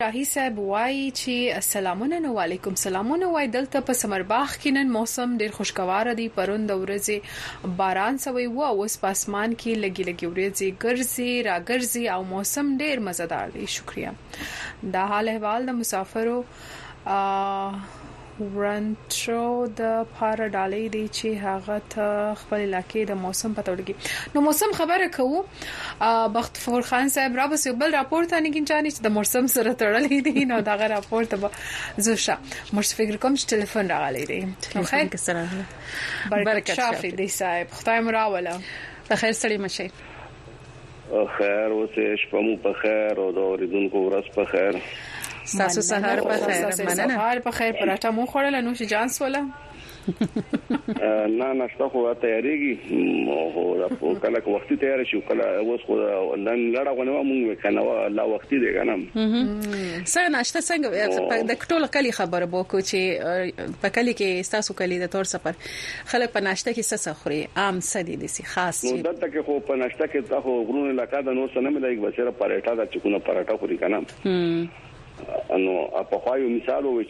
راهي صاحب وایي چې السلامونه نو علیکم سلامونه وای دلته په سمرباغ کې نن موسم ډیر خوشگوار دی پروند ورځې باران سوی و اوس په اسمان کې لګي لګي ورځې ګرځي راګرځي او موسم ډیر مزدار دی شکریا دا حال احوال د مسافرو ورنټرو د پاره ډالې دی چې هغه ته خپل علاقې د موسم پته ولګي نو موسم خبره کوو بختفور خان صاحب را بس بل راپورټ انګین چاني چې د موسم سره تړلې دي نو دا غا راپورټ به زوشا مش فکر کوم چې ټلیفون راغلی دی خیر سلام برکت شافي دی صاحب خدای مراوله بخیر سړی مشي خیر اوسه شپه مو په خیر او د اوریدونکو ورځ په خیر تاسو سهار په خیر مننه سهار په خیر پراټه مو خوړل نو چې جان سوله نه نشته خو تیاریږي او کله وختي تیار شي کله اوس خو نن لړا غونې مونږ کنه لا وختي دی کنه څنګه ناشته څنګه د ټول کلی خبره بوکو چې په کلی کې تاسو کلی د تور سفر خلک په ناشته کې څه خوري عام سدي دي سي خاص نو دلته کې خو په ناشته کې تاسو غرونه علاقې د نور سره ملایګ بشره پراټا د چکونه پراټا خوري کنه نو په خایو مثال و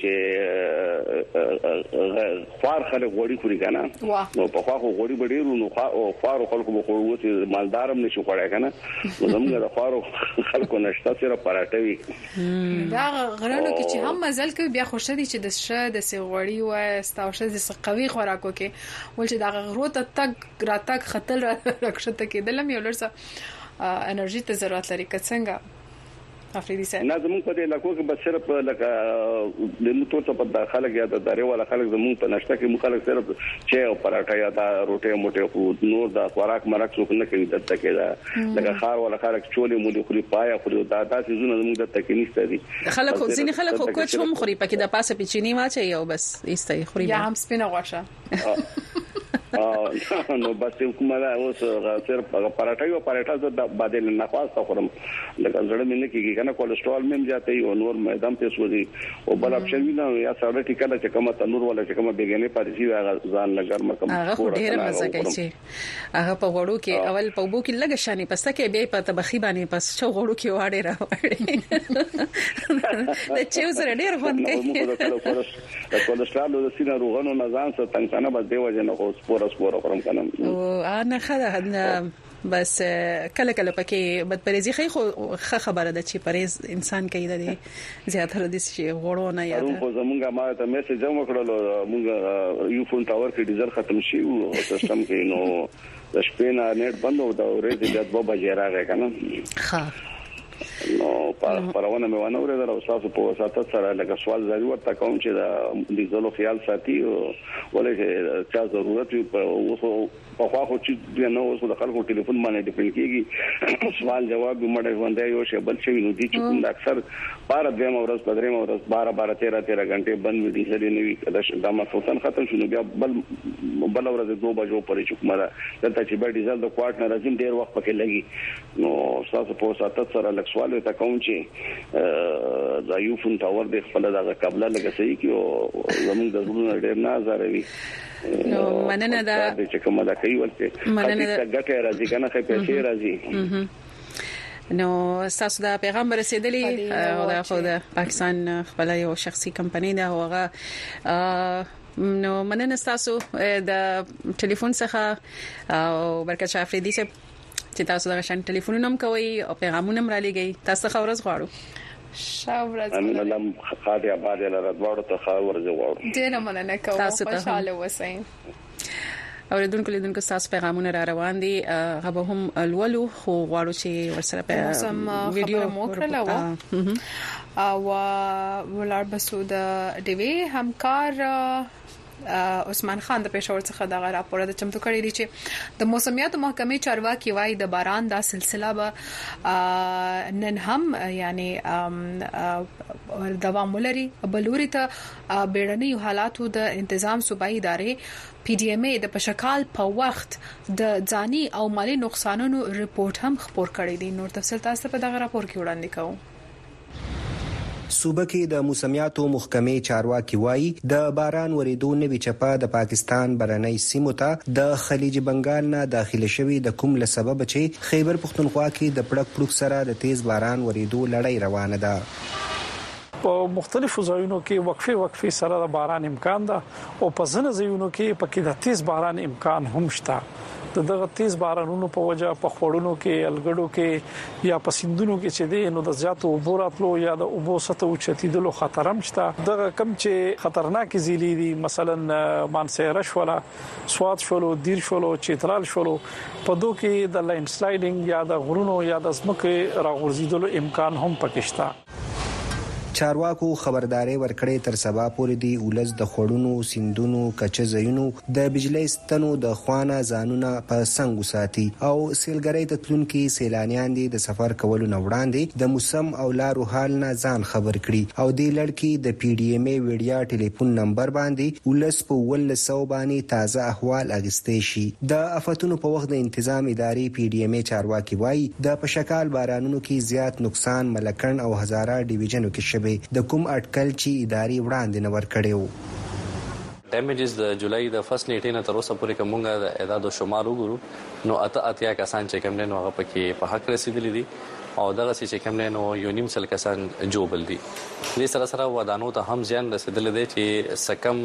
چې خوار خلک غوړي خوري کنه نو په خوا خو غوړي بډیرو نو خوار خلکو به خورو چې مالدارم نشو خوړای کنه نو زموږ د خوار خلکو نشته سره پراټوي دا غرانو کې چې هم مزل کوي بیا خوشته دي چې د شه د سیغوړي و ستاوشه د سقوي خوراکو کې ول چې دا غرو ته تک راتک خطر راکشته کېدل یو لرسه انرژي ته ضرورت لري څنګه افریدي سره نه زموږ په علاقو کې بس صرف لکه د موټر ته په داخله کې د داري والا خلک زموږ په نشته کې مخالف صرف چې او پراټا یا دا روټي موټي نور د خوراک مرک څوک نه کوي دته کې دا لکه خار والا خلک چولې مولي خوري پایا خوري دا تاسو زونه زموږ دته کې نشته دي خلک ځینې خلک کوچ هم خوري پکې د پاسه پیچینی واچي او بس ایستي خوري یا هم سپینه غوښه نو بس کومه دا اوس صرف پراټا یو پراټا د بدل نه خاصه خورم لکه زړه مې نه کیږي کنه کولیسټرول مې جاته یو نور میدان ته سوځي او بل اپشن وینم یا ساده ټیکاله چې کومه تنور ولا چې کومه بیګنې پاتې ځان لګر مکم هغه ډیر مزه کوي چې هغه په غوړو کې اول په بو کې لګ شاني پسته کې به په تبخي باندې پس شو غوړو کې واړې راوړې د چې سره ډیر خوند کوي د کولیسټرول د سینې روغانو نه ځان څخه څنګه نه بس دی وجه نه خو سپور خورم کنه او انا خدای بس کله کله پکې بدپریزي خو خبره ده چې پریز انسان کوي د زیاتره د شي غوړو نه یاد خو زمونږه ما ته میسج هم وکړل مونږ یو فون ټاور کې ډیزل ختم شي او سیستم کې نو د شپې نه نیټ بند او د ورځې د 2 بجې راغی کنه ها نو پرونه مې ونه ورته راوستاسو په واسطه سره لکه سوال ضرورت تا کوم چې د ډیزلو خیال ساتي ولې چا ضرورت په اوسو په خوا خو چې نو اوسو د خلکو ټلیفون باندې ډیپند کیږي سوال جواب مړ ژوندې یو شی بل شي نو دي چې اکثر 12 ورځ 15 ورځ 12 13 غنټه بند وي ډیزل نه وي دا مفصل ختم شونه بیا بل ورځ 2 بجو پرې چې کومه دلته چې به ډیزل د کوارټ نه راځي ډیر وخت پکې لګي نو تاسو په واسطه سره سوال ته کوم چې دا یو فون ټاور د خپل دغه قبله لګسي کی او زموږ د زړونو ډیر نازاروي نو مننه دا چې کومه دا کوي ولته مننه ګټه راځي کنه خې پیسې راځي نو تاسو دا پیغام رسیدلی او دا خو د پاکستان خپل یو شخصي کمپنی دا هغه نو مننه تاسو د ټلیفون څخه او برکت شافریدي سه چې تاسو دا شان ټلیفون هم کوي او پیغامونه هم را لګي تاسو خبرز غواړو شاورز انا لم خاطي بعد له ردوړو ته خبرز غواړو دینه مننه کوم خوشاله وسئ اوریدونکو لیدونکو تاسو پیغامونه را روان دي هغه هم الولو خو غواړو چې ورسره په ویډیو موکړه او ولر بسو د ډیوی همکار عثمان خان د پېښور څخه د راپور د چمتو کړی دی چې د موسمیات محکمې چارواکي وايي د باران د سلسله به نن هم یعنی دوام ولري بلوري ته بیړني حالاتو د تنظیم صوبایي ادارې پی ډی ایم ای د پشکال په وخت د ځاني او مالی نقصانونو ریپورت هم خبر کړی دی نور تفصیل تاسو په دغه راپور کې وړاندې کوم صوبه کې د موسمیاتو محکمې چارواکي وایي د باران وریدو نوي چپه د پاکستان برنۍ سیمو ته د خلیج بنگال نه داخله شوی د کوم له سبب چې خیبر پختونخوا کې د پړک پړک سره د تیز باران وریدو لړۍ روانه ده په مختلفو ځایونو کې وقفه سره د باران امکان ده او په ځینو ځایونو کې پکې د تیز باران امکان هم شته. دغه تیز بارانونو په وجه په خوړونو کې الګړو کې یا په سیندونو کې چې دي نو د زیاتو اوبو راتلو یا د اوبو سطح اوچتیدلو خطر هم شته. دغه کم چې خطرناک ذیلی دي مثلا مانسهره شولا سواد شولو دیر شولو چترال شولو په دوه کې د لاین سلایډینګ یا د غرونو یا د ځمکې راغورځیدلو امکان هم پکې شته. چارواکو خبرداري ورکړې تر سبا پورې دی ولز د خړونو سیندونو کچه زینو د بجلی ستنو د خوانه ځانونه په څنګه ساتي او سیلګری ته تلونکي سیلانیان دي د سفر کولو نه وړاندې د موسم او لارو حال نه ځان خبر کړي او د لړکی د پی ډی ام ای ویډیا ټلیفون نمبر باندې ولز په 1900 باندې تازه احوال اغستې شي. د افتونو په وخت د تنظیم ادارې پی ډی ام ای چارواکي وایي د پشکال بارانونو کې زیات نقصان ملکن او هزاره ډیویژنو کې د کوم اټکل چې اداري وړاندې نور کړو. ډیمیجز د جولای د فصل نیټه نه تر اوسه پورې کومه د اعداد او شمار وګورو نو اتیا کسان چې کوم نه هغه پکې په حق رسیدلې دي او دغه چې کوم نه یو نیم سل کسان جوړل دي. دې سره ودانو ته هم ځان رسیدلې دي چې سکم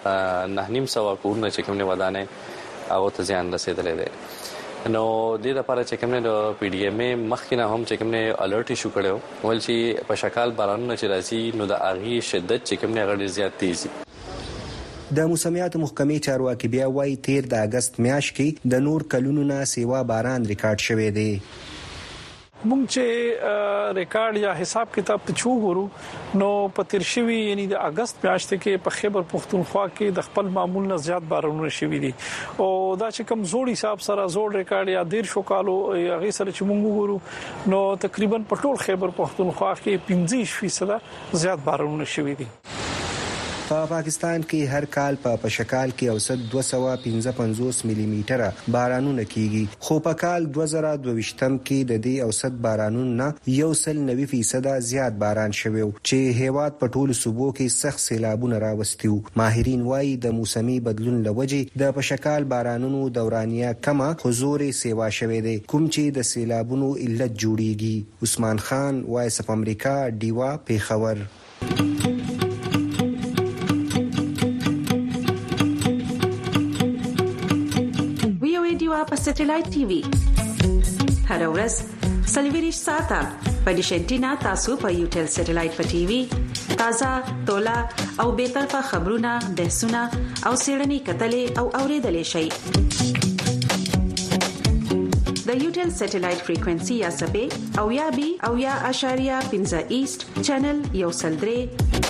9.5 کورونه چې کوم نه ودانې هغه ته ځان رسیدلې دي. نو د لپاره چې کوم نه پی ډی ام ای مخکینه هم چې کوم نه الرټ شو کړو ول چې په شکل بارانونه چې راځي نو د اغي شدت چې کوم نه غړي زیات تیز دي. د موسمیات محکمې چارواکي بیا وايي 13 د اگست میاشت کې د نور کلونو نه سیوا باران ریکارډ شوی دی. مونږ چې ریکارډ یا حساب کتاب ته چوغورو نو په ترشوي یعنی د اگست میاشت کې په خیبر پختونخوا کې د خپل معمول نه زیات بارانونه شوي دي او دا چې کوم زوړ حساب سره زوړ ریکارډ یا 13 کالو هغه سره چې مونږ وګورو نو تقریبا په ټول خیبر پختونخوا کې 15% زیات بارانونه شوي دي. په پاکستان کې هر کال په شکال کې اوسط 255 ملي میټره بارانونه کیږي خو په کال 2022 کې د دې اوسط بارانونو 190% زیات باران شوی چې هیواد په ټولو صوبو کې سخت سیلابونه راوستیو. ماهرین وایي د موسمي بدلون لوجې د پشکال بارانونو دورانیه کمه حضور سیوا شوی دی کوم چې د سیلابونو علت جوړیږي. عثمان خان وایس اف امریکا دیوا پیښور. په سټلایټ ټي وي هر ورځ سلویریش ساته په ډیشنټینا تاسو په یوټل سټلایټ په ټي وي تازه تولا او به طرفه خبرونه بحثونه او سیړنی کتلې او اوریدلې شي. د یوټل سټلایټ فریکوئنسي یا سبې او یا بي او یا اشاریه 15 ایست چینل یو سلدري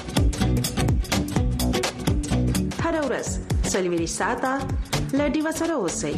هر ورځ سلویریش ساته لډي وسره اوسئ.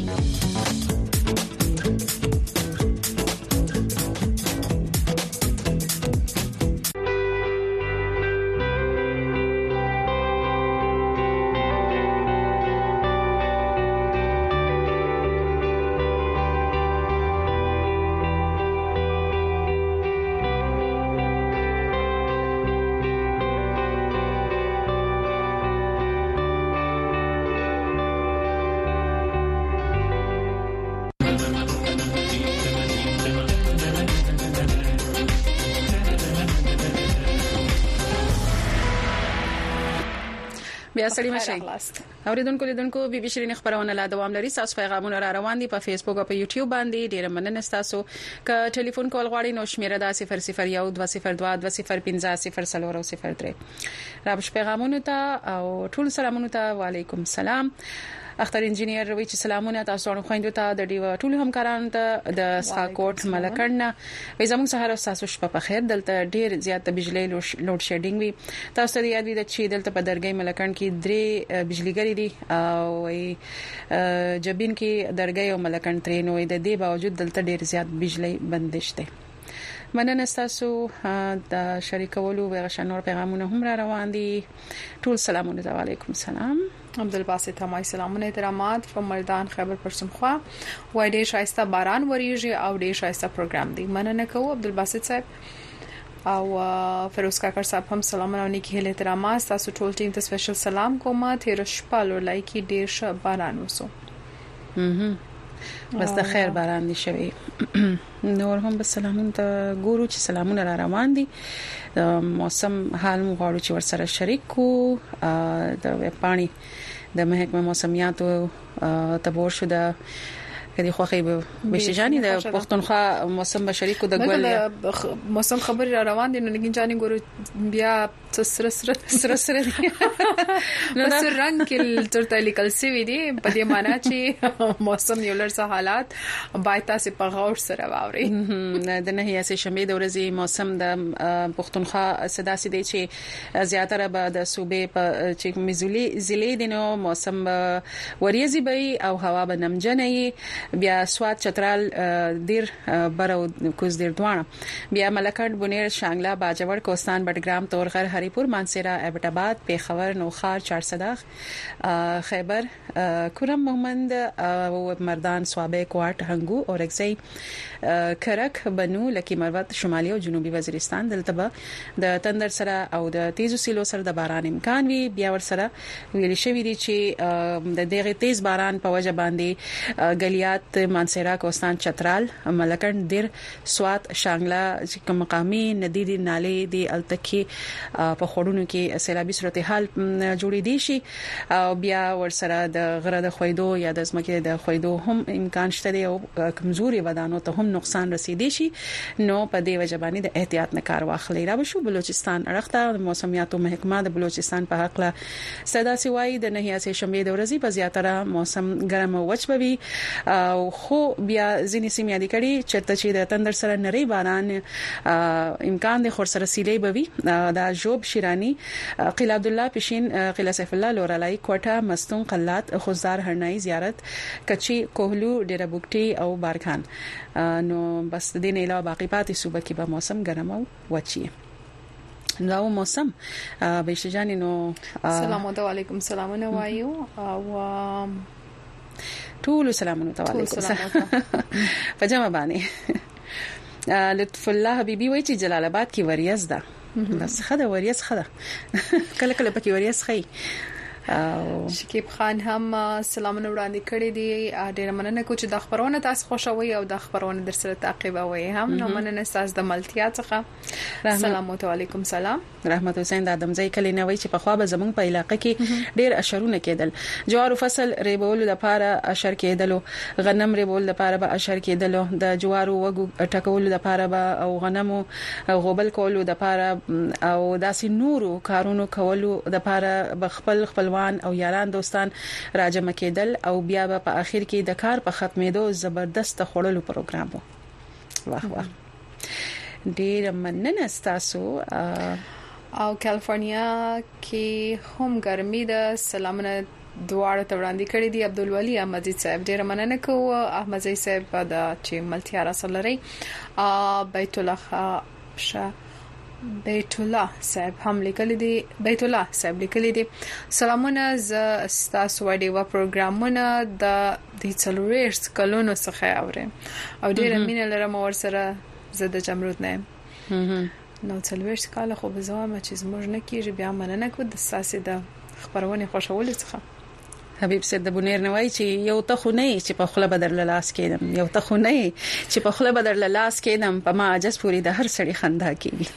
بیا سړی مشه اوریدونکو لیدونکو بي بي شيرين خبرونه لا دوام لري تاسو پیغامونه را روان دي په فیسبوک او په یوټیوب باندې ډیر مننه تاسو ک ټلیفون کول غواړئ نو شمیره دا 001202205003 را پیغامونه ته او ټول سلامونه ته وعليكم السلام. اختر انجینیر روي چې سلامونه تاسو ته خويندو ته د ډیو ټول همکارانو ته د سکاکوټ ملکړنه وي زموږ سهار او تاسو شپه په خیر. دلته ډیر زیات بجلی لوډ شیډینګ وي تاسو ته یاد وي چې دلته په درګۍ ملکړن کې درې بجلیګری دي او جبین کې درګۍ او ملکړن ترې نو د دې باوجود دلته ډیر زیات بجلی بندش دي. مننه تاسو د شریکولو وغشنور پیغامونه هم را روان دي. ټول سلامونه علیکم السلام. عبدالباسط همای سلامونه احترامات from مردان خیبر پښتونخوا. وای ډیر شایسته باران وریږي او ډیر شایسته پروګرام دی. مننه کوم عبدالباسط صاحب او فیروز کاکر صاحب هم سلامونه او نیکی هیله احترامات تاسو ټول ټیم ته سپیشل سلام کوم. تیر شپه لور لایکی ډیر ش باران وسو بس د خیر باران دي شوی نور هم بس سلامونه ته ګورو چې سلامونه را روان دي موسم حال مو غواړو چې ورسره شریک کو د پانی د محکمه موسمیاتو تبور شو د کدي خوخي به بشجاني د پښتونخوا موسم بشری کو د ګل موسم خبر را روان دي نو نګین جاني ګورو بیا سره بس رنگ کې ترته لیکل سوي دي په دې معنی چې موسم یو لړ حالات باید تاسو په غور سره واوري د نه هي سه شنبه د ورځې موسم د پښتونخوا صدا سي دي چې زیاتره به د صوبې په چې مزولي ضلع دي نو موسم وریځي به او هوا به نمجنې بیا سواد چترال دیر برو کوز دیر دوانه بیا ملکند بونیر شانګلا باجوړ کوستان بټګرام تورغر هریپور مانسیرا ابټاباد پیښور نوخار چارصداغ خیبر کورم مومند او مردان سوابه کوټ هنګو اورګزی کرک بنو لکی مروت شمالي او جنوبي وزیرستان دلته به د تندر سره او د تیزو سیلو سره د باران امکان وی بیا ور سره ویل شوی دی چې د دغه تیز باران په وجه باندې غلیات مانسیرا کوستان چترال ملکند دیر سوات شانګلا چې مقامی ندیدي نالې دی التکی په خورونو کې سیلابي صورتحال جوړې دي شي او بیا ور سره د غره د خویدو یا د زمکه د خویدو هم امکان شته دی او کمزوري ودانو ته هم نقصان رسیدي شي نو په دې وجه باندې د احتیاط نه کار واخلې را بشو بلوچستان اړخته د موسمیاتو محکمه د بلوچستان په حق له صدا سوای د نهي اسې شنبه د ورځې په زیاتره موسم ګرم او وچ بوي او خو بیا ځینې سیمې د کړي چې د تندر سره نری باران امکان د خور سره سیلې بوي د جوب شیرانی قلعه عبد الله پشین قلعه سیف الله لورالای کوټه مستون قلات خوزدار هرنای زیارت کچی کوهلو ډیره بوکټي او بارخان نو بس د دې نه علاوه باقی پاتې صوبه کې به موسم ګرم او وچی نو موسم بشجانی نو السلام علیکم سلامونه وایو او ټول سلامونه علیکم پجامه باندې لطف الله حبيبي وای چې جلال آباد کې وریاض ده بس خده وریاض خده کله کله پکې وریاض خي شکیب خان هم سلامونه وړاندې کړی دي ډېر مننه کوم چې د خبرونه تاسو خوشوي او د خبرونه در سره تعقیبوي هم نو مننه تاسو د ملتیا څخه السلام علیکم سلام رحمت حسین د ادمزی کلی نه وای چې په خوا به زمونږ په علاقې کې ډېر اشرونه کېدل جوار فصل ریبول لپاره اشر کېدل غنم ریبول لپاره به اشر کېدل د جوارو وګ ټکول لپاره به او غنمو غوبل کولو لپاره او داسې نورو کارونو کولو لپاره بخپل او یاران دوستان راجمع کېدل او بیا په اخر کې د کار په ختمېدو زبردست خړلو پروګرام وو واه واه ډېر مننه تاسو او کالیفورنیا کې هم ګرمي د سلامونه دواړه وړاندې کړی دی عبدالولي احمدی صاحب ډېر مننه کوم احمدی صاحب د چې ملتیا رسول لري بیت الله بیت الله صاحب هم لیکل دي بیت الله صاحب لیکل دي سلامونه ز تاسو وړي و پروګرامونه د څلورشت کلونو څخه اورم او ډېر مینه لرم ور سره زه د جمرود نه نو څلورشت کال خو به زما چې زموږ نه کیږي بیا مننه کو د ساسې د خبرونه خوشاله څخه حبیب سید د بونیر نوای چې یو ته خو نه چې په خله بدر لاس کېدم یو ته خو نه چې په خله بدر لاس کېدم په ما عجز پوری د هر سړي خندا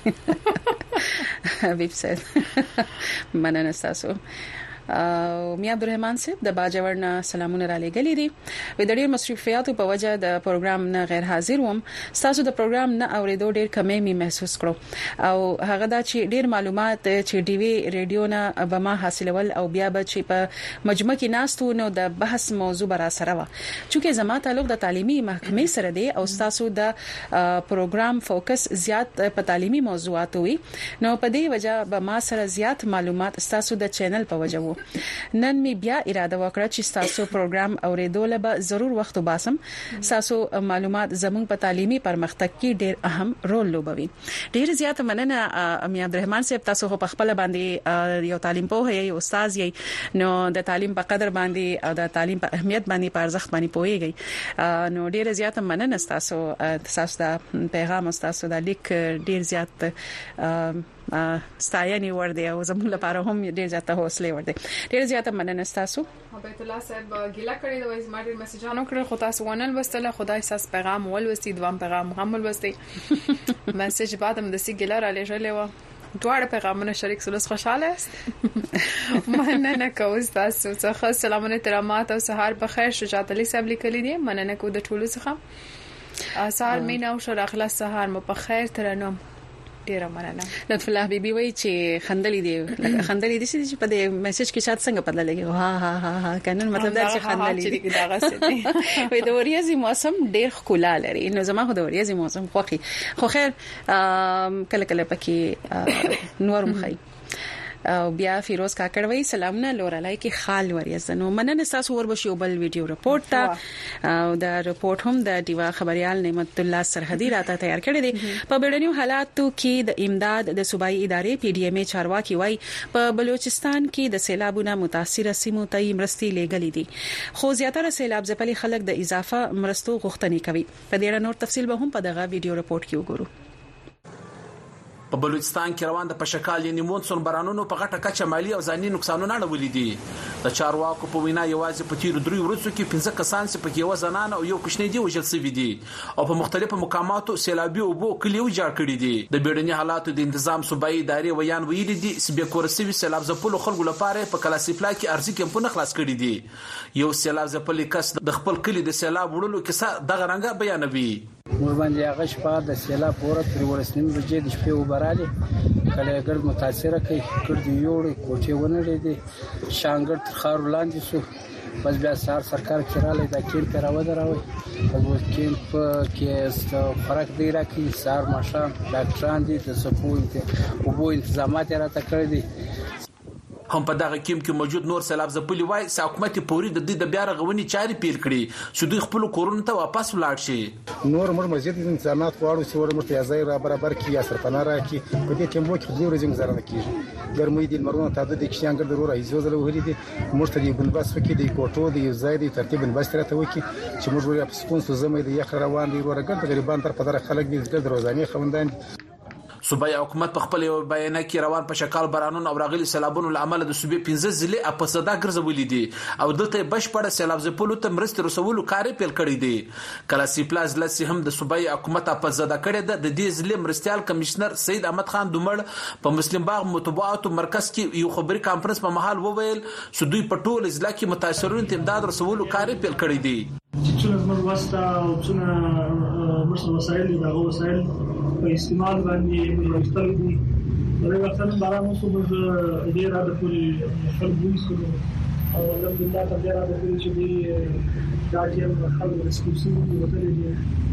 کیږي حبیب سید مننه تاسو میا عبدالرحمن صاحب د باجوړ سلامونه را لګلې دي و د ډېر مصروفیاتو په وجه د پروګرام نه غیر حاضر وم تاسو د پروګرام نه اوریدو ډېر کمې می محسوس کړو او هغه دا چې ډېر معلومات چې ډي وی ریډیو نه به ما حاصلول او بیا به چې په مجمع کې ناستو نو د بحث موضوع برا سره و چې زما تعلق د تعلیمي محکمې سره دی او تاسو د پروګرام فوکس زیات په تعلیمي موضوعات وي نو په دې وجه به ما سره زیات معلومات تاسو د چینل په وجه نن می بیا اراده وکړه چې تاسو پروګرام اوریدل به ضرور وخت وباسم تاسو معلومات زموږ په تعلیمي پرمختګ کې ډېر اهم رول لوبوي ډېر زیات مننه امي عبدالرحمن صاحب تاسو په خپل باندې یو تعلیم پوه یې استاد یې نو د تعلیم په قدر باندې او د تعلیم په اهمیت باندې په ارزښت باندې پوهیږئ نو ډېر زیات مننه تاسو د پیغام تاسو د لیک ډېر زیات ستاینه ور دي او زموږ لپاره هم ډیر زیاته حوصله ور دي. ډیر زیاته مننه تاسو. بیت الله صاحب ګیلا کړی د وایز ماډل میسجانو کړل خو تاسو ونل وستله خدای ساس پیغام ولوستي دوام پیغام هم ولوستي میسج بعدم د سی ګیلا را لېږلې و دواړه پیغامونه شریک سولس خوشاله است. مننه کوم تاسو څخه سلامونه ترامات او سهار بخیر شجاعت علي صاحب لیکلي دي مننه کو د ټولو څخه سهار مینا او شر اخلاص سهار مو په خیر ترنم ډیره مننه. لطف الله بیبي وای چې خندلې دي چې په دې میسج کې شات څنګه پدلا لګي ها کنن مطلب دا چې خندلې دي دغه څه دي. وای د وریځي موسم ډیر ښکلا لري نو زما خو د وریځي موسم خوخي خو خیر کله کله پکې نور مخای او بیا فیروز کاکړ وای سلامونه لورالای کې خال وریځنو مننه تاسو وربشي او بل ویډیو رپورټ ته او دا رپورټ هم د دیوا خبريال نعمت الله سرحدي راته تیار کړی دی. په بیړنیو حالاتو کې د امداد د صوبایي ادارې پی ډی ایم ای چارواکي وای په بلوچستان کې د سیلابونو متاثر سیمو ته مرستي لېږلې دي خو زیاتره سیلاب ځپلي خلک د اضافه مرستو غوښتنه کوي. په دې اړه نور تفصیل به هم په دغه ویډیو رپورټ کې وګورو. په بلوچستان کې روان د پشکال یعنی مونسون بارانونو په غټه کچه مالی او ځاني نقصانونه اړولې دي. د چارواکو په وینا یوازې په تیر 3 ورځو کې 15 کسان چې پکې و زنانه او یو کوچنی دی وژل شوی دي او په مختلفو مقاماتو سیلابي او بو کلیو جوړ کړی دي. د بیړني حالاتو د تنظیم صوبایي ادارې ویان ویلي دي چې به کورسوي سیلاب ځپلو خلکو لپاره په کلاسیفلا کې ارزي کمپونه خلاص کړی دي. یو سیلاب ځپلې کس د خپل کلی د سیلاب وړلو کیسه دغه رنګه بیانوي. موږ باندې هغه شپه د سیلاب پورې تر ورسنیم بجې د شپې وبراله کله ګرد متاثر کوي کړي یوړې کوټې ونړې دي شانګر تر خار لاندې شو بس بیا سرکار کړاله دا کېم پر راوړی او کېم کې فرق دی راکې سار ماشام ډاکټران دي د سپوینت او بو انتظامات راته کړی دي. هم په دغه کېم کې موجود نور سیلاب ځپلي وای چې حکومت پوری د دې د بیا رغونې چاري پیل کړي چې دوی خپل کورونو ته واپس ولاړ شي. نور مزید انتظامات غواړو چې ورمرته ځای را برابر کړي یا سرپناه راکړي. په دې ټیم کې خو ورځې مزارنه کیږي ګرمۍ دي مرونه تعداد د کشيانګر ضرور ایزوزله وهلي دي مرته دی بنباس وکړي د کوټو دی ځای دی ترتیب بنباس ترته وکړي چې موږ وریا په سپونسو زمې د یخ روان دي ورګر غریبان تر پدره خلک دي د روزانه خوندان. صوبایي حکومت په خپل بیان کې روان په شکل بارانونو او راغلي سیلابونو لامل د صوبې 15 ضلع په صدا ګرځولې دي او دلته بشپړ سیلاب ځپلو ته مرستې رسولو کار پیل کړی دی. کلاسي پلاز لسی هم د صوبایي حکومت په صدا کړی د دې ضلع مرستيال کمشنر سید احمد خان دومړ په مسلم باغ مطبوعاتو مرکز کې یو خبري کانفرنس په محل وویل چې دوی په ټول ضلع کې متاثرون ته امداد رسولو کار پیل کړی دی. چې موږ واسطه او څونه مرسته وسایل دي دا وسایل په استعمال باندې مستل دي. دا څنګه باران اوس موږ ډیر د پوری خلک ویسو او الحمدلله ته ډیر د پوری چې دی دا چې خلک رسپونسیبل دي وته دي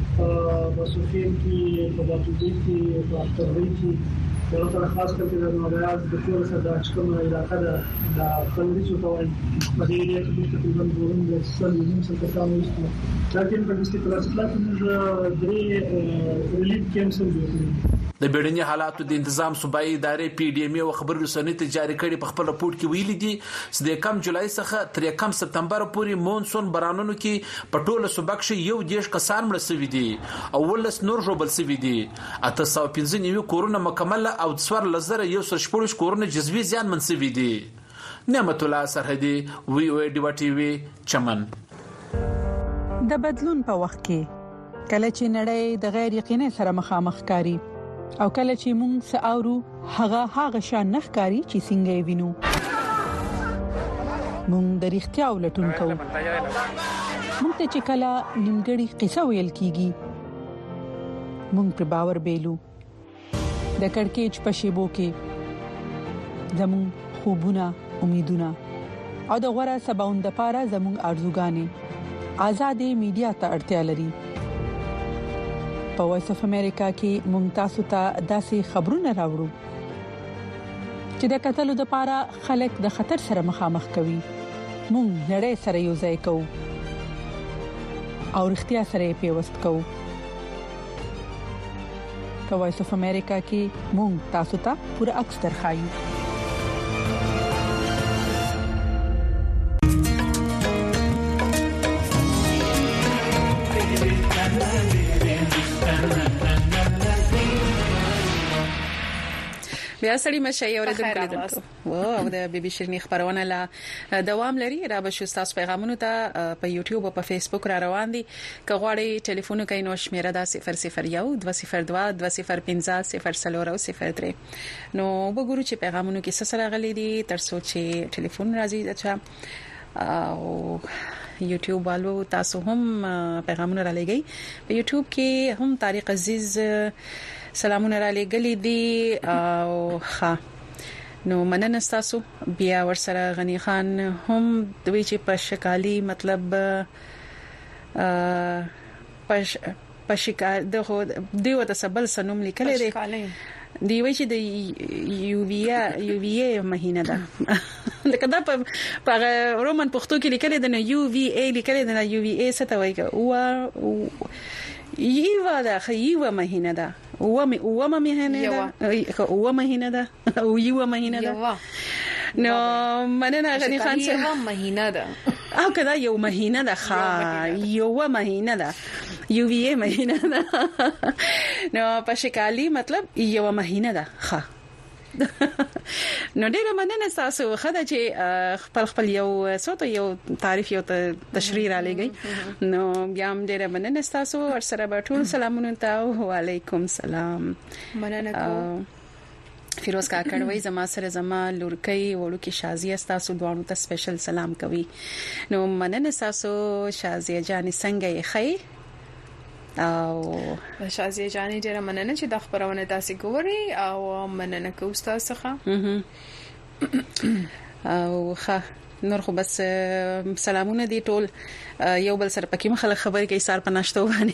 په سوفین کې په باطوبي کې په اختربي کې دا تر خاص کر د نوګراز د ټول سره د اچکم علاقه د خلک چې توای په دې اړه کې تقریبا ورن د سلیم څخه کار وشو. لکه په دې کې کلاسیکل موږ درې ریلیف کیمپس جوړ د بیړني حالاتو د تنظیم صوبایي ادارې پی ډی ایم او خبر رسنۍ ته جاری کړي په خپل رپورت کې ویلي دي چې د 1 جولای څخه تر 1 سپتمبر پورې مونسون بارانونو کې په ټوله صوبه کې یو دیش کسان مړ شوي دي او ولس نور جوړ شوي دي. 815 کورونه مکمل او 4114 کورونه جزوي زیان منسوي دي. نعمت الله سرحدي وی او ډیوا ټي وی چمن. د بدلون په وخت کې کله چې نړۍ د غیر یقیني سره مخامخ کاری او کله چې موږ ساورو هغه شان نخکاری چې څنګه وینو موږ د اړتیا ولټون کوو. موږ ته چې کله نیمګړی قصه ویل کیږي موږ پر باور بیلو. د کڑکېچ په شیبو کې زموږ خوبونه امیدونه او د غوړه سباوند لپاره زموږ ارزوګانې آزادې میډیا ته اړتیا لري. په وایس اف امریکا کې موږ تاسو ته داسې خبرونه راوړو چې د قتلو لپاره خلک د خطر سره مخامخ کوي. موږ نړۍ سره یو ځای کوو او اړتیا سره پیوست کوو. په وایس اف امریکا کې موږ تاسو ته پوره عکس درخایو. بیا سړی مشه یو ردل او د بي بي شيرني خبرونه لا دوام لري را به شو تاسو پیغامونه ته په یوټیوب او په فیسبوک را روان دي که غواړئ ټلیفون کوي نو شمیره دا 001 202 205 نو وګورو چې پیغامونه کې څه سره غلي دي تر څو چې ټلیفون راځي اچھا او یوټیوب والو تاسو هم پیغامونه را لګي په یوټیوب کې هم طارق عزیز سلامونه را لګلي دي او ښه نو مننه تاسو بیا ورسره غنی خان هم دوی چې په شکالي مطلب پشکا دغه دیو د سبل سنوم لیکل دي دی وی چې د یو وی ای مهینه ده لکه دا په رومن پښتو کې لیکل دي نه یو وی ای لیکل دي نه یو وی ای څه ته وایي او یو دا خیوه مهینه ده او مهینه ده او یو مهینه ده نو مننه غنی خان څه یو مهینه ده او کدا یو مهینه ده ښا یو مهینه ده یو وی مهینه ده نو په شکالي مطلب یو مهینه ده ښا نو ډیره مننه تاسو خدای چې خپل یو صوت یو تعریف یو تشریح را لګي نو بیا هم ډیره مننه تاسو ورسره به ټول سلامونه تاسو وعلیکم السلام مننه فیروز کاکړوي زما سره زما لورکۍ وړو کې شازیه تاسو دوانو ته سپیشل سلام کوي نو مننه تاسو شازیه جان څنګه یې خې او شازیه جان ډیره مننه چې د خبرونه تاسو ګوري او مننه کوم تاسو څخه او ښه نور خو بس سلامونه دي ټول یو بل سره پکې مخه خبرې کوي سار پناشتو باندې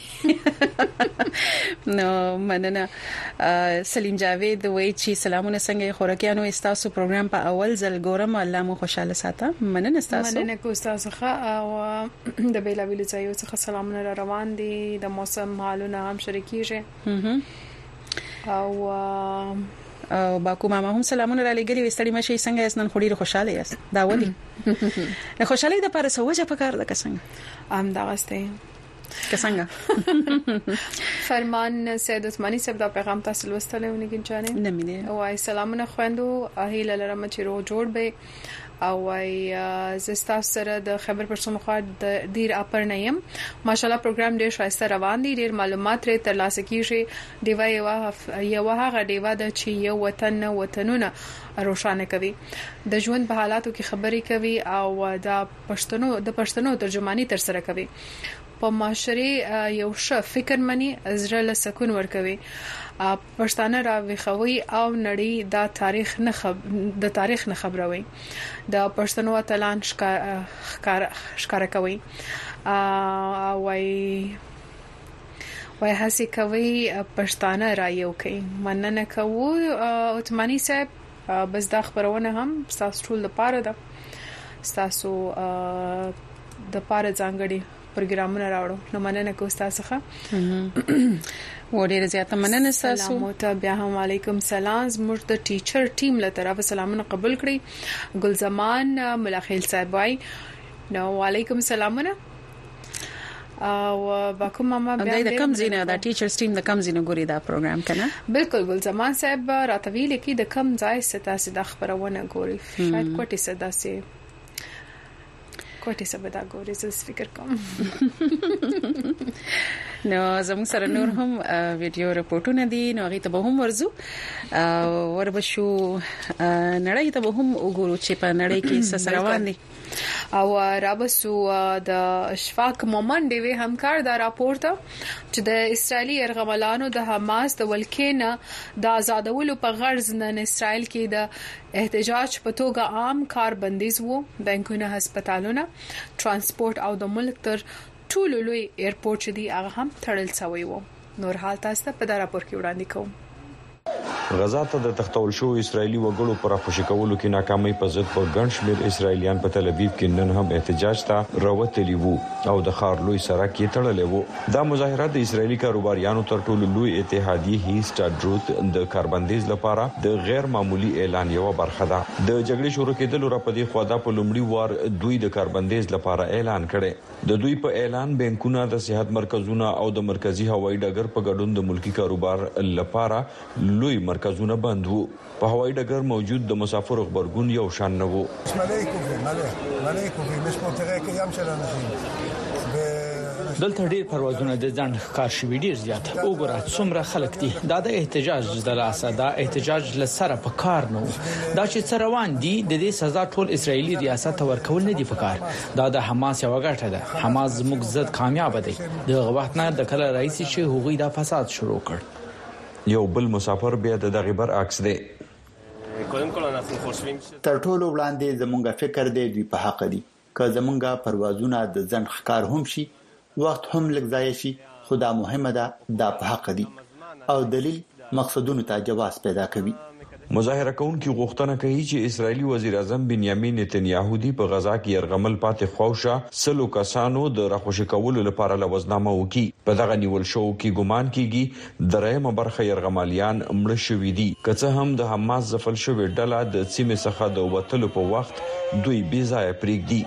نو مننه سلیم جاوید وای چې سلامونه څنګه خورکیانو استاسو پروګرام په اول ځل ګورم الله مو خوشاله ساته مننه استاسو مننه کو استاسو او د بیلابیل ځایو څخه سلامونه روان دي د موسم حالونه هم شریکیږي او باکو ماما هم سلامونه را لګري وستړي مشه څنګه اسنن خوري خوشاله یاست دا ودی نه خوشاله ده پر سوجه پکار ده څنګه ام دا غسته څنګه فرمان سید عثماني صاحب دا پیغام تاسو لوستلې ونګین چانه نه مینه او ای سلامونه خويندو اهیل لرم چې رو جوړ به او ای زستا سره د خبر پرسونو خو د ډیر اپر نه يم ماشالله پروګرام ډیر شایسته روان دي ډیر معلومات لري ترلاسه کیږي دیوا یو هغه دیوا د چې یو وطنونه روښانه کوي د ژوند په حالاتو کې خبري کوي او د پښتنو ترجمانی تر سره کوي په معاشري یو ښه فکر مني زړه له سکون ورکوي پښتانه را وخوي او نړۍ د تاریخ نه خبروي د پښتنو اتلان ښکار کوي وای هسي کوي پښتانه را یو کوي مننه کوو عثماني صاحب بس دا خبرونه هم تاسو ټول لپاره ده تاسو د پاره ځانګړي پروګرامونه راوړو نو مننه کوم تاسو ښه وړي زیاته مننه تاسو سلام ته بیا هم علیکم سلام زموږ د ټیچر ټیم له طرفه سلامونه قبول کړی ګل زمان ملخیل صاحب وای نو علیکم سلامونه او باکو ماما بیا د کم زینه دا ټیچرز ټیم د کم زینه ګوري دا پروګرام کنه بالکل ګل زمان صاحب راتویل کې د کم ځای ستاسو د خبرونه ګوري شاید کوټه ستاسو کوټه سبدا ګوري زه فکر کوم نو زموږ سره نور هم ویډیو رپورټونه دي نو هغه ته به هم ورزو وربشو نړۍ ته به هم وګورو چې په نړۍ کې څه روان دي او رابسو د اشفاق مومن دی همکار دا راپورټ چې د اسرایلی يرغملانو د حماس د ولکینه د آزادولو په غرض نن اسرائیل کې د احتجاج په توګه عام کار بندیز وو بانکونه هسپتالونه ترانسپورت او د ملک تر ټولو لوی ایرپورټ دی هغه هم تړل شوی وو نور حال تاسو ته په دا راپور کې وړاندې کوم غزا ته د تختول شو اسرایلی وګړو پر خوشی کولو کې ناکامۍ په ضد په ګنشمیر اسرایلیان په تل ابیب کې نن هم احتجاج ته راوتلی وو او د خارلوی سره کې تړلې وو دا مظاهرات د اسرایلی کاروباریانو تر ټولو لوی اتحادیه هیسټاډروت د کاربندیز لپاره د غیر معمولی اعلان یو برخه ده د جګړې شروع کېدل را پدې خوا د پلومړي وار دوی د کاربندیز لپاره اعلان کړي د دوی په اعلان بانکونه د صحت مرکزونه او د مرکزی هوایي ډګر په ګډون د ملکی کاروبار لپاره لوی مرکزونه بند وو. په هوایي ډګر موجود د مسافر خبرګون یو شان نه وو. دلته ډیر پروازونه د ځان ښکار شوي ډیر زیات. وګوره څومره خلک دي. دا د احتجاج د لاسه دا احتجاج لسره په کار نه دا چې سروان دي د دې سزا ټول اسرایلی ریاست ورکول نه دي په کار. دا د حماس یو غټه ده. حماس زموږ ضد کامیاب دي. د وخت نه د کله رئیس چې هغوی دا فساد شروع کړ. یو بل مسافر بیا د دغه برعکس دی. تر ټولو وړاندې زمونږ فکر دی دوی په حق دي. که زمونږ پروازونه د ځن ښکار هم شي وخت هم لږ ځای شي خدا مهمه ده دا په حق دي او دلیل مقصدونو ته جواز پیدا کوي. مظاهره کوونکي غوښتنه کوي چې اسرایلی وزیر اعظم بنیامین نتنیاهو دی په غزا کې يرغمل پاتې خوښه سلو کسانو د راخوشي کولو لپاره لوزنامه وکي. په دغه نیول شو کې ګمان کیږي درېمه برخه يرغمالیان مړ شوي دي. که څه هم د حماس ځپل شوی ډله د سیمې څخه د وټلو په وخت دوی بې ځای پرېږدي.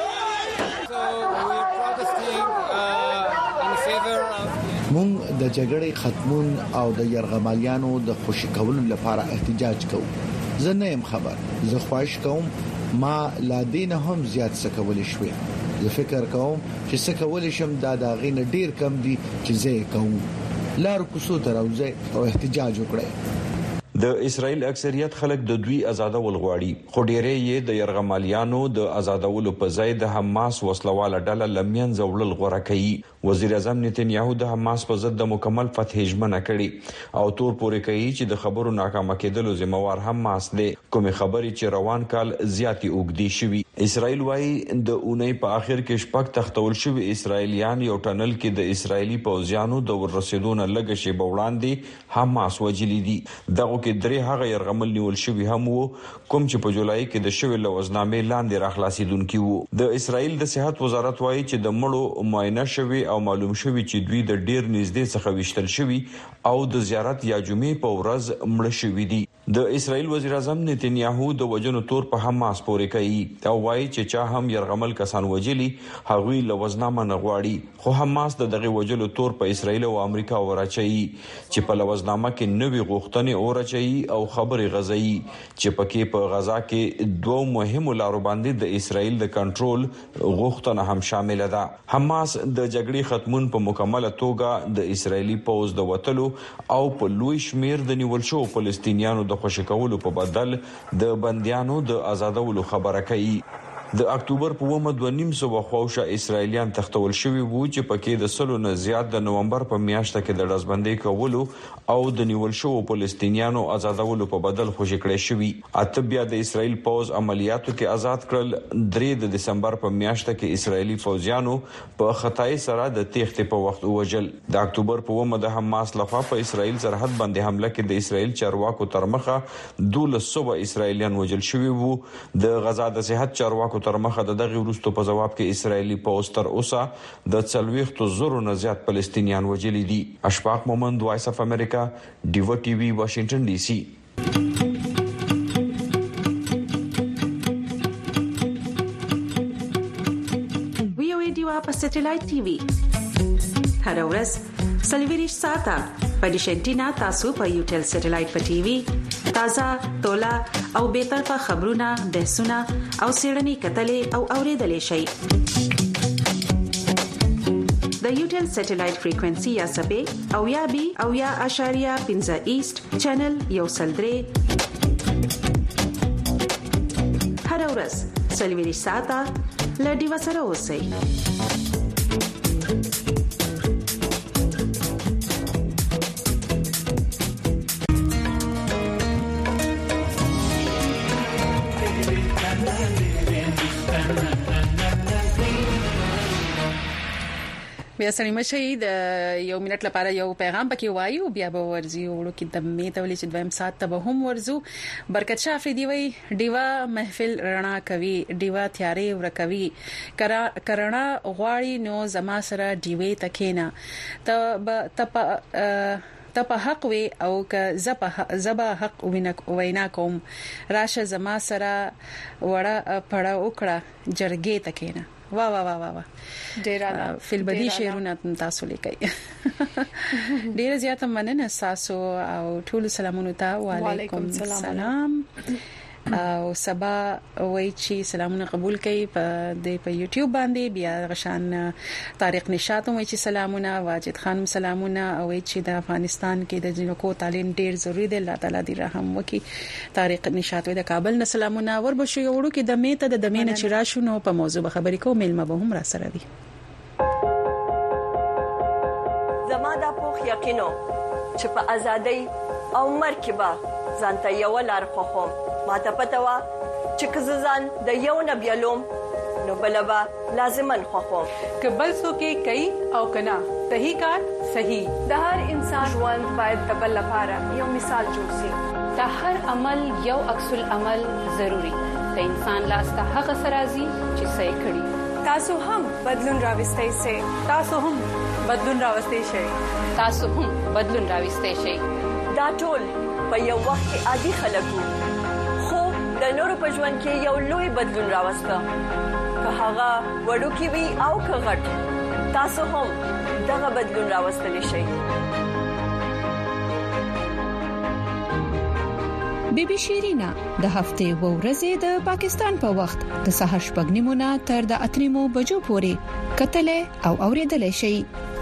مونږ د جګړې ختمون او د يرغمالیانو د خوشی کولو لپاره احتجاج کوو. زه نه يم خبر. زه خواهش کوم ما لا دین هم زیات سکول شوي. زه فکر کوم چې سکول شم دا غین ډیر کم دي چې زه کوم. لار کوڅو ته راوځي او احتجاج وکړي. د اسرایل اکثریت خلک د دوی آزادول غواړي خو ډیری یې د يرغمالیانو د آزادولو په ځای د حماس وسلواله ډله لمن زولل غوړه کوي. وزیر اعظم نتنیاهو د حماس په ضد د مکمل فتح ژمنه کړې او تور پورې کوي چې د خبرو ناکامه کېدلو ذمہوار حماس دی. کومې خبرې چې روان کال زیاتې اوږدې شوي. اسرائیل وايي د اونۍ په اخر کې شپږ تختول شوي اسرایلیان یو ټنل کې د اسرایلی پوځیانو د ورسېدون لږ شی بوړاندې حماس وجلی دي. دغه کې درې هغه يرغمل نیول شوی هم وو کوم چې په جولای کې د شوی لوزنامې لاندې راخلاصیدونکي وو. د اسرایل د صحت وزارت وايي چې د مړو معاینه شوی او معلوم شوی چې دوی د ډیر نږدې څخه وشتل شوی او د زیارت یا جمعې په ورځ مړ شوی دي. د اسرایل وزیر اعظم نتنیاهو د وجنو تور په حماس پورې کوي او وايي چې چا هم يرغمل کسان وجلی هغوی لوزنامه نه غواړي خو حماس دغه وجلو تور په اسرایل او امریکا ورچي چې په لوزنامه کې نوې غوښتنې اورچي او خبري غزي چې پکې په غزا کې دوه مهمو لارو باندې د اسرایل د کنټرول غوښتنه هم شامل ده. حماس د جګړې ختمون په مکمله توګه د اسرایلی پوز د وټلو او په لوی شمیر د نیول شو فلسطینیانو د خوشی کولو په بدل د بنديانو د آزادولو خبره کوي. د اکتوبر په 2.5 خوښه اسرایلیان تختول شوی وو چې پکې د سلو نه زیات د نومبر په میاشت کې د رزبندۍ کولو او د نیول شو فلسطینیانو آزادولو په بدل خوشی کړی شوی. اته بیا د اسرایل پوز عملیاتو کې آزاد کړل. 3 د دسمبر په میاشت کې اسرایلی فوجیانو په خطای سره د تېښتې په وخت وژل. د اکتوبر په 1 د حماس لخوا په اسرایل سرحد باندې حمله کې د اسرایل چارواکو ترمخه 1200 اسرایلیان وژل شوی وو. د غزا د صحت چارواکو ترمخه د دغه وروستو په جواب کې اسرایلی پوز تر اوسه د 40,000 نه زیات فلسطینیان وژلي دي. اشفاق مومند، وایس اف امریکا، ډیو ټي وي، واشنگټن ډي سي. وی او ډیوا په سټلایټ ټي وي هر ورځ سلویریش ساته په ډیشنټینا تاسو په یوټل سټلایټ په ټي وي تازه تولا او به طرفه خبرونه بحثونه او سیړنی کتلې او اوریدلې شي. د یوټل سټلایټ فریکوئنسي یا سبې او یا بي او یا اشاریه 15 ایست چینل یو سلدري هر ورځ سلویریش ساته لډي وسره اوسئ. بیا سړی مشي د یو منټ لپاره یو پیغام پکې وایو بیا به ورزي وړو کې د میته ولې چې 2 ساعت ته هم ورزو. برکت شاه افریدي وای دیوا محفل رڼا کوي دیوا تیارې ورکوي کرنا غواړي نو زما سره دیوي تکینا ته په حق وي او که زبا حق وینا کوم راشه زما سره وړه پړه وکړه جرګې تکینا. وا ډیر فلبدي شعرونه تاسو لیکي ډیر زیاته مننه تاسو او ټول سلامونه ته وعلیکم السلام او سبا وای چې سلامونه قبول کړئ په یوټیوب باندې بیا غشان طارق نشاط وای چې سلامونه واجد خان سلامونه او وای چې د افغانستان کې د جنکو تعلیم ډیر ضروری دی الله تعالی دې رحم وکړي طارق نشاط وای د کابل نه سلامونه وربشو یوړو کې د میته د دمینه چې راشونو په موضوع خبرې کوم ملما به هم را سره دي زما د پوخ یقینو چې په ازادۍ او مرکبه ځانته یو لار خوخم ما ته پته وا چې کززان د یو نبیلوم نو بلبا لازمن خوخم کبل سو کې کوي او کنا صحیح کار صحیح د هر انسان ژوند باید د بل لپاره یو مثال جوړ شي د هر عمل یو عکس العمل ضروری د انسان لاس ته هغه سرازي چې صحیح کړي تاسو هم بدلون راوستئ شئ تاسو هم بدلون راوستئ شئ تاسو هم بدلون راوستئ شئ دا ټول په یو وخت کې عادي خلکو د نورو په ژوند کې یو لوی بدلون راوسته که هغه وړوکی وي او که غټ تاسو هم دغه بدلون راوستلی شئ بیبي شیرینا د هفته و ورځې د پاکستان په وخت د سهار 8:30 تر د 8:00 بجو پورې کتلې او اوریدلې شئ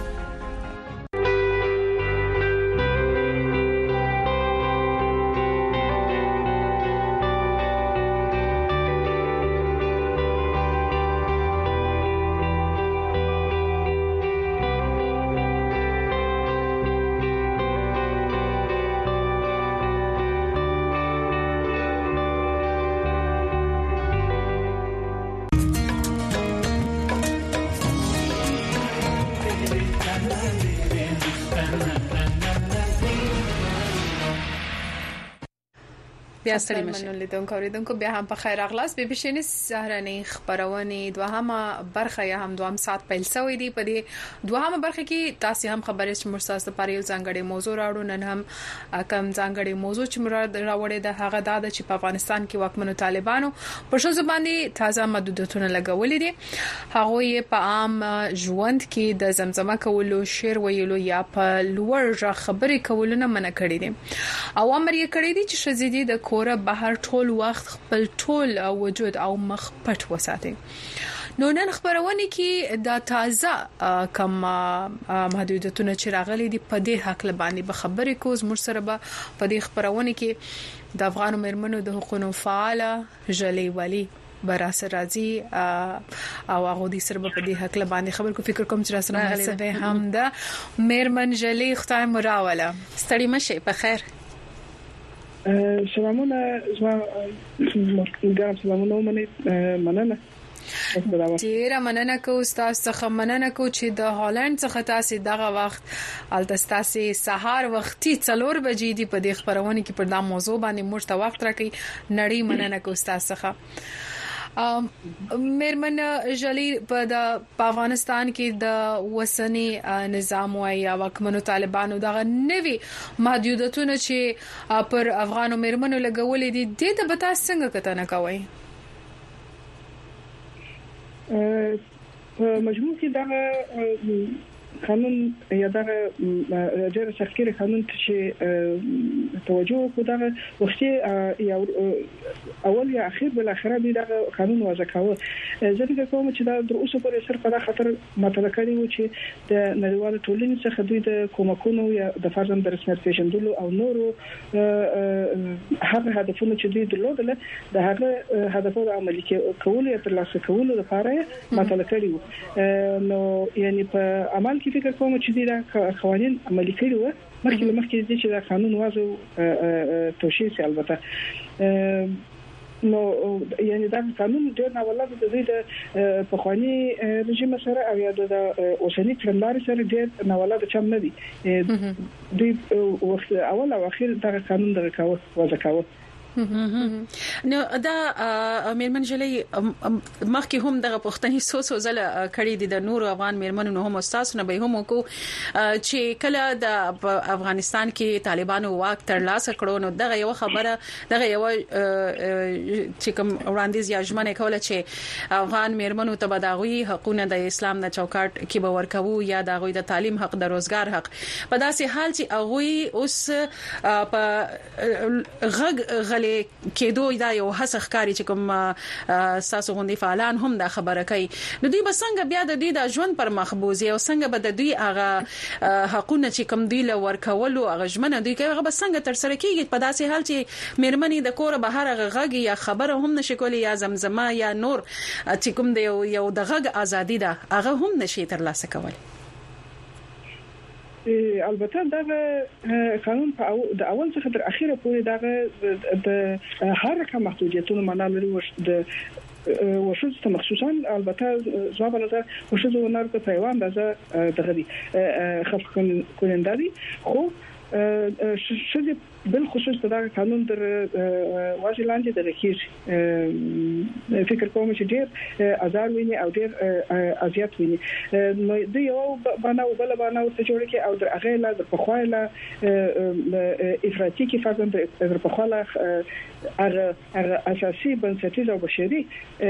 بیا ستړي مشن لیدونکو اوریدونکو بیا هم په خیر اغلاس به بشینې سهارنی خبرونه دوهمه برخه یا هم دوام سات پیل سوې دی په دې دوهمه برخه کې تاسو هم خبرې چې مرساس لپاره یو ځانګړي موضوع راوړو نن هم کم ځانګړي موضوع چې مراد راوړې د هغه د چې په افغانستان کې واکمنو طالبانو په شو زبانې تازه محدودیتونه لګولې دي هغه په عام ژوند کې د زمزمه کولو شعر ویلو یا په لوړ خبرې کولو نه منع کړی دي او امر یې کړی دي چې شزيدي د کوره بهر ټول وخت خپل ټول وجود او مخ پټ وساتي نو نن خبرونه کې د تازه کم محدودیتونه چې راغلي دي په دې حق لبانی به خبرې کوز مر سره به په دې خبرونه کې د افغان مېرمنو د حقوقو فعاله جلی ولی براسه راځي او هغه د سره په دې حق لبانی خبر کو فکر کوم چې راسره مناسبه هم ده مېرمن جلی خدای مراوله ستړي مشه په خیر سلامونه زما ګرام سلامونه مننه ډیره مننه کوم تاسو څخه مننه کوم چې د هالند څخه تاسو دغه وخت التستاسي سهار وختي 4 بجې دی په دې خبرونه کې پر دا موضوع باندې مرته وخت راکې نړۍ مننه کوم تاسو څخه مېرمن جلی په افغانستان کې د وسنی نظام او یا واکمنو طالبانو دغه نوي محدودیتونه چې پر افغانو مېرمنو لګولې دي د ته به تاسو څنګه کتنه کوئ مجموع کې دا قانون یا دا ډېر سختګر قانون چې توجه کو دا وختي یا اول یا اخر بل اخر به دا قانون وضع کاوه زه فکر کوم چې دا در اوسه پورې سر په خطر مطلق کړي و چې د نړیوال ټولنې څخه دوی د کومکونو یا د فرضاً د رسمیت پیژندلو او نورو هغه هدفونه چې دوی درلودل د هغه هدفونو عملي کول یا ترلاسه کولو لپاره مطلق کړي و نو یعنی په عمل کې فکر کوم چې دا قوانين عملي کړي و مخکې چې دا قانون وضع توشي سي البته نو یعنی دا قانون د ناولاد د دې د پخوانی رژیم سره او یا د اوسنی کړنلاري سره د ناولاد چم نه دي دوی وخت اول او اخر دا قانون دغه وضع کاوه نو دا میرمن جلي مخکې هم دغه پښتني سوسو زله کړي دي د نور افغان میرمنو نو هم استاد نه به هم کو چې کله د افغانستان کې طالبانو واک ترلاسه کړو نو دغه یو خبره دغه یو چې کوم وړاندیز یا ژمنه کوله چې افغان میرمنو ته بداغوي حقونه د اسلام د چوکاټ کې به ورکوو یا دغه د تعلیم حق د روزګار حق په داسې حال چې هغه اوس په غږ کېدو دا یو حسخکاری چې کوم ساسو غوندي فعالان هم دا خبره کوي نو دوی بسنګ بیا د دوی د ژوند پر مخبوزي او څنګه به د دوی هغه حقونه چې کوم دوی له ورکولو هغه ژمنه دوی کوي هغه بسنګ تر سره کیږي په داسې حال چې میرمنې د کور بهر غږ یا خبره هم نشي کولی یا زمزمه یا نور چې کوم د یو د غږ ازادي ده هغه هم نشي ترلاسه کولی البته دا قانون د اول څخه تر اخیره پورې دا د هر کوم محدودیتونو معنا لري د وشوز مخصوصا البته ځواب نظر وشوز ونر په پیوند ده دغه دي خف کولنداري خو شوز بل خصوص په دا قانون در واځي لاندې د رکیږي فکر کوم چې ډېر آزار ویني او ډېر ازیات ویني نو د یو باندې او بل باندې څه جوړ کې او در هغه لا د پخوایله افراطي کې فقط در پخواله هغه اساسي بنسټیز او بشري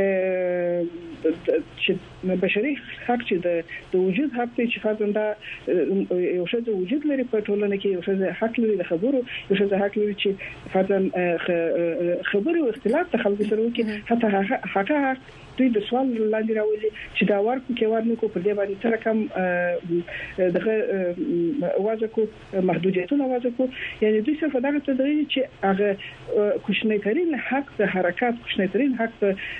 چې بشري حق چې د وجود حق چې فقط دا یو څه د وجود لري په ټولنه کې یو څه حق لري د خبرو یو څه حق لري چې فقط خبرو او اختلاف ته خلک سره وکړي حتی حق دوی د سوال لاندې راولي چې دا ورکو کې ورنو کو په دې باندې تر کم دغه وازکو محدودیتونه وازکو یعنی دوی څه فداغه تدریج چې هغه کوشنیترین حق د حرکت کوشنیترین حق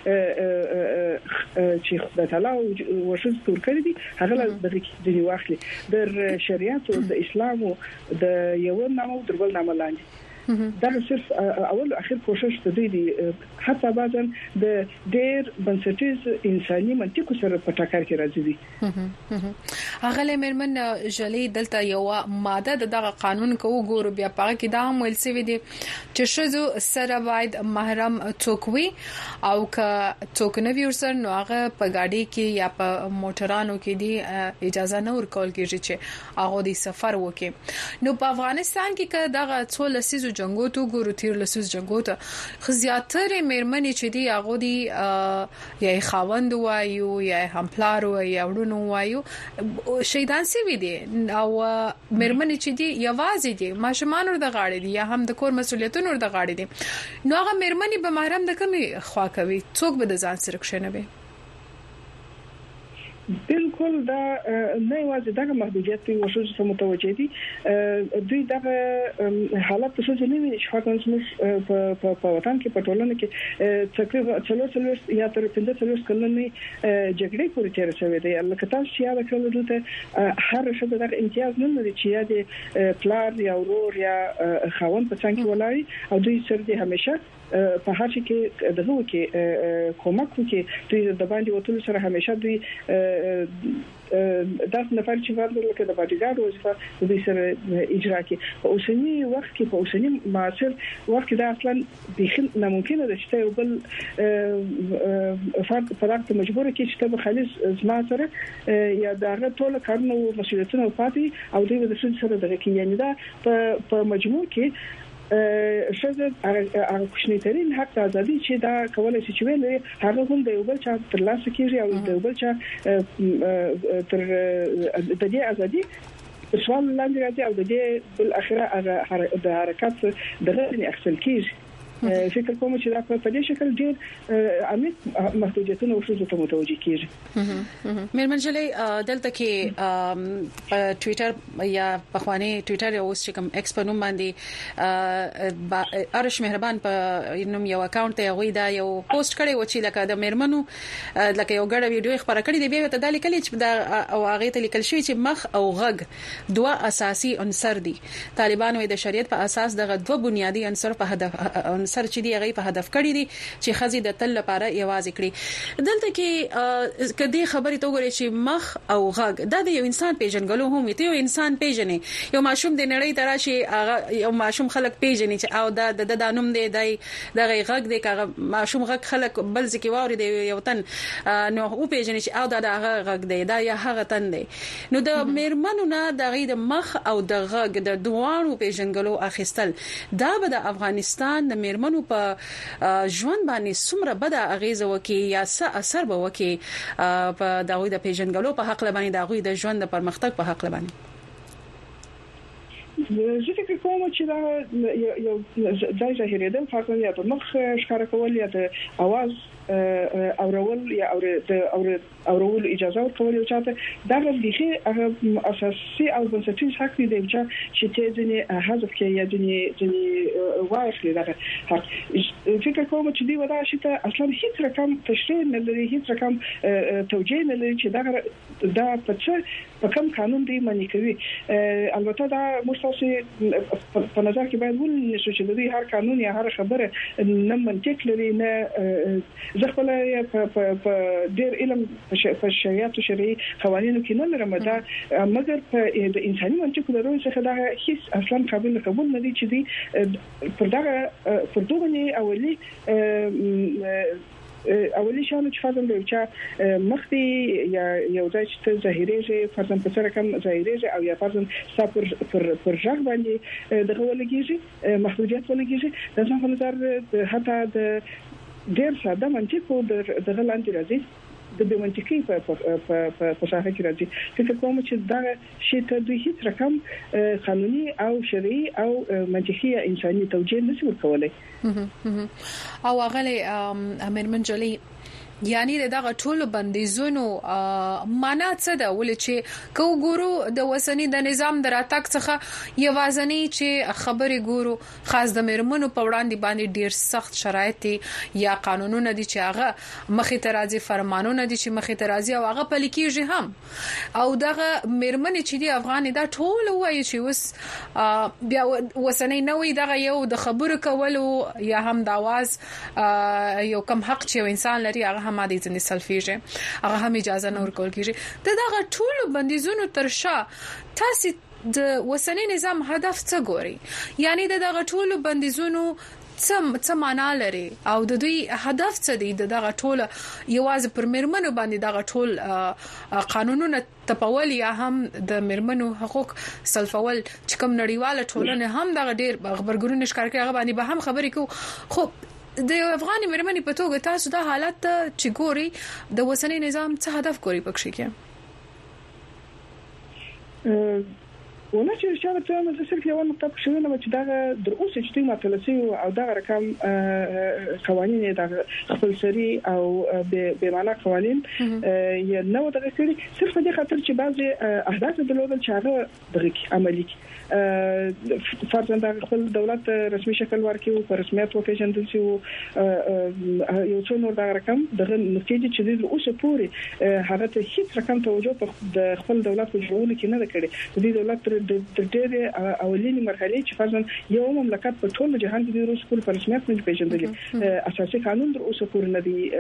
چې خدای تعالی وشوز تور کړی دي هغه د دې واخلي د شریعت او د اسلام او د یو نامو دربل نامه لاندې دا صرف اول اخر کوشش ته دی حتی بعضا د ډېر بنسټیز انساني منطق سره په ټاکر کې راځي دي هغه لمرمن جلي دلته یو ماده دغه قانون کو ګورو بیا پاره کې دا هم ویل سوي دي چې شذو سره باید محرم څوکوي او ک څوک نه ویورسر نو هغه په گاډي کې یا په موټرانو کې دی اجازه نه ورکول کیږي چې هغه د سفر وکړي نو په افغانستان کې که دغه څول لسیزو جنگو تو ګورو تیر لسیز جنگو ته خزياتره مېرمنې چې دی هغه دی یا خاوند وایو یا همپلار وایو یا ورونو وایو شهیدان سوي دي او مېرمنې چې دی یوازې دي ماشومان ور د غاړې دي یا هم د کور مسولیتونو ور د غاړې دي نو هغه مېرمنې به محرم د کمی خوا کوي څوک به د ځان سره کښنوي بالکل دا نه یوازې دغه محدودیت او شوز ته متوجه دي دوی دغه حالت څه نه ویني چې فقط موږ په وطن کې په ټولنه کې تقریبا 40 یا تر 15 کلونې جګړې پورې تیر شوې دي لکه تاسو چې یاد کړل دوی هر څه دغه امتیاز نه لري چې یا د پلار یا ورور یا خاوند په څنګه ولای او دوی سره دي همیشه په هر شي کې دغه کې کومک کوي دوی د باندې وټول سره همیشه دوی داس نفر چې ورته لکه د باډیګارد وظیفه دوی سره اجرا کوي په اوسنی وخت کې په اوسنی معاصر وخت کې دا اصلا بخل ناممکن ده چې یو بل فرد فرد مجبور کې چې په خالص زما سره یا دغه ټول کارونه او مسولیتونه پاتې او دوی د څه سره دغه کې یعنی دا په مجموع کې شذ هغه کوشنیترین حق ازادي چې دا کولای شي چې ویل هغه هم د یو بل چا تر لاسه کیږي او د یو بل چا تر د دې ازادي سوال لاندې راځي او د دې بل اخره هغه د حرکت دغه نه اخصل کیږي فکر کوم چې دا په دې شکل ډیر عمیق محدودیتونه او شوزو ته متوجي کیږي مېرمن جلي دلته کې په ټوئیټر یا په خواني ټوئیټر او اوس چې کوم ایکس په نوم باندې ارش مهربان په نوم یو اکاونټ ته غوي دا یو پوسټ کړی و چې لکه د مېرمنو لکه یو غړ ویډیو خبره کړې دی بیا ته د لیکل چې دا او هغه ته لیکل شوی چې مخ او غږ دوه اساسي عنصر دي طالبان وي د شریعت په اساس دغه دوه بنیادی عنصر په هدف عنصر چې دی هغه په هدف کړی دي چې خزي د تل لپاره یوازې کړی دلته کې کدي خبرې ته وګورئ چې مخ او غږ د یو انسان پیژنګلو هم یو انسان پیژنې یو ماشوم د نړۍ تراشي هغه یو ماشوم خلک پیژنې چې او د دانوم دی د غږ دی هغه ماشوم غږ خلک بل ځکه ووري دی یو تن نو او پیژنې چې او د هغه غږ دی دا یا هغه تن دی نو د میرمنو نه د غي د مخ او د غږ د دوانو پیژنګلو اخیستل دا به د افغانستان د میرمنو په ژوند باندې څومره بد اغیزه وکي یا څه اثر به وکي په دغه د پیژنګلو په حق لبانی دغه د ژوند د پرمختګ په حق لبانی زه فکر کوم چې دا یو ځای ظاهرېدل فقط یا د مخ ښکار کول یا د आवाज اورول یا اورول اجازه ورکول یو چاته دا غوښتي اساسي او بنسټیز حق دی چې ته ځنې حذف کې یا ځنې واخلي دا فکر کوم چې دی ودا چې اصلا هیڅ رقم تشریح نه لري هیڅ رقم توجیه نه لري چې دا په کوم قانون دی معنی کوي البته دا مستوسي په نظر کې باید ولني چې د هر قانون یا هر خبره نه منطق لري نه ځکه په ډېر علم په شریعت او شرعي قوانینو کې نه لرم دا مګر په د انساني منطق درو څخه دا هیڅ اصلا قابل قبول نه دي چې دی پر دغه اولی اولی شانو چې فاضل دی چې مخدي یا یو ځای چې ظاهري فرضاً په سره کم ظاهري او یا فرضاً پر ژغ باندې دغه ولګيږي محدودیت ولګيږي د ځان په نظر حتی د ډیر ساده منطق د غلاندې راځي د منطقي په ساحه کې راځي فکر کوم چې دا شی ته د هیڅ رقم قانوني او شرعي او منطقي انساني توجیه نشي ورکولای او هغه امرمن جلی یعنی دغه ټول بندیزونو معنا څه ده ولې چې کو ګورو د وسنی د نظام دراتک څخه یوازنی چې خبرې ګورو خاص د میرمنو په وړاندې باندې ډیر سخت شرایط یا قانونونه دي چې هغه مخې ته راځي فرمانونه دي چې مخې ته راځي او هغه پلیکيږي هم او دغه میرمن چې دی افغان دا ټول وایي چې وس بیا وسنی نوې دغه یو د خبرو کولو یا هم د आवाज یو کم حق چې انسان لري هغه هم د ځنې سلفیږي هغه هم اجازه نه ورکول کیږي دغه ټول بندیزونو ترشا تاسو د وسنی نظام هدف څه ګوري یعنی دغه ټول بندیزونو څه معنا لري او د دوی هدف څه دی دغه ټول یوازې پر میرمنو باندې دغه ټول قانونونه تپول یا هم د میرمنو حقوق سلفول چې کوم نړیواله ټولنه هم دغه ډیر خبرګونونه ښکار کوي هغه باندې به هم خبرې کوو خو د افغاني میرمنې په توګه تاسو د حالت چې ګوري د وسنی نظام څه هدف ګوري پکې کې ونه چې شاوته نو صرف یو نقطه شوی نه چې دا در اوسه چې ماتلسي او دا رقم قوانين د خپل سری او به معنا قوانين یې نو دغه کړی صرف د خاطر چې بعضي اهداف درلودل چې هغه دغه عملي فرضاً د خپل دولت رسمي شکل ورکړي او رسمیت وپیژندل شي یو څو نور دا رقم دغه نتیجه چې د اوسه پوري هغه ته هیڅ رقم توجه د خپل دولت په جوړولو کې نه کړي د دولت د ډېر اولینی مرحله چې فرضاً یو مملکت په ټول جهان کې د روس پر رسمیت نه پیژندل اساسي قانون در اوسه پوري نه دی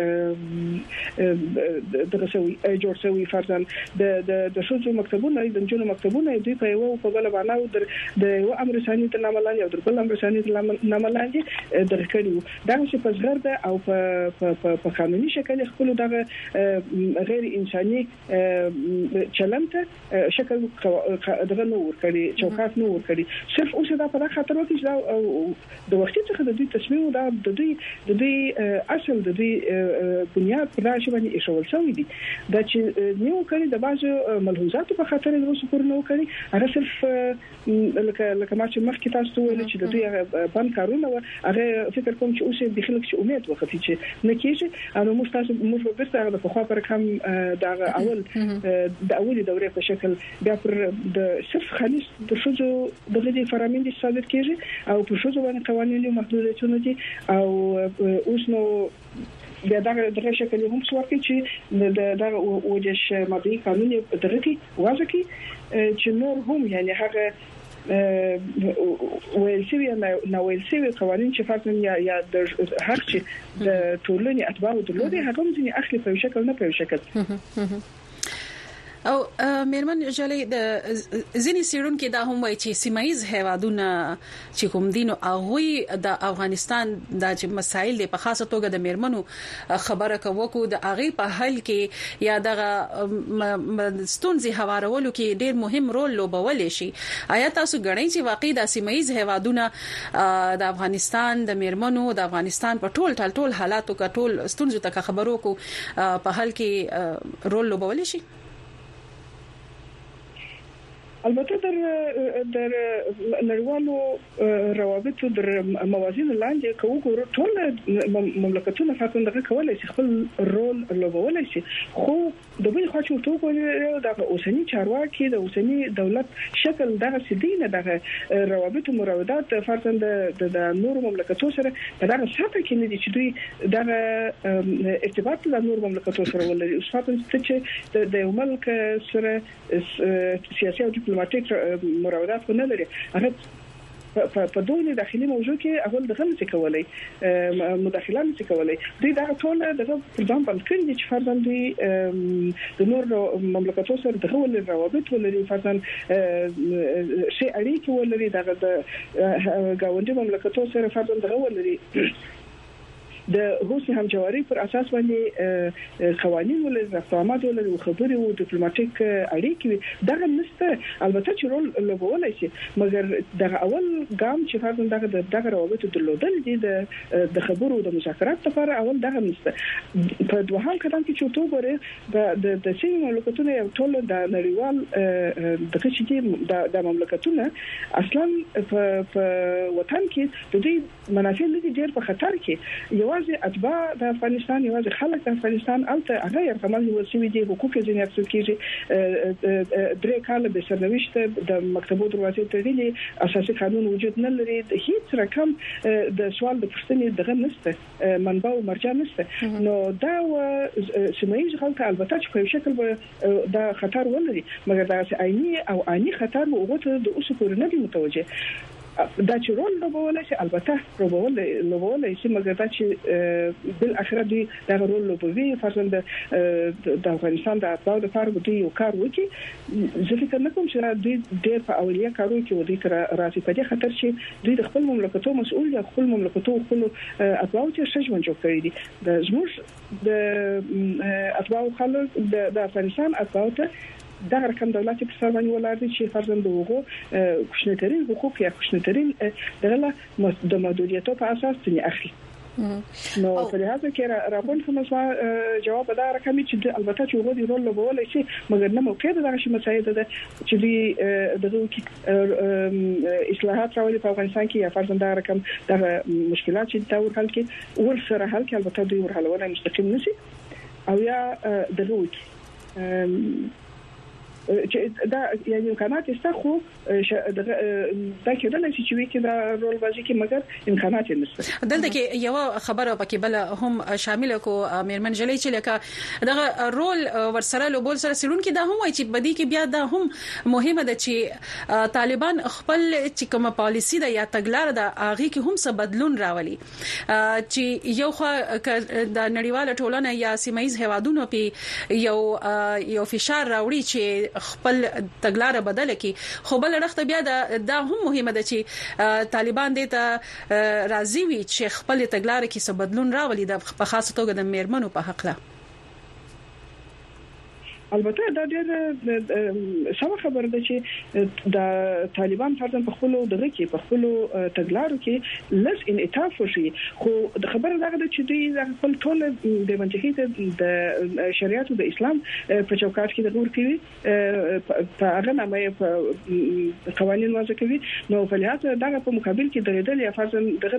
دغه جوړ شوی فرضاً د شوزو مکتبونه د جنونو مکتبونه دوی په یو په بل باندې د یو امر ثاني تر ناملاندې او د بل امر ثاني تر ناملاندې درکړیو دا چې په زغرد او په قانوني شکل خپل دغه غیر انساني چلند شکل دغه نور کړي چوکاټ نور کړي صرف اوس دا په خاطر وکړي چې د وخت څخه د دوی تصمیم دا د دوی اصل د دوی بنیاد په داسې باندې ایښول شوی دي دا چې نیو کړي د بازو ملحوظاتو په خاطر د اوس پر نو کړي هغه صرف لکه ما چې مخکې تاسو ویل چې د دوی بند کارونه هغه فکر کوم چې اوس به خلک چې امید وکړي چې نه کېږي او موږ تاسو موږ به ستاسو د خوا پر کم دا اول د اولی دورې په شکل بیا پر د صرف خالص د شوزو دغه فرامین دي ثابت کېږي او په شوزو باندې قوانینو محدودیتونه دي او اوس نو بیا دغه شکل هم څورکي چې د وجش ماده قانوني دغه کې واځي چې نور هم یعنی هغه ویل شوی نه ویل شوی قوانين چې فرضاً یا د حق چې د ټولنې اتباع درلودي هغه ځینې اخلي په شکل نه په شکل او میرمن جلې د ځینې سیرونکو دا هم وایي چې سیمایز هیوادونه چې کوم دینو هغه د افغانستان د مسایل په خاصه توګه د میرمنو خبره کوي د هغه په حل کې یا د ستونزې هوارولو کې ډېر مهم رول لوبولای شي. آیا تاسو غواړئ چې واقعي د سیمایز هیوادونه د افغانستان د میرمنو د افغانستان په ټول حالاتو کې ټول ستونزو ته خبرو کو په حل کې رول لوبولای شي؟ البته در نړیوالو روابطو در موازین لاندې کوو ټول مملکتونه فقط دغه کولای شي خپل رول لوبولای شي خو د بل خاطر ټول د اوسنی چارواکي د اوسنی دولت شکل دغه سدینه دغه روابطو مراودات فرضاً د نور مملکتو سره په دغه ساته کې نه دي چې دوی دغه ارتباط د نور مملکتو سره ولري او فرضاً چې د یو ملک سره سیاسي او ډیپلوماټیک مراودات نه لري هغه په دوی داخلي موضوع کې اول دغه څه کولای مداخله نه کولای دوی دا ټول دغه پروګرام باندې کړی چې فرضاً دوی د نور مملکتو سره دغه ول روابط ولري فرضاً شي اړیکې ولري دغه د گاونډي مملکتو سره فرضاً دغه ولري د حسن همجواري پر اساس باندې قوانين ولري رفتارات ولري خبري او ډیپلوماټیک اړیکې دغه نسته البته چې رول لوبولای شي مګر دغه اول ګام چې فرضاً دغه روابط درلودل دي د خبرو د مذاکرات لپاره اول دغه نسته په دوهم قدم کې چې توګره د سیمه مملکتونو یو ټول د نړیوال دغه چې د مملکتونو اصلا په وطن کې د دې منافع لري ډېر په خطر کې یوازې اتباع د افغانستان یوازې خلک د افغانستان الته هغه یې کمال وسوي دي حقوق ځینې اخیستل کیږي درې کال به سرنوشت د مکتبو دروازې تړلې اساسي قانون وجود نه لري هیڅ رقم د سوال د پوښتنې دغه نشته منبع او مرجع نشته نو دا سیمایي خلک البته چې په شکل دا خطر ولري مګر دا عیني او اني خطر وګته د اوسه پورې نه دی متوجه دا چې رول لوبولای شي البته لوبولای شي مګر دا چې بل اخر دی دا رول لوبوي فرضاً د افغانستان د اتباع لپاره به یو کار وکړي زه فکر نه کوم چې دوی د اولیه کارو کې ودی تر راځي په دې خاطر چې دوی د خپل مملکتو مسؤل دي خپل مملکتو خپل اتباع ته شجمن جوړ کړی دي د زموږ د اتباع خلک د افغانستان اتباع ته دا رقم دولت په سر باندې ولاړ دي چې فرضاً دغه کوشنترین حقوق یا کوشنترین دغه د محدودیتو په اساس ځنی اخلي نو په لحاظ کې راپور کوم جواب دا رقم چې البته چې وګړي رول لوبولای شي مګر نه موقع دغه شی مسایل ده چې دغه اصلاحات راولي په افغانستان کې یا فرضاً دا رقم د مشکلات چې دا ورحل کې ورسره حل کې البته دوی ورحلونه مستقیم نشي او یا دغه دا یعنی امکانات استه خو دا کېدل چې وی کې دا رول بازی کې مګر امکانات نشته دلته کې یو خبره پکې بل هم شامل کو میرمن جلې چې لکه دا رول ورسره لوبول سره سړون کې دا هم وایي چې بدی کې بیا دا هم مهمه ده چې طالبان خپل چې کوم پالیسی ده یا تګلار ده هغه کې هم څه بدلون راولي چې یو خو د نړیواله ټولنه یا سیمایز هوادونو په یو فشار راوړي چې خپل تګلارې بدل کړي خو بل وخت بیا دا هم مهمه ده چې طالبان دې ته راضي وي چې خپل تګلارې کې څه بدلون راولي د په خاصه توګه د میرمنو په حق له البته دا ډېر سم خبره ده چې د طالبان فرضاً په خپل دغه کې په خپل تګلارو کې لږ انعطاف وشي خو د خبره دا ده چې دوی خپل ټول د منځهي د شریعت او د اسلام په چوکاټ کې د ګور کوي په هغه نامه په قوانين وضع کوي نو په لحاظ دا په مقابل کې درېدل یا فرضاً دغه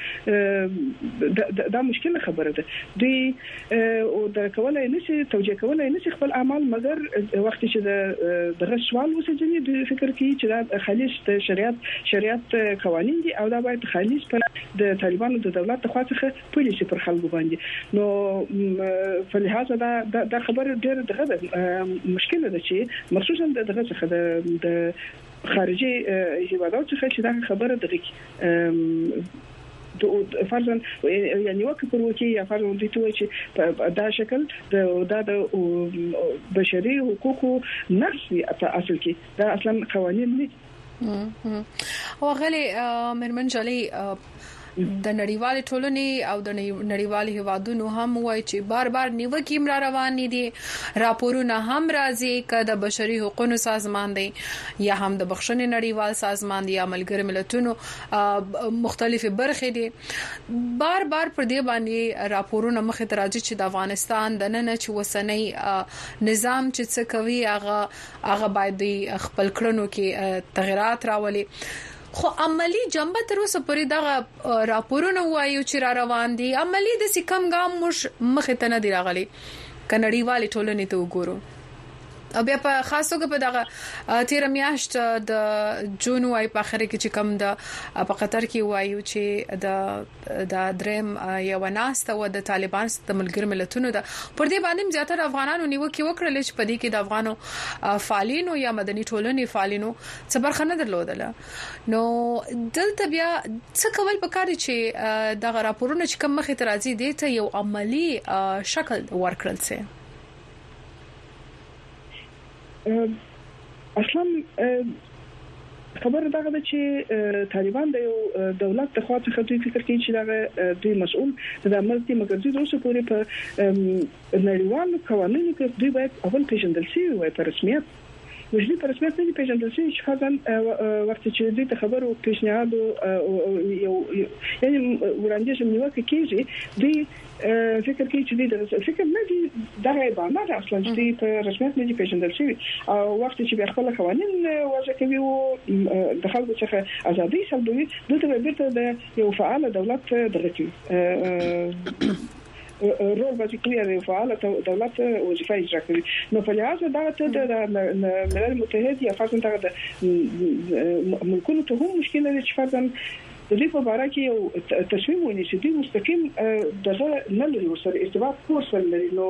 دا مشکله خبره ده دوی او د کولای نشي توجیه کولای نشي خپل اعمال مګر وخت چې د سوال وسجنې د فکر کې چې دا خالص د شریعت قوانين دي او دا باید خالص پر د طالبانو د دولت خواڅخه پولیسي پر خلکو باندې نو په لحاظ دا خبره ډېر دغه مشکله ده چې مخصوصا دغه څخه د خارجي هیوادات څخه چې دا خبره دغه فرضاً یعنی وکه پر وکی یا فرضاً د توې چې دا شکل د بشري حقوقو نقض په اصل کې دا اصلا قوانين نه او غلي مرمن جالي د نړیوال ټولنې او د نړیوال هیوادونو هم وایي چې بار بار نیوکې مر روان دي راپورونه هم راځي چې د بشري حقوقو سازمان دی یا هم د بخښنې نړیوال سازمان دی یا ملګری ملتونو مختلفې برخې دي بار بار پر دې باندې راپورونه مخې ته راځي چې د افغانستان د نن چې وسنۍ نظام چې څه کوي هغه باید خپل کړنو کې تغیرات راولي خو عملی جنبه تر اوسه پورې دا راپورونه وایي چې را روان دي عملی د سکم ګام مخ ته نه دی راغلي کنړیوالي ټولنې ته وګورو او بیا په خاصو کې په دغه 13 میاشت د جون وای په اخر کې چې کم د په قطر کې وایو چې د دریم یو ناسته و د طالبان د ملګر ملتونو د پر دې باندې زیاتره افغانانو نیوکه وکړل چې په دې کې د افغانو فعالینو یا مدني ټولنې فعالینو څبر خنه درلودله نو دلته بیا څه کول پکاري چې د راپورونو چې کم مخې ته راځي دي ته یو عملی شکل ورکړل سي اصلا خبر دغه چې طالبان د یو دولت د خواته خدای فکر کوي چې دغه دوی مسؤل د امنیتي مګرځي د اوسه پورې په نړیوالو قوانینو کې دوی باید اول پیژندل شي وای په رسمیت وجدي په رسمیت نه پیژندل شي چې فعلا وخت چې دوی ته خبرو پیشنهاد یو یعنی وړاندیز نیوکه کیږي دوی فکر کوي چې د فکر نه دي دغه باندې اصلا چې په رسمیت نه دي پیژندل شي او وخت چې به خپل قوانين وضع کوي او د خلکو څخه ازادي سلبوي دغه بیرته د یو فعال دولت دغه کوي رول باندې کوي فعال دولت وظیفه اجرا کوي نو په لحاظ دا د ملل متحد یا فقط د ملکونو ته هم مشکل لري چې فقط د دې په اړه کې یو تصمیم ونیسي چې مستقیم دغه نه لري ورسره ارتباط کول لري نو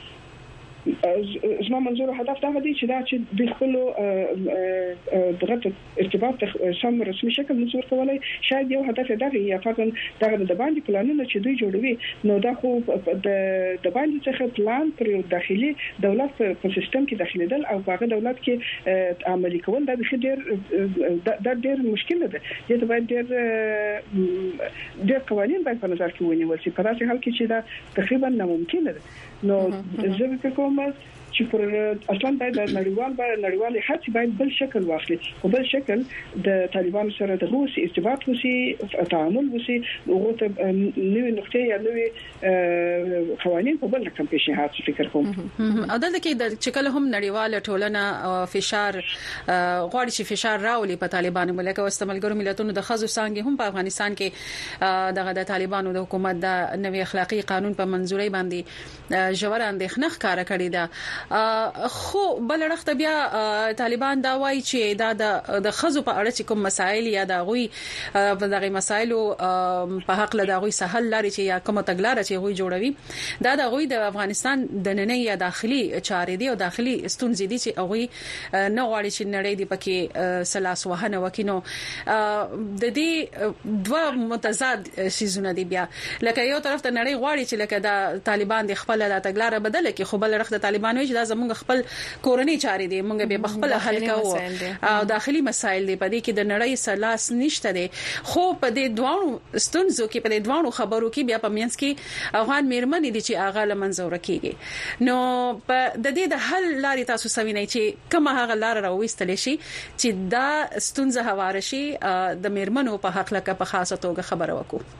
زما منظور هدف دا دی چې دا چې د خپل دغه ارتباط سم رسمي شکل نشور کولای شاید یو هدف دغه یا فقط دغه د باندې پلانونه چې دوی جوړوي نو دا خو د باندې څخه پلان پر داخلي دولت په سیستم کې داخليدل او هغه دولت کې عملي کول دا ډېر مشکل ده چې باید ډېر قوانين باید په نظر کې ونیول شي په داسې حال کې چې دا تقریبا ناممکن ده نو زه فکر کوم چې پر اصلا باید نړیوال هڅې باید بل شکل واخلي او بل شکل د طالبان سره د روسي ارتباط وسی تعامل وسی او ته نوې نقطې یا نوې قوانين په بل رقم پیشنهاد فکر کوم او دلته کې د چکل هم نړیوال ټولنه فشار غواړي چې فشار راولي په طالبانو ملک او استعمالګرو ملتونو د خزو څنګه هم په افغانستان کې دغه د طالبانو د حکومت د نوې اخلاقی قانون په منځوري باندې ژور اندېښنه ښکارا کړې ده خو بل وخت بیا طالبان دا وایي چې دا د خزو په اړه چې کوم مسایل یا د غوي په دغه مسایلو په حق له دغه سهل لري چې یا کوم تګلارې چې غوي جوړوي دا د غوي د افغانستان د نننۍ یا داخلي چارې دي او داخلي ستونزې دي چې غوي نه غواړي چې نړۍ دی پکې سلاس وهنه وکینو د دې دوه متضاد سيزونه دي بیا لکه یو طرف ته نړۍ غواړي چې لکه د طالبان د خپل د تګلارې بدله کې خو بل وخت د طالبان دا زموږ خپل کورنۍ چارې دي موږ به خپل حل کوو او داخلي مسایل دي په دې کې د نړۍ سلاس نشته دي خو په دې دوه ستونزو کې په دې دوه خبرو کې بیا په مینس کې افغان میرمنې دي چې اغه لمنځور کیږي نو په د دې د حل لارې تاسو سوینئ چې کومه هغه لار راوستل شي چې دا ستونزه هواره شي د میرمنو په حق لکه په خاصه توګه خبره وکړو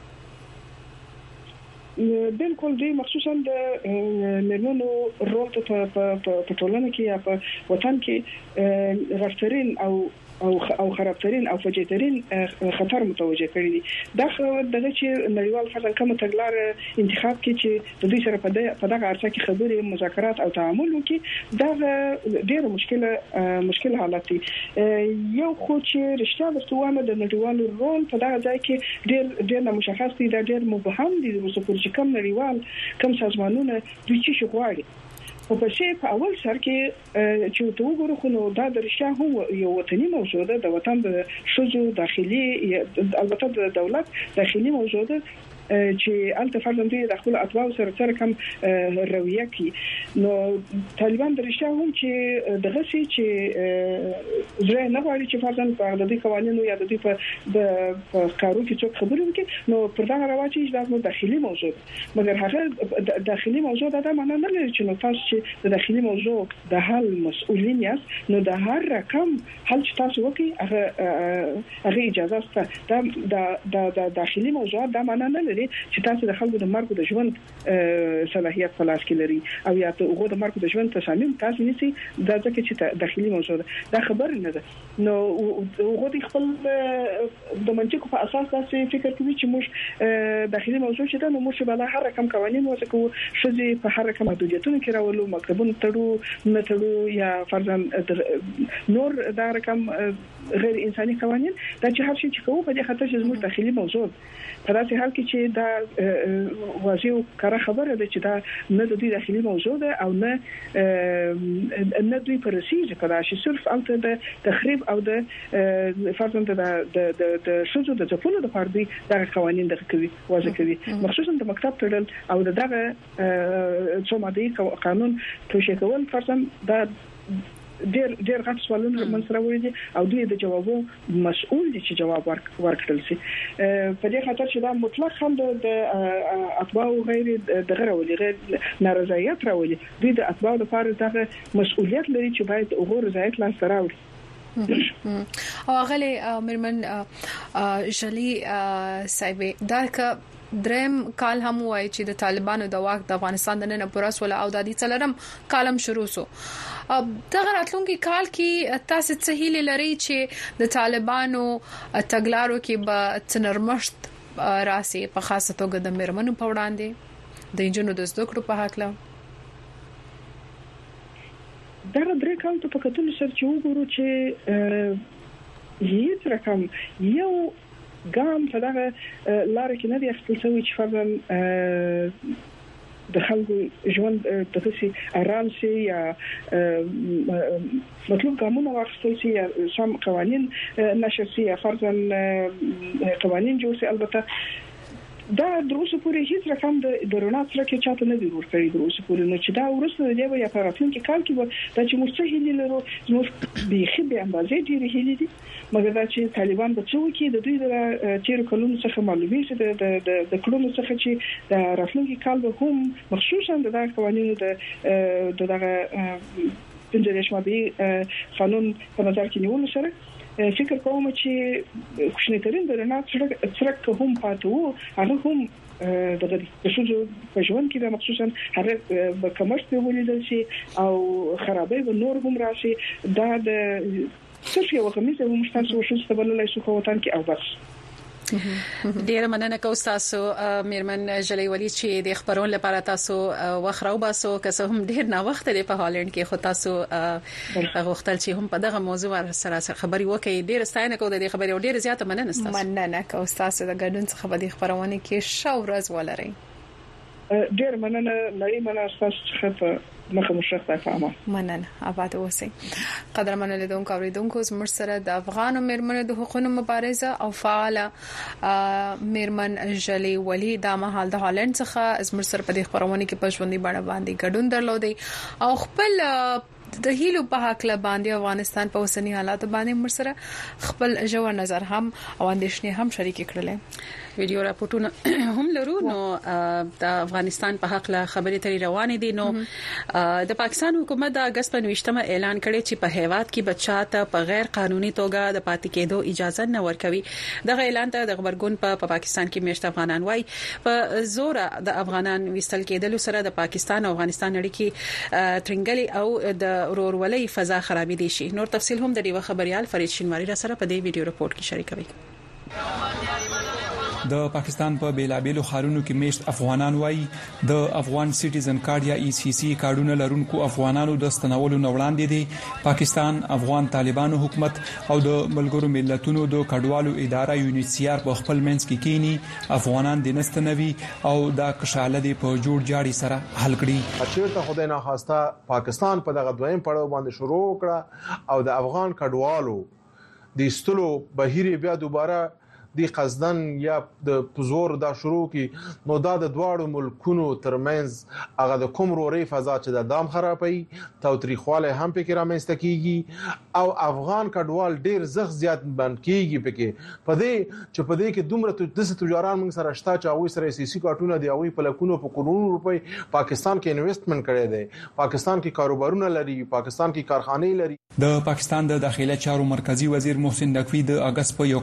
بالکل دی مخصوصا د میرمنو رول ته په ټولنه کې یا په وطن کې غفرین او خرابترین او فجیترین خطر متوجه کړی دي دا دغه چې نړیوال فضل کوم تګلار انتخاب کې چې د دې سره په دغه اړه کې خبرې مذاکرات او تعامل وکړي دا ډېر مشکل حالت دی یو خو چې رښتیا ورته د نړیوالو رول په دغه ځای کې ډېر مشخص دي دا ډېر مبهم دي چې کوم نړیوال کوم سازمانونه دوی چې غواړي په شی په اول سر کې چې تو وګورو خو نو دا د رښتیا هم یو وطني موضوع ده د وطن د شذو داخلي البته د دولت داخلي موضوع ده چې الته فرضاً د خپل اتباع سره کوم رویه کوي نو طالبان درشته هم چې دغه شي چې زه نه غواړم چې فرضاً په د دې قوانینو یا د دې په کارو کې څوک خبرې وکړي نو پر دا راوچی چې د داخلي موضوع مګر هغه داخلي موضوع دا معنی نه لري چې نو تاسو چې د داخلي موضوع د حل مسؤلین یاست نو د هر رقم حل چې تاسو وکړي هغه اجازه سته د داخلي موضوع دا معنی نه چې تاسو د خلکو د مرګ د ژوند صلاحيت په لاس کې لري او یا ته هغه د مرګ د ژوند تصامیم تاسو نيسي دا ځکه چې داخلي موضوع ده دا خبر نه ده نو هغه د خپل د منطق په اساس تاسو فکر کوي چې موږ داخلي موضوع چې دا نو موږ به هر رقم قوانين وځکو شذ په هر رقم محدودیتونه کې راولو مکتبونه تړو نتړو یا فرضاً نور دا رقم غیر انساني قوانين دا چې هر شي چې کوو په دې خاطر چې موږ داخلي موضوع په داسې حال کې چې دا واضح کار خبره ده چې دا نه د داخلي موضوع ده او نه دوی پرسیږي په داسې صرف الته د تخریب او د فرضاً د شذو د ځپلو د پاره د قوانين دغه کوي واضح کوي مخصوصا د مکتب تړل او دغه څو ماده قانون توشي کول فرضاً دا ډېر غټ سوالونه منځره وړي او دوی د جوابو مسؤل دي چې جواب ورکړل شي په دې خاطر چې دا مطلق هم د اتباع غیر دغه راولي غیر نارضایت راولي دوی د اتباع لپاره دغه مسؤلیت لري چې باید هغه رضایت لاس راوړي او غلي مرمن جلی صاحب دا درم کال هم وای چې د طالبانو د واک د افغانستان د نن پورس ولا او د دې څلرم کالم شروع سو دغه راتلونکي کال کې تاسو څه هیله لري چې د طالبانو تګلارو کې به څنرمشت راسي په خاصه توګه د مرمنو په وړاندې د انجنونو د زده کړو په حق لا دا درې کال ته په کتل سره چې وګورو چې هیڅ رقم یو ګام په دغه لار کې نه دی خپل شوی چې فرضاً د خلکو ژوند د تاسو آرام سي یا مطلوب قانون واخیستل سي یا سم قوانين نشر سي یا فرضاً قوانين جوړ سي البته دا دروسه پورې هیڅ رقم د رڼا سره کې چاته نه دی ورکړی دروسه پورې نو چې دا ورسره دی یا پراتون کې کال کې دا چې مستحیل لرو نو به به اندازې ډیره هلي دي مګر دا چې طالبان به څو کې د دوی د تیر کلونو څخه معلومي چې د کلونو څخه چې د راتلونکي کال به هم مخصوصا د قوانینو د دغه پنځه ماده قانون په نظر کې نیول سره فکر کوم چې خوشنیترین درنه څرک هم پاتو هغه هم د شذو په ژوند کې د مخصوصا هغه په کمرشت ولیدل شي او خرابې به نور هم راشي دا د صرف یو خمیزه هم مشتاق شو استبللای شو کوتان کې او بس ډیر مننه کوم تاسو میرمن جلی ولی چې د خبرون لپاره تاسو وخراو باسو که څه هم ډیر نه وخت دی په هالند کې خو تاسو غوښتل چې هم په دغه موضوع سره خبري وکړي ډیر ستاینه کوم د خبري او ډیر زیاته مننه کوم تاسو د ګډون څخه په دې خبرونه کې شاو ورځ ولرئ ډیر مننه لای مننه تاسو څخه مخه مشرفه فهمه مننه آباد اوسئ قدرمن لیدونکو اوریدونکو زموږ سره د افغان مېرمنو د حقوقو مبارزه او فعاله مېرمن جلی ولی د مهال د هالند څخه زموږ سره په دې خبرونه کې پښوندې باندې ګډون درلودي او خپل د هیلو په حق له باندې افغانستان په اوسنی حالات باندې مرسره خپل جوړ نظر هم او اندیشنې هم شریک کړل ویډیو راپورټونه هم لرو نو د افغانستان په حق له خبرې ترې روانې دي نو د پاکستان حکومت د اگست په 29مه اعلان کړی چې په هیواد کې بچاته په غیر قانوني توګه د پاتې کېدو اجازه نه ورکوي دغه اعلان ته د خبرګون په پاکستان کې میشت افغانان وای په زور د افغانان وستل کېدل سره د پاکستان او افغانستان اړیکې ترنګلي او د ورورولۍ فضا خرابې دي شي نور تفصيل هم د دې خبريال فرید شینواری را سره په دې ویډیو رپورت کې شریکوي د پاکستان په بیلابېلو خارونو کې میشت افغانان وایي د افغان سټیزن کارت یا ECC کارډونه لرونکو افغانانو د ستنولو نوړاندې دي پاکستان افغان طالبانو حکومت او د ملګرو ملتونو د کډوالو اداره UNHCR په خپل منځ کې کینی افغانان د نستنوي او دا کشاله دي په جوړ جاړي سره حل کړي. چیرته خدای نه خواسته پاکستان په دغه دویم پړاو باندې شروع کړه او د افغان کډوالو د استلو بهیر بیا دوباره د قصدن یا د پزور دا شروع کی نو دا د دواړو ملکونو ترمنځ هغه د کومروري فضا چې د دام خرابي توتریخواله هم پکې رامنځته کیږي او افغان کډوال ډیر زیات بند کیږي پکې په دې کې دومره د تجاران موږ سره شته چې اوی سره سیاسي کارتونه دی اوی په لکونو په کروڑونو روپۍ پاکستان کې انویسټمنټ کړی دی پاکستان کې کاروبارونه لري پاکستان کې کارخانې لري. د پاکستان د داخلي چارو مرکزی وزیر محسن نقوی د اگست په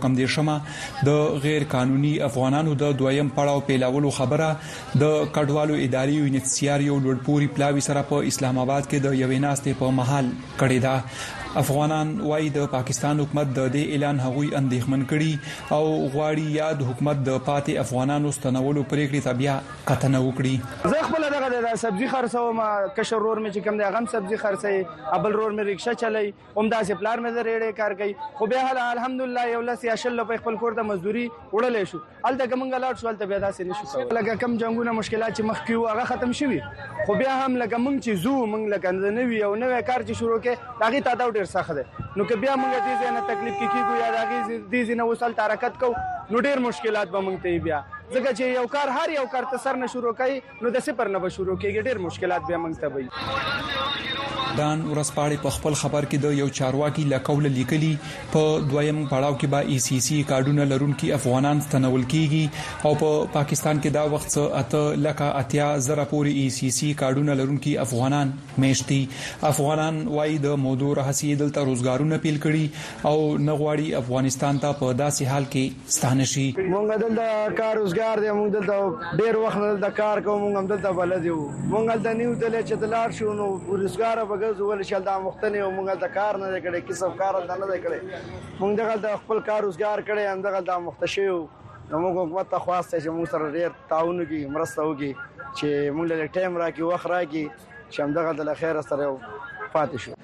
1 د غیر قانوني افغانانو د دویم پړاو پیلاولو خبره د کډوالو اداري UNHCR یو لوړپوري پلاوي سره په اسلام آباد کې د یوې ناستې په محل کړی دا. افغانان وايي د پاکستان حکومت د دې اعلان هغوی اندېښمن کړي او غواړي یا د حکومت د پاتې افغانانو ستنولو پریکړې ته بیا کتنه وکړي. زه خپل دغه سبزي خرڅوم کشر رور مې چې کوم دی غم سبزي خرڅي ابل رور مې رکشا چلای همدا سي پلار مې زریړې کار کوي خو به الحمدلله یو لس یا شل په خپل کور ته مزدوري وړلې شو الته کومنګ لاړ شو الته بیا داسې نشو کولای لکه کم جنگونه مشکلات چې مخ کیو هغه ختم شوي خو بیا هم لکه مونږ چې زو مونږ لکه نوې او نوې کار چې شروع کې هغه تا دا ډیر سخت ده نو که بیا مونږ دې نه تکلیف کیږو یا هغه دې نه وصل حرکت کو نو ډیر مشکلات به مونږ ته بیا ځکه چې یو کار هر یو کار ته سر نه شروع کوي نو د صفر نه به شروع کیږي ډیر مشکلات به مونږ ته وي. دان ورسپاړي په خپل خبر کې د یو چارواکي لکول لیکلي په دویم پړاو کې به ECC کارډونه لرونکي افغانان ستنول کیږي او په پاکستان کې دا وخت اته لکه اتیا زره پوري ECC کارډونه لرونکي افغانان میشتي. افغانان وايي د موضوع رهسي دلته روزګارونه پیل کړي او نغواړي افغانستان ته په داسې حال کې ستانه شي. مونږ دلته کار روزګار دی مونږ دلته ډیر وخت دلته کار کوو مونږ دلته بلد یو مونږ دلته نیو دلته چې دلار شو نو روزګار زول شل دا مختنه او موږ د کار نه کړي کسب کار نه کړي موږ دغه د خپل کار روزګار کړي هم دغه د مختشیو نو موږ حکومت ته خواسته چې موږ سره ډیر تعاون کوي مرسته وکړي چې موږ له ټایم راکې وخت راکې چې هم دغه د خیر سره پاتې شو.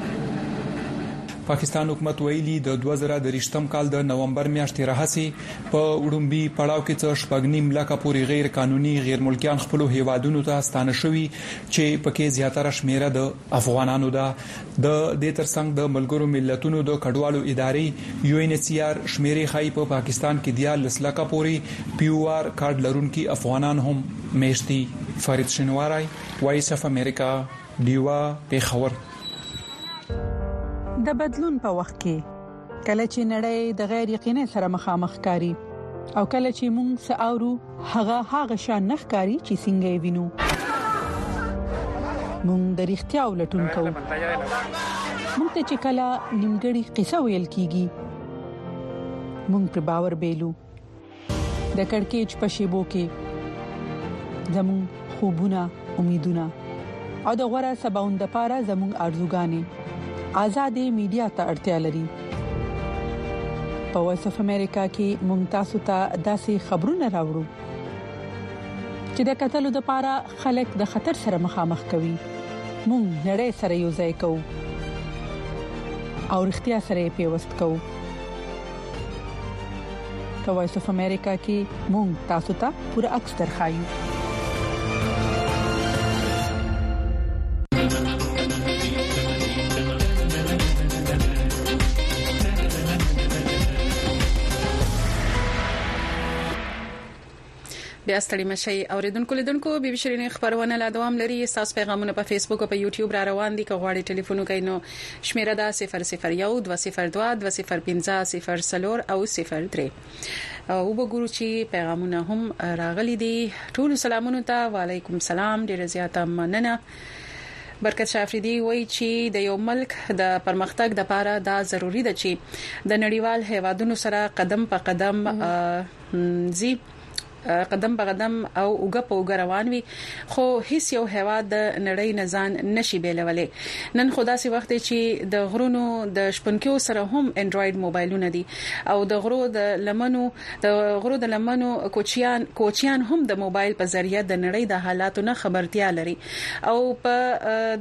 پاکستان حکومت ویلي د 2023م کال د نومبر میاشتې راهسي په وډمبي پړاو کې څه شپږنیم لکه پوري غیر قانوني غیر ملکیان خپل هیوادونو ته ستانه شوي چې پکې زیاتره شمیره د افغانانو ده. د دې ترڅنګ د ملګرو ملتونو د کډوالو ادارې UNHCR شمیره خای په پاکستان کې د 10 لکه پوري POR کارت لرونکي افغانان هم میشتي. فرید شنواری وایس اف امریکا دیوا پیښور. د بدلون په وخت کې کله چې نړۍ د غیر یقیني سره مخامخ کاری او کله چې موږ ساورو هغه شان نخکاری چې څنګه وینو موږ د اړتیا ولټون کوو موږ ته چې کله نیمګړی قصه ویل کیږي موږ پر باور بیلو د کڑکېچ په شیبو کې زموږ خوبونه امیدونه او د غوړه سباوند لپاره زموږ ارزوګانې آزادې میډیا ته اړتیا لري. په وایس اف امریکا کې ممتاز ته داسې خبرونه راوړو چې د قتلو د لپاره خلک د خطر سره مخامخ کوي. مونږ نړۍ سره یو ځای کوو او اړتیا سره پیوست کوو. په وایس اف امریکا کې مونږ تاسو ته پوره عکس درخایو. بیا ستړي مشي اوریدونکو لیدونکو بي بي شيرين خبرونه لا دوام لري. تاسو پیغامونه په فیسبوک او په یوټیوب را روان دي. کوغړی ټلیفون کوي نو شمیره دا 001 202 205 0 او 03 او وګورو چې پیغامونه هم راغلي دي. ټول سلامونه ته وعليكم السلام. ډیر زیاته مننه. برکت شافریدي وایي چې د یو ملک د پرمختګ لپاره دا ضروری ده چې د نړیوال هیوادونو سره قدم په قدم زی قدم په قدم او وګ په وګ روان وي خو هیڅ یو هوا د نړۍ نزان نشي بیلولې نن خدا سي وخت چې د غرونو د شپنکو سره هم انډراید موبایلونه دي او د غرو د لمنو کوچیان هم د موبایل په ذریعہ د نړۍ د حالاتو نه خبرتیا لري او په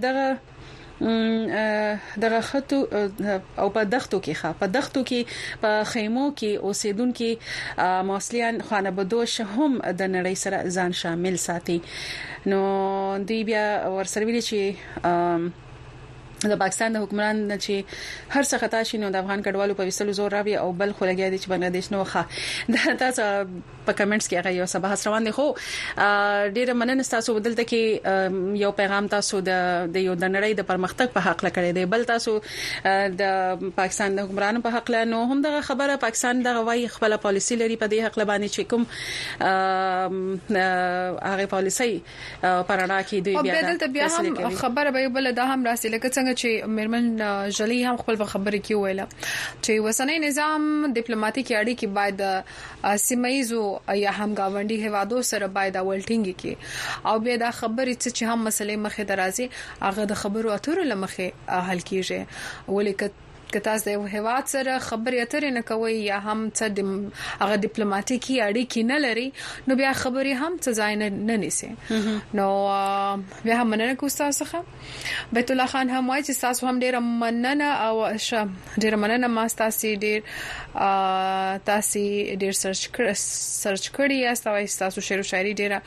دغه خطو او په دښتو کې په خیمو کې اوسیدونکو موصلیان خانبدوش هم د نړۍ سره ځان شامل ساتي نو دی بیا ورسره ویلي چې د پاکستان د حکمران چې هر څه خطا شي نو د افغان کډوالو په وسلو زور راوي او بل خلګیا دي چې بنگلاديش نو ښه دا تاسو په کمنټس کې هغه یو سبا روان دي خو ډیره مننه تاسو بدلته کې یو پیغام تاسو د یو د نړۍ د پرمختګ په حق لکړی دی بل تاسو د پاکستان د حکمرانو په حق له نو هم دغه خبره پاکستان دغه وای خپل پالیسی لري په دې حق باندې چې کوم هغه پالیسی پرانا کې دی بیا هم خبره به بل د هم راسي لکه څنګه چې میرمن جلی هم خپل خبره کې ویله چې وسنۍ نظام ډیپلوماټیک اړیکې باید سیمایزو یا هم گاونډي هوادو سره باید ولټینګ کې او بیا دا خبرې چې هم مسلې مخه درازي هغه د خبرو اترو لمخه حل کیږي ولیکه کته د هواد سره خبرې اترې نه کوي یا هم څه هغه ډیپلوماټیکي اړیکې نه لري نو بیا خبرې هم څه ځای نه نیسي نو بیا هم مننه کوم تاسو بیت الله خان هم وایي چې تاسو هم ډیر مننه او ډیر مننه ما تاسو ډیر سرچ کړی یاست تاسو شعر و شاعري ډیر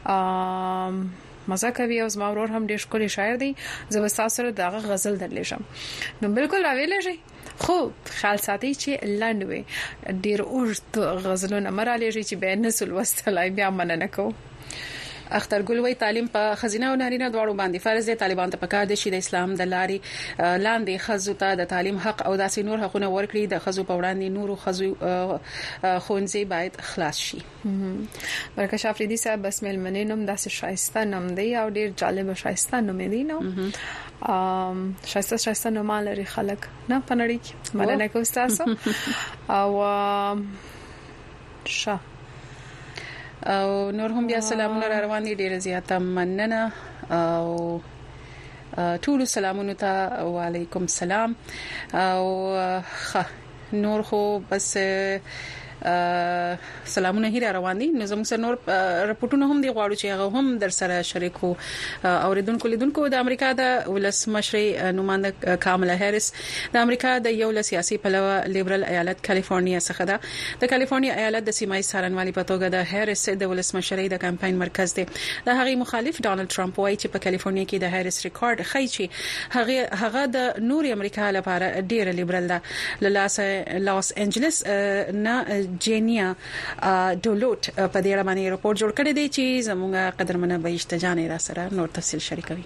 مزه کوي او زما ورور هم ډېر ښکلی شاعر دی زبستا سره دغه غزل درلېشم نو بالکل راویلې شي خو خیال ساتي چې لاندوي ډېر اوږد غزلونه مرالېږي چې به نسل وستلای بیا مننه کو اختر ګل وی تعلیم په خزینه او نارینه دواړو باندې فرض دی طالبان ته پکار دي چې د اسلام د لارې لاندې خزو ته د تعلیم حق او داسې نور حقونه ورکړي د خزو په وړاندې نورو خزو خونځي باید خلاص شي برکه شافریدي صاحب بسم الله مننم داسې شایسته نوم دی او ډیر جالب شایسته نوم دی نو شایسته نوم لري خلک نه پنړی کې مننه کوم تاسو او شا او نور هم بیا سلامونه را روان دي ډیره زیاته مننه او ټول سلامونه ته وعلیکم السلام او نور خو بس سلامونه هی را روان دي نو زموږ سره نور رپورټونه هم دي غواړو چې هغه هم در سره شریک وو اوریدونکو د امریکا د ولسمشر نماینده کاملا هریس د امریکا د یو سیاسي پلوه لیبرل ایالت کالیفورنیا څخه ده د کالیفورنیا ایالت د سیمای سارنوالي په توګه د هریس د ولسمشرۍ د کمپاین مرکز دی د هغې مخالف ډانلډ ټرمپ وایي چې په کالیفورنیا کې د هریس ریکارډ خی چې هغه د نور امریکا لپاره ډیر لیبرل ده لاس انجلس نه جینیا ډولوټ په دې اړه باندې راپور جوړ کړی دی چې زموږ قدرمنه بهشته جانې را سره نور تفصیل شریکوي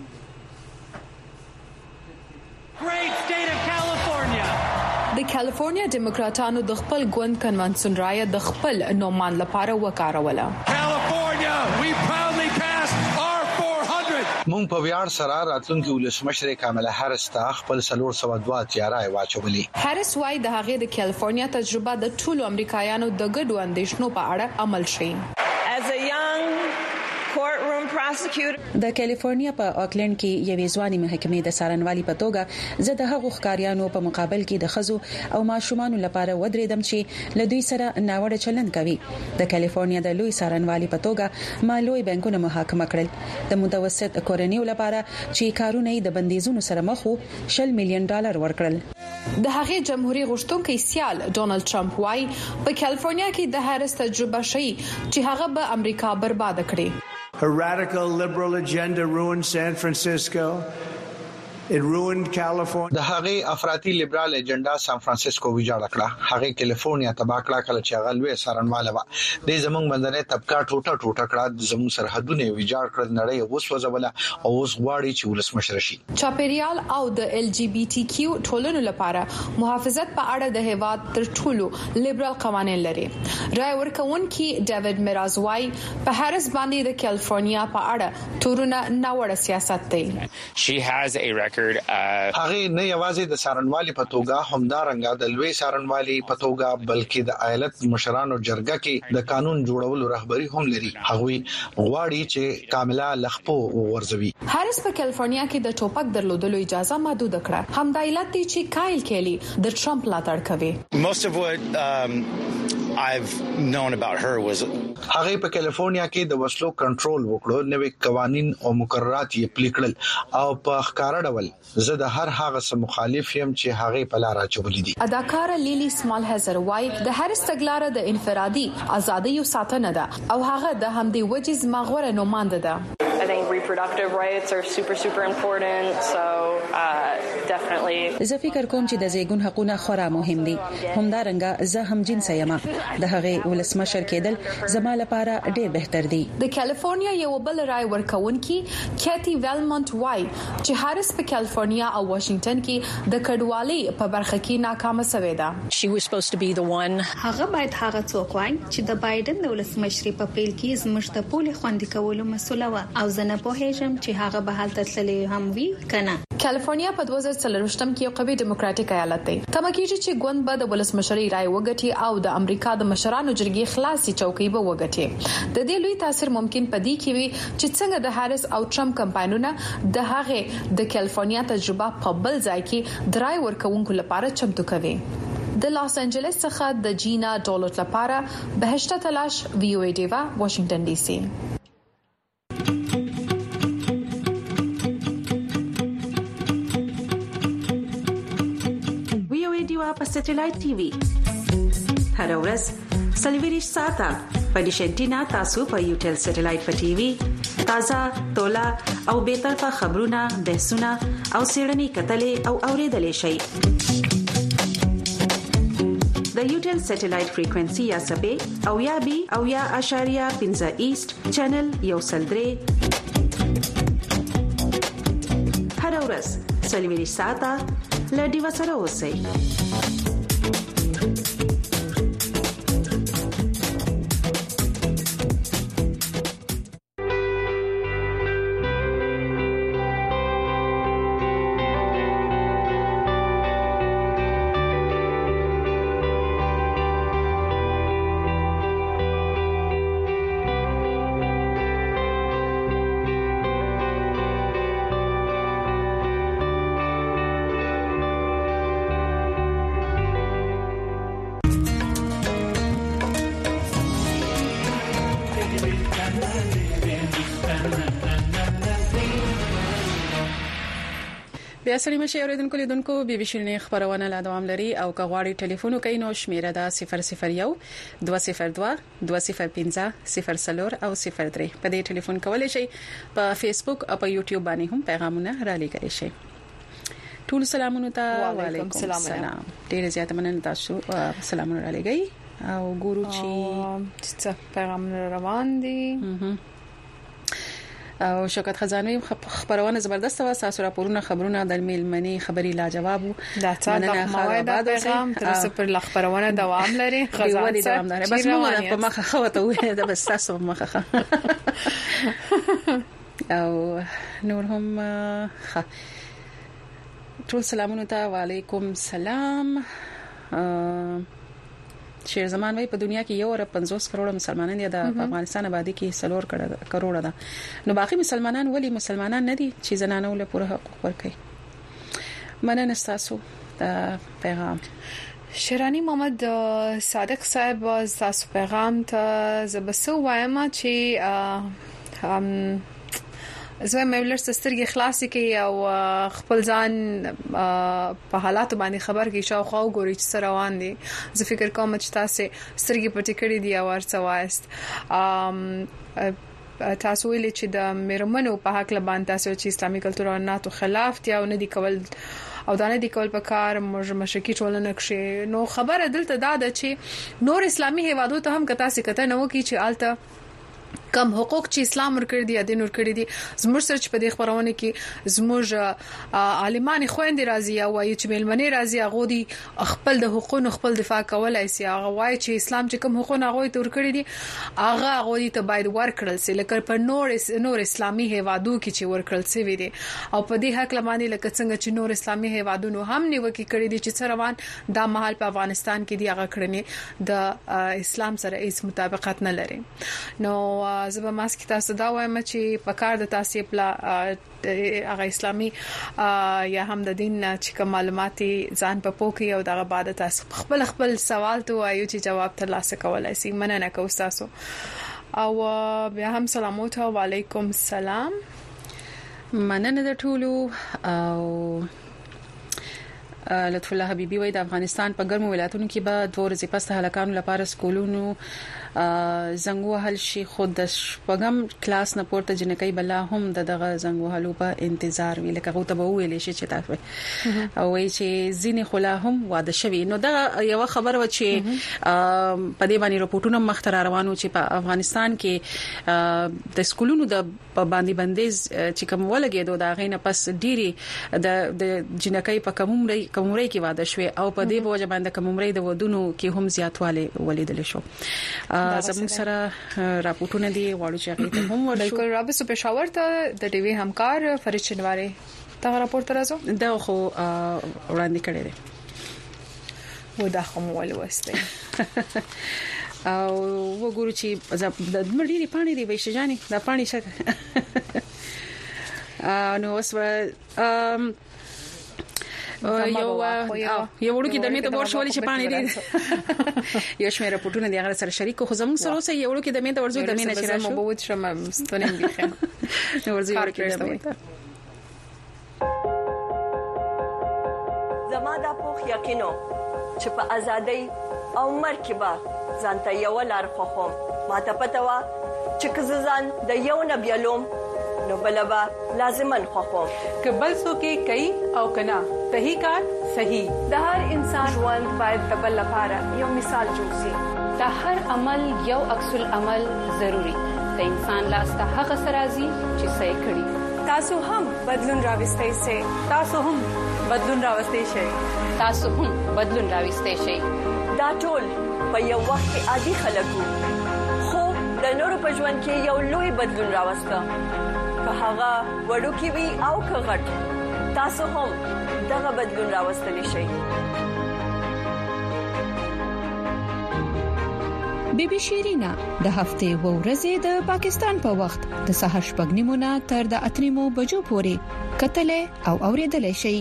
د کالیفورنیا ډیموکراټانو د خپل ګوند کنونسن رائے د خپل نومان لپاره وکاروله مونږ په ویاړ سره راتلونکي ولسمشر کاملا هریس ته خپل 302 تیارای واچولې هریس وايي د هغې د کالیفورنیا تجربه د ټولو امریکایانو د ګډو اندېښنو په اړه عمل شي د کالیفورنیا په اوکلند کې یوې ځواني محکمې د سارنوالي په توګه زه د هغو ښکاریانو په مقابل کې د خزو او ماشومان لپاره ودرېدم چې له دوی سره ناوړه چلند کوي د کالیفورنیا د لوی سارنوالي په توګه ما لوی بانکونه محاکمه کړل د متوسط کورنیو لپاره چې کارونه د بندیزونو سره مخ وو $100 مليون ورکړل د هغې جمهوریت غوښتونکي سیال ډونالد ټرمپ وايي په کالیفورنیا کې د هریس تجربه شي چې هغه به امریکا برباد کړي Her radical liberal agenda ruined San Francisco. It ruined California. د هغې افراطي لیبرال ایجنډا سان فرانسیسکو ویجاړ کړه هغې کالیفورنیا تباہ کړه کله چې هغه لوی سارنواله و د زمونږ بندنه طبقه ټوټه کړه زموږ سرحدونه ویجاړ کړل نړۍ اوس وځوله او اوس غواړي چې ولسمشر شي چاپیریال او د LGBTQ ټولنو لپاره محافظت په اړه د هیواد تر ټولو لیبرال قوانين لري رائے ورکونکي ډیوډ میرازوای په هریس باندې د کالیفورنیا په اړه تورونه ناوړه سیاست دی She has a record. هغه نه یوازې د سارنوالي په توګه همدارنګه د لوی سارنوالي په توګه بلکې د ایالت مشرانو جرګه کې د قانون جوړولو رهبری هم لري. هغه غواړي چې کاملا لخپو ورزوي. هارس په کالیفورنیا کې د ټوپک درلودلو اجازه محدود کړه. همدا علت دی چې کایل کېلی د ټرمپ ملاتړ کوي. Most of what I've known about her was هغه په کالیفورنیا کې د وسلو کنټرول وکړو، نوې قوانين او مقررات یې پلي کړل او په ښکارا ډول زه د هر هغه سم مخالف یم چې هغه په لار اچولې دي. اداکاره لیلی سمال هزر وای د هارس تګلارې د انفرادي ازادۍ او ساتنه ده او هغه د همدې وجې زمغوره نوماند ده. I think reproductive rights are super important, so definitely. زه فکر کوم چې د زیږون حقوقونه خورا مهم دي. همدارنګه زه هم جنس یم. د هغه ولسمشر کېدل زما لپاره ډېر بهتر دي. د کالیفورنیا یو بل رائے ورکونکي کیتی ویلمونت وای چې هارس په کالیفورنیا او واشنگټن کې د کډوالۍ په برخه کې ناکامه شوې ده. She was supposed to be the one. هغه باید هغه څوک وای چې د بایدن د ولسمشر په پیل کې زموږ د پولې خوندې کولو مسوله و او زه نه پوهیږم چې هغه به حالت تللی هم وي کنه. کالیفورنیا په 2023م کې یو قوي ډیموکراټیک ایالت دی. تمه کیږي چې ګوند به د ولسمشرۍ رائے وګټي او د امریکا د مشرانو جرګې خلاصي چوکۍ به وګټي. د دې لوی تاثیر ممکن پدې کې وي چې څنګه د هارس او ټرمپ کمپاینونه د هغه د کالیفورنیا تجربه په بل ځای کې درای ورکوونکو لپاره چمتو کوي. د لاس انجلس څخه د جینا ډالوټ لپاره بهشته تلاش VOA دیوا واشنگټن ډي سي. په سټلایټ ټي وي هر ورځ سلیویریش ساته په ډیشنټینا تاسو په یوټل سټلایټ په ټي وي تازه تولا او به طرفه خبرونه بحثونه او سیړنی کتلې او اوریدلې شي. د یوټل سټلایټ فریکوئنسي یا سبې او یا بي او یا اشاریه 15 ایست چینل یو سلدري هر ورځ سلیویریش ساته لډي وسره اوسئ. بیا سړی مشه اوریدونکو لیدونکو بي بي شنه خبرونه لا دوام لري او کغواړي ټلیفون کوي نو شمیره دا 001 202 205 0 او 03 په دې ټلیفون کولای شي په فیسبوک او په یوټیوب باندې هم پیغامونه را لګی شي. ټول سلامونه ته وعلیکم السلام. ډیر زیات مننه تاسو سلامونه را لګی او ګورو چې پیغامونه روان دي. او شوکت خزانوی خبرونه زبردست و تاسو راپورونه خبرونه د میلمنی خبري لاجواب دا څه د مواد پیغام تر څو پر خبرونه دوام لري. خزانه دوام لري بس موږ په مخه خوته وې دا بس تاسو مخه او نور هم ټول سلامونه ته وعلیکم السلام. شیر زمان وای په دنیا کې 1.50 کروڑ مسلمانان دي. د افغانستان آبادی کې 4 کروڑ ده. نو باقي مسلمانان ولی مسلمانان نه دي چې زنانه ول پوره حقوق ورکړي. مننه تاسو د پیغام. شیرانی محمد صادق صاحب تاسو پیغام ته زبسو وایم چې زه مېولر سترګې خلاصې کې او خپل ځان په حالات باندې خبر کې شاوخوا وګوري چې سره روان دي. زه فکر کوم چې تاسو سترګې پټې کړې دي او ورڅ وایست. تاسو ویل چې د میرمنو په حق لبان تاسو چې اسلامي کلتور او ناتو خلاف دي او نه دي کول او دا نه دي کول په کار مشرکی ټولنه کې. نو خبره دلته دا ده چې نور اسلامي هیوادو ته هم کتا سي کته نو کې چې آلته کم حقوق چې اسلام ورکړي دي دین ورکړي دي زموږ سره په دې خبرونه کې زموږ عالمان خويندې راځي او وايي چې ملمنې راځي هغه دي خپل د حقوقو خپل دفاع کولای شي هغه وايي چې اسلام چې کوم حقوق هغه ته ورکړي دي هغه دي ته باید ورکړل شي لکه په نور اسلامي هیوادو کې چې ورکړل شي دي او په دې حق لمانې لکه څنګه چې نور اسلامي هیوادونو هم نیوکه کړې دي چې څروان دا مهال په افغانستان کې دی هغه کړنې د اسلام سره هیڅ مطابقت نه لري نو زه به ماسک تاسو دا وایم چې په کار د تاسو په هغه اسلامي یا هم د دین چې کوم معلومات ځان په پوکي او دغه بعد تاسو خپل سوال ته وایو چې جواب ترلاسه کولای شئ مننه کوم تاسو او بیا هم سلامات او علیکم السلام مننه د ټولو او لطف الله حبيبي وای د افغانستان په ګرمو ولایتونو کې به 2 ورځې پس هلاکانو لپاره سکولونو زنګ وهل شي خود د شپږم کلاس نه پورته جنکۍ بلا هم دغه زنګ وهلو په انتظار ویل کغه ته ویل شي چې تاسو او وای چې زینې خلا هم واده شوی نو دا یو خبر و چې په دې باندې رپورټونه مختار روانو چې په افغانستان کې د سکولونو د باندې بندیز چې کوم ولګېدو دا غینه پس ډيري د جنکۍ په کومري کې واده شوی او په دې وجه باندې کومري د ودونو کې هم زیاتواله ولیدل شو زموږ سره راپورټونه دي غواړو چې هغه ته هم ورشو بالکل رابطه پېښور ته د ټي وي همکار فرید شنواری دا راپورټ راځو دا خو وړاندې کړی دی و دا کوم ولوسته او وګورو چې د مړي پانی دی وښجاني دا پانی شک نو وسو یو وړو کې د میته ورشو ولې چې پانی دی یو شمېره پټونه دی هغه سره شریک خو زموږ سره اوسه یو وړو کې د میته ورځو د مینه چې راشو مبوت شم ستونیم دی خم نو ورځو کې د میته زما دا پوخ یقینو چې په ازادۍ او مرکبه ځانته یو لار خوخم ماته پته وا چې کززان د یو نبیلوم نو بلبا لازمن خوخم کبل سو کې کوي او کنا صحیح کار صحیح د هر انسان ژوند باید د بل لپاره یو مثال جوړ شي د هر عمل یو عکس العمل ضروری د انسان لاسته هغه سرازي چې صحیح کړي تاسو هم بدلون راوستئ شئ تاسو هم بدلون راوستئ شئ تاسو هم بدلون راوستئ شئ دا ټول په یو وخت کې عادي خلکو خو د نورو په ژوند کې یو لوی بدلون راوسته که هغه وړوکی وي او که غټ تاسو هم دغه بدلون راوستلی شئ بیبي شیرینا د هفته و ورځې د پاکستان په وخت د سهار 8:30 تر د 8:00 بجو پورې کتلې او اوریدلې شي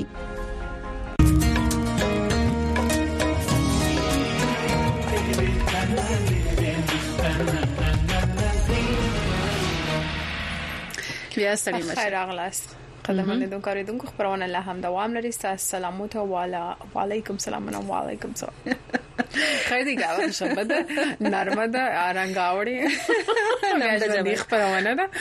بیا ستړي مشه خیر اغلاس قدمونه د کاریدونکو خبرونه له هم دوام لري السلام علیکم سلام و علیکم سلام خیلی گاوه شبه ده نرمه ده آرنگاوری نمیده خبرونه ده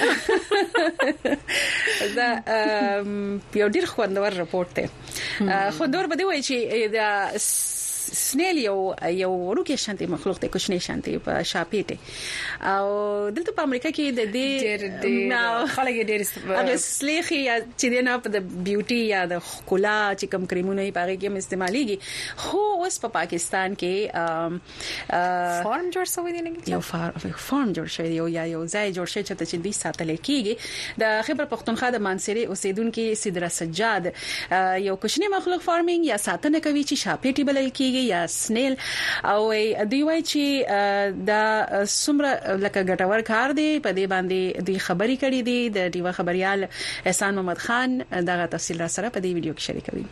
دا یو ډیر خوندور رپورټ دی خوندور بده وای چې دا سنیل یو ورکه شانتي مخلوق ته کوچنی شانتي په شاپېټه او دلته په امریکا کې د دې خلک ډېر هغه سلیخي چې د نه په بیوټي یا د خلا چې کوم کریمونه یې پاره کې استعماليږي خو اوس په پاکستان کې فارم جوړ شوی دی نه یو فارم جوړ شوی یو ځای جوړ شوی چې د ساتل کېږي د خبر پښتونخوا د مانسيري اوسیدونکو سیدرا سجاد یو کوچنی مخلوق فارمینګ یا ساتنه کوي چې شاپېټي بلل کېږي یا سنیل او دوی وایي چې دا څومره لکه ګټور کار دی په دې باندې د خبري کړي دي د ډیوا خبريال احسان محمد خان دغه تفصیل را سره په دې ویډیو کې شریکوي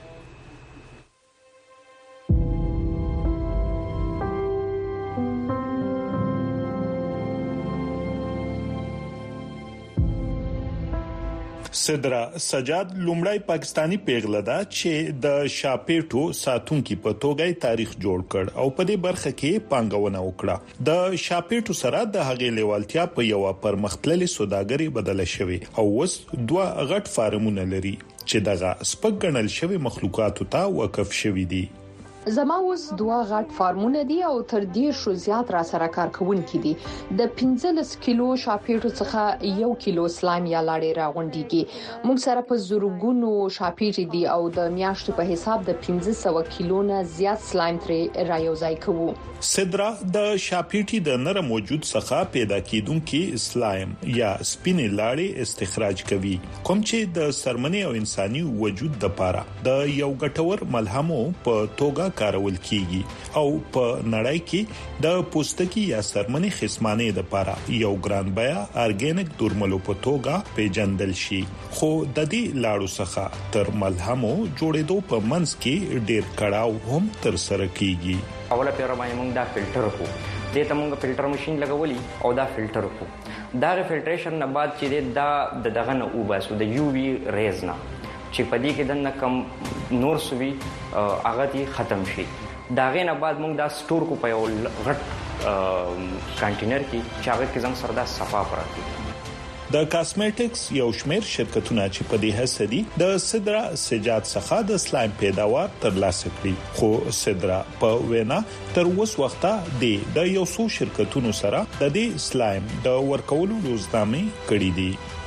سدرا سجاد لومړی پاکستانی پیغله ده چې د شاپېټو ساتونکو په توګه تاریخ جوړ کړ او په دې برخه کې پانګونه وکړه د شاپېټو سره د هغې لیوالتیا په یو پرمختللي سوداګري بدله شوې او اوس 2 غټ فارمونه لري چې دغه سپک ګڼل شوی مخلوقاتو ته وقف شوی دي زما اوس دوه غټ فارمونه دي او تر دې شو زیات را سره کار کوونکي دي د 15 کیلو شاپیټو څخه 1 کیلو سلایم یا لاړې راغونډيږي موږ سره په زورګونو شاپیټ دي او د میاشتې په حساب د 1500 کیلو نه زیات سلایم ترې رايوځای کوو سدرا د شاپیټي د نر موجود څخه پیدا کیدونکو سلایم یا سپینې لاړې استخراج کوي کوم چې د سرمنې او انساني وجود د پاره د یو ګټور ملهمو په توګه کارول کیږي او په نړۍ کې د پوستکي یا سرمنې خصمانه د پاره یو ګران بیا ارګینیک درملو په توګه پیژندل شي خو د دې لاړو څخه تر ملهمو جوړېدو په منځ کې ډېر کړهو هم تر سره کیږي اوله پیره باندې موږ دا فلټر کو دې ته موږ فلټر ماشين لګولې او دا فلټر کو دا فلټریشن نه بعد چې دا دغه نه وباسو د یو وی ریز نه چې پدې کې د کم نور سوي هغه دي ختم شي دا غي نه بعد موږ دا سٹور کو په یو غټ کانټینر کې چې هغه کې زم سره دا صفا پراته د کاسمیټکس یو شمېر شرکتونه چې په دې هڅه دي د سدرا سجاد څخه د سلایم پیداوار ترلاسه کړي خو سدرا په وینا تر اوس وخته د یو څو شرکتونو سره د دې سلایم د ورکولو روزنامې کړې دي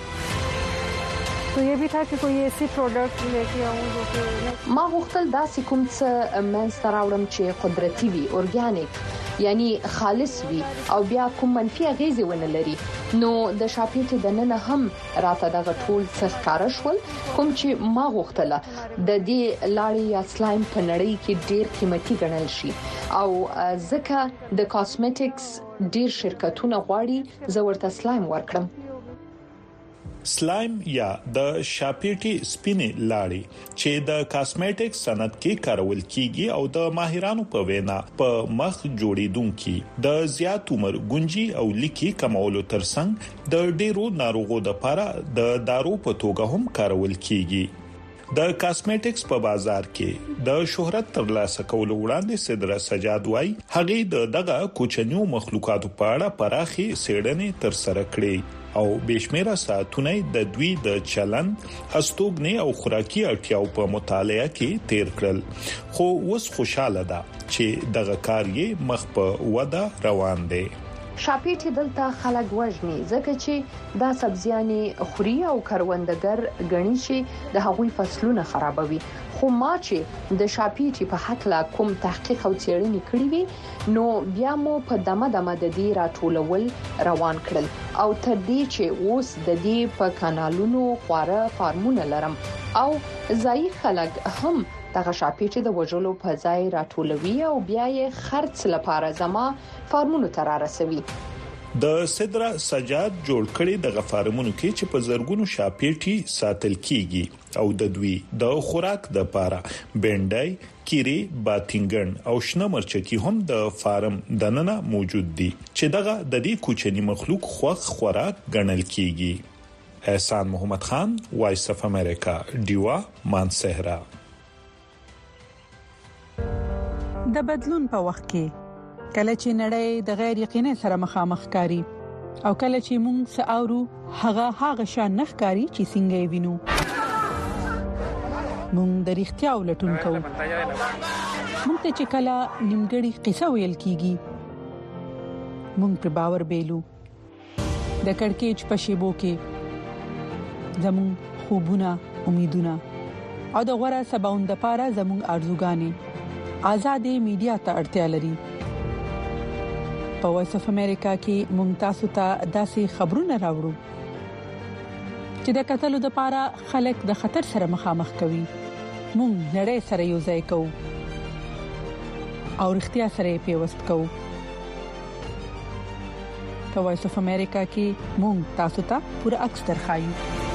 तो ये भी था कि कोई ऐसी प्रोडक्ट लेके आऊं जो कि ما غوښتل داسې کوم څه منځته راوړم چې قدرتي وي اورګانیک یعنی خالص وي او بیا کوم منفي اغیزې ونه لري نو د شاپیټ د نن هم راته دغه ټول څه ښکار شول کوم چې ما غوښتله د دې لاړې یا سلایم په نړۍ کې ډېر قیمتي ګڼل شي او ځکه د کاسمیټکس ډېر شرکتونه غواړي زه ورته سلایم ورکړم سلایم یا د شاپیټي سپینې لاړې چې د کاسمیټکس صنعت کې کارول کیږي او د ماهرانو په وینا په مخ جوړیدونکو د زیات عمر ګونجي او لیکي کمولو ترڅنګ د ډیرو ناروغو لپاره د دارو په توګه هم کارول کیږي د کاسمیټکس په بازار کې د شهرت ترلاسه کولو وړاندې سدرا سجاد وای هغه دغه کوچنیو مخلوقاتو په اړه پراخي څېړنې تر سره کړې او بشمیره ساعتونه د دوی د چلن هستوګنې او خوراکي اړتیاو په مطالعه کې تیر کړل خو اوس خوشاله ده چې دغه کار یې مخ په وده روان دی شاپیټ دلته خلک وژني ځکه چې دا سبزيانې خوري او کروندګر غني شي د هغوی فصلونه خرابوي خو ما چې د شاپیټ په حق لا کوم تحقیق او څېړنې کړې وي نو بیا مو په دمه د دې راټولول روان کړل او تر دې چې اوس د دې په کانالونو خواره فارمونه لرم او ځای خلک هم دغه شاپیټ د وجلو په ځای راټولوي او بیا یې خرڅ لپاره زما فارمونو ته رسوي د سدرا سجاد جوړ کړي د فارمونو کې چې په زرګونو شاپیټي ساتل کیږي او د دوی د خوراک د پاره بنډای کیری باتینګن او شنه مرچکی هم د فارم دننه موجود دي چې دغه د دې کوچنی مخلوق خوراک ګڼل کیږي احسان محمد خان وایس اف امریکا دیوا مانسهرا د بدلون په وخت کې کله چې نړۍ د غیر یقیني سره مخامخ کاری او کله چې موږ ساورو هغه شان نخکاری چې څنګه وینو موږ د اړتیا ولټون کوو موږ ته چې کله نیمګړی قصه ویل کیږي موږ پر باور بیلو د کڑکېچ په شیبو کې زموږ خوبونه امیدونه او د غوړه سباوند لپاره زموږ ارزوګانې آزادې میډیا ته اړتیا لري په وایس اف امریکا کې موږ تاسو ته داسې خبرونه راوړو چې د قتلو لپاره خلک د خطر سره مخامخ کوي موږ نړۍ سره یو ځای کوو او اړتیا سره پیوست کوو په وایس اف امریکا کې موږ تاسو ته پوره عکس درخایو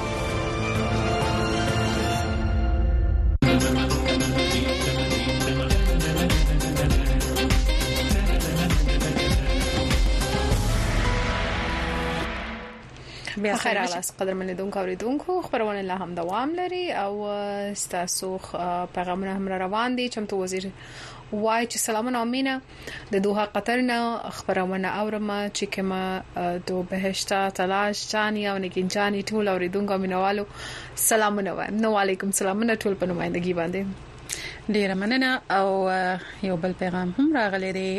بیا خیر اوس قدرمن لیدونکو اوریدونکو خبرونه لا هم دوام لري او ستاسو پیغامونه هم روان دي چمتو وزیر وای چې سلامونه امینه د دوه قطر نه خبرونه اورم چې کما دو بهشته تلاش جانی او نگین جانی ټول اوریدونکو مینوالو سلامونه وایم نو علیکم سلامونه ټول په نمائندګي باندې ډیر مننه او یو بل پیغام هم راغلی دی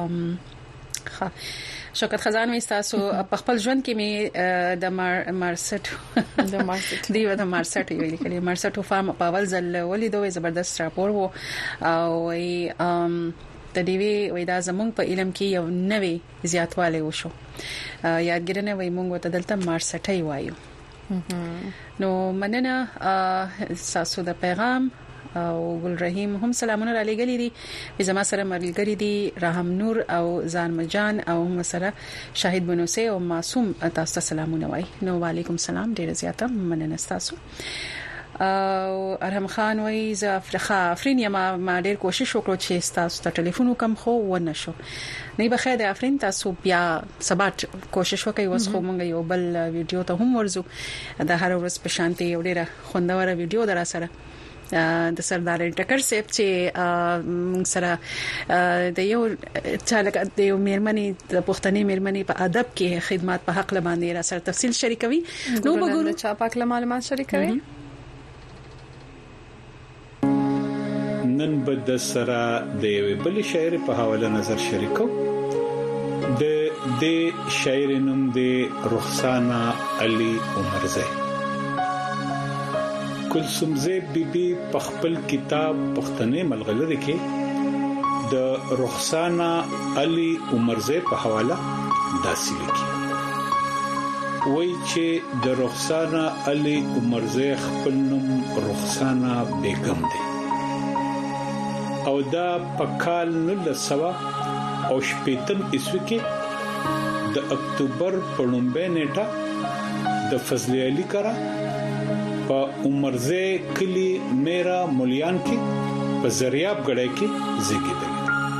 شوکت خزان مې تاسو په خپل ژوند کې مې د مارسټ دیو د مارسټ ویل کړي مارسټ فارم په اول ځل ولیدو زبردست راپور وو او د دیوی وې دا زمونږ په علم کې یو نوې زیاتواله وشو یادګرنه وې مونږ ته دلته مارسټي وایو نو مننه تاسو د پیغام او ګل رحیم هم سلامونه را لګلې دي زما سره ملګری دي رحم نور او زان مجان او هم سره شاهد بنوسه او معصوم تاسو سلامونه وای نو وعلیکم السلام ډیر زیاته مننه تاسو او ارهم خان وای ز افرین ما ډیر کوشش وکړو چې تاسو ته ټلیفون وکم خو ونه شو نه به خیر افرین تاسو بیا سبات کوشش وکړئ وس خو مونږ یو بل ویډیو ته هم ورزو د هر ورځ په شانتي یو ډیره خوندوره ویډیو در سره د سردار ټکر سیب چې سره د یو چالک د یو میرمنې د پښتني میرمنې په ادب کې خدمات په حق لباندې را سره تفصیل شریکوي نو وګورئ چا پاک معلومات شریکوي نن بد سره د یو بل شاعر په حواله نظر شریکو د شاعر نوم دی رخسانه علي عمرزه کلثومزه بیبي په خپل کتاب پښتنې ملغلره کې د رخسانه علي عمرزه په حواله داسې لیکي وایي چې د رخسانه علي عمرزه خپل نوم رخسانه بیگم دی او دا په کال 1900 او شپږم عیسوي کې د اکتوبر په لومړۍ نیټه د فضل علي کرا په عمرزه کلی میرا مولیان کې په زریاب غړې کې زیږیدل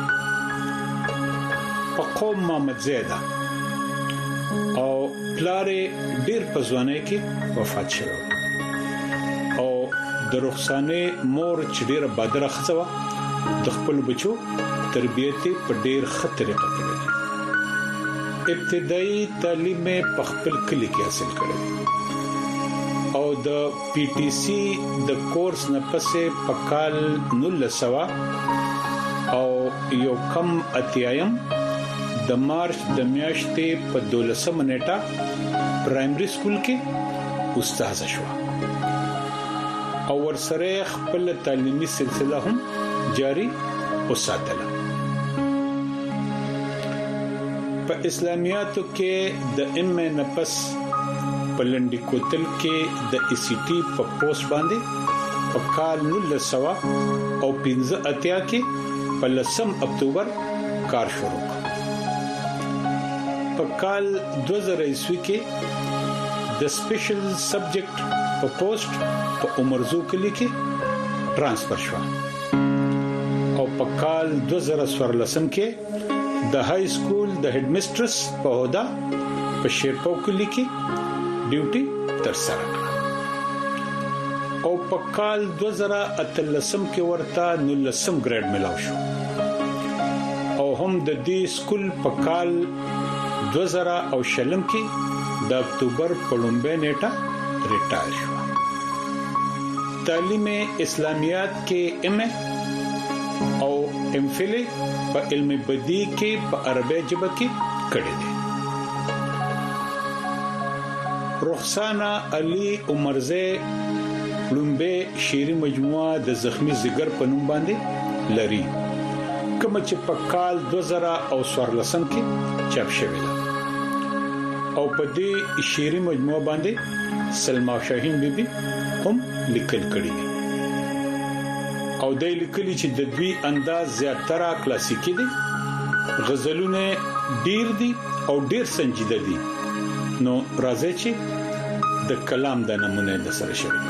په قوم محمد زیدا او پلاره ډیر په ځوانۍ کې وفات شو او د رخصانه مور چې ډیر بدره خڅوا د خپل بچو تربیته په ډیر خطر کې ابتدایي تعلیم په خپل کلی کې حاصل کړه او د پی ټی سی د کورس نه پسې په کال 1900 او یو کم اتیایم د مارچ د میاشتې په 12 نیټه پرایمري سکول کې استاد شو او ورسره خپل تعلیمي سلسله هم جاری وساتله په اسلامیاتو کې د ام نفس پلنډي کوتل کې د ای سی ټي په پوسټ باندې په کال 1900 او 15 اتیا کې په 10 اکتوبر کار شروع کړ په کال 2000 عیسوي کې د سپیشل سبجیکټ په پوسټ په عمرزو کلی کې ترانسفر شو او په کال 2014 کې د های سکول د هډ میسټرس په عہده په شیرپو کلی کې ډیوټي تر سره کړ او په کال 2013 کې ورته 19 ګریډ ملاو شو او هم د دې سکول په کال 2000 کې د اکتوبر په لومړۍ نیټه ریټایر شو تعلیم اسلامیات کې ام او ام فل په علم بدی کې په عربی ژبه کې کړی دی رخسانه علي عمرزه لومبه شعري مجموعه د زخمی زګر په نوم باندې لري کوم چې په کال 2014 کې چاپ شوی دی او په دې شعري مجموعه باندې سلما شاهین بیبي هم لیکل کړی دی او د لیکلي چې د دوی انداز زیاتره کلاسیکي دي غزلونه ډیر دي او ډیر سنجیده دي نو راځي چې د کلام د نمونه د سره شریک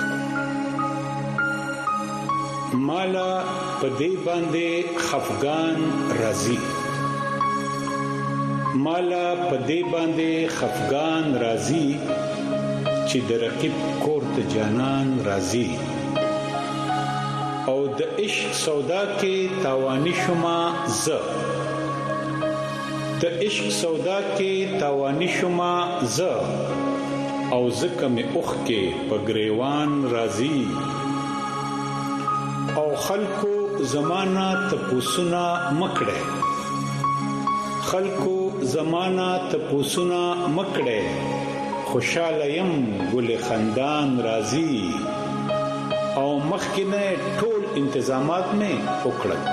مالا پدې باندې خفغان راضي مالا پدې باندې خفغان راضي چې د رقیب کورت جانان راضي او د عشق سودا کې تاوانی شوما ز د عشق سودا کې تاوانی شوما ز او زکه می اوخ کې پګریوان راضي او خلکو زمانہ تپوسنا مکړه خلکو زمانہ تپوسنا مکړه خوشاله يم ګل خندان راضي او مخکنه ټول انتظامات مې وکړل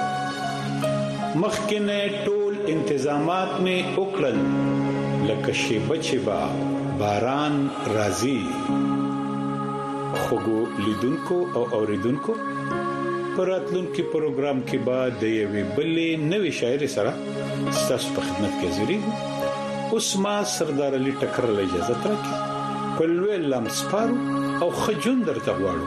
لکه شی بچبا باران راضي خوګو لیدونکو او اوریدونکو پراتلونکو پروګرام کې بعد د یوې بلې نوې شاعر سره ستاسو په خدمت کې حاضرې اوس ما سردار علي ټکر له اجازه ترکي په لوی لمسپارو او خجون درته غواړو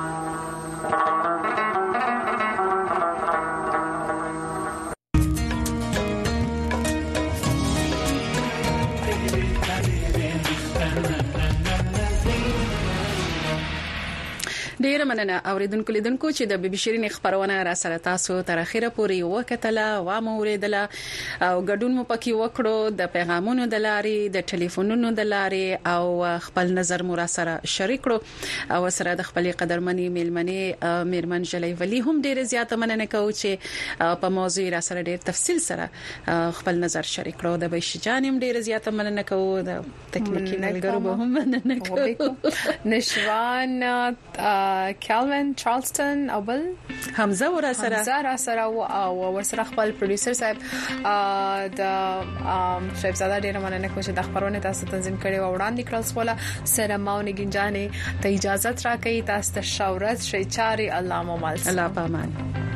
ډیر مننه اوریدونکو لیدونکو چې د بي بي شيرين خبرونه را سره تاسو تر اخره پورې وکټله و موریدله او ګډون مو پکې وکړو د پیغامونو د لارې د ټلیفونونو د لارې او خپل نظر مو را سره شریک کړو او سره د خپل قدرمنې میرمن جلی ولی هم ډیر زیاته مننه کوم چې په موضوع را سره ډیر تفصیل سره خپل نظر شریک کړو د بشي جانم ډیر زیاته مننه کوم د تکنیکی ملګرو به هم مننه کوم نشوان کیلوین چارلستون او بل حمزه ور سره او ورسره خپل پروډوسر صاحب د شیبزاده ډیر مننه کوم چې د خبرونه تاسو تنظیم کړي او وړاندې کړل سواله سره ماونې گنجانې ته اجازه راکړئ تاسو ته شاورت شي چاري الله مو مال الله پامان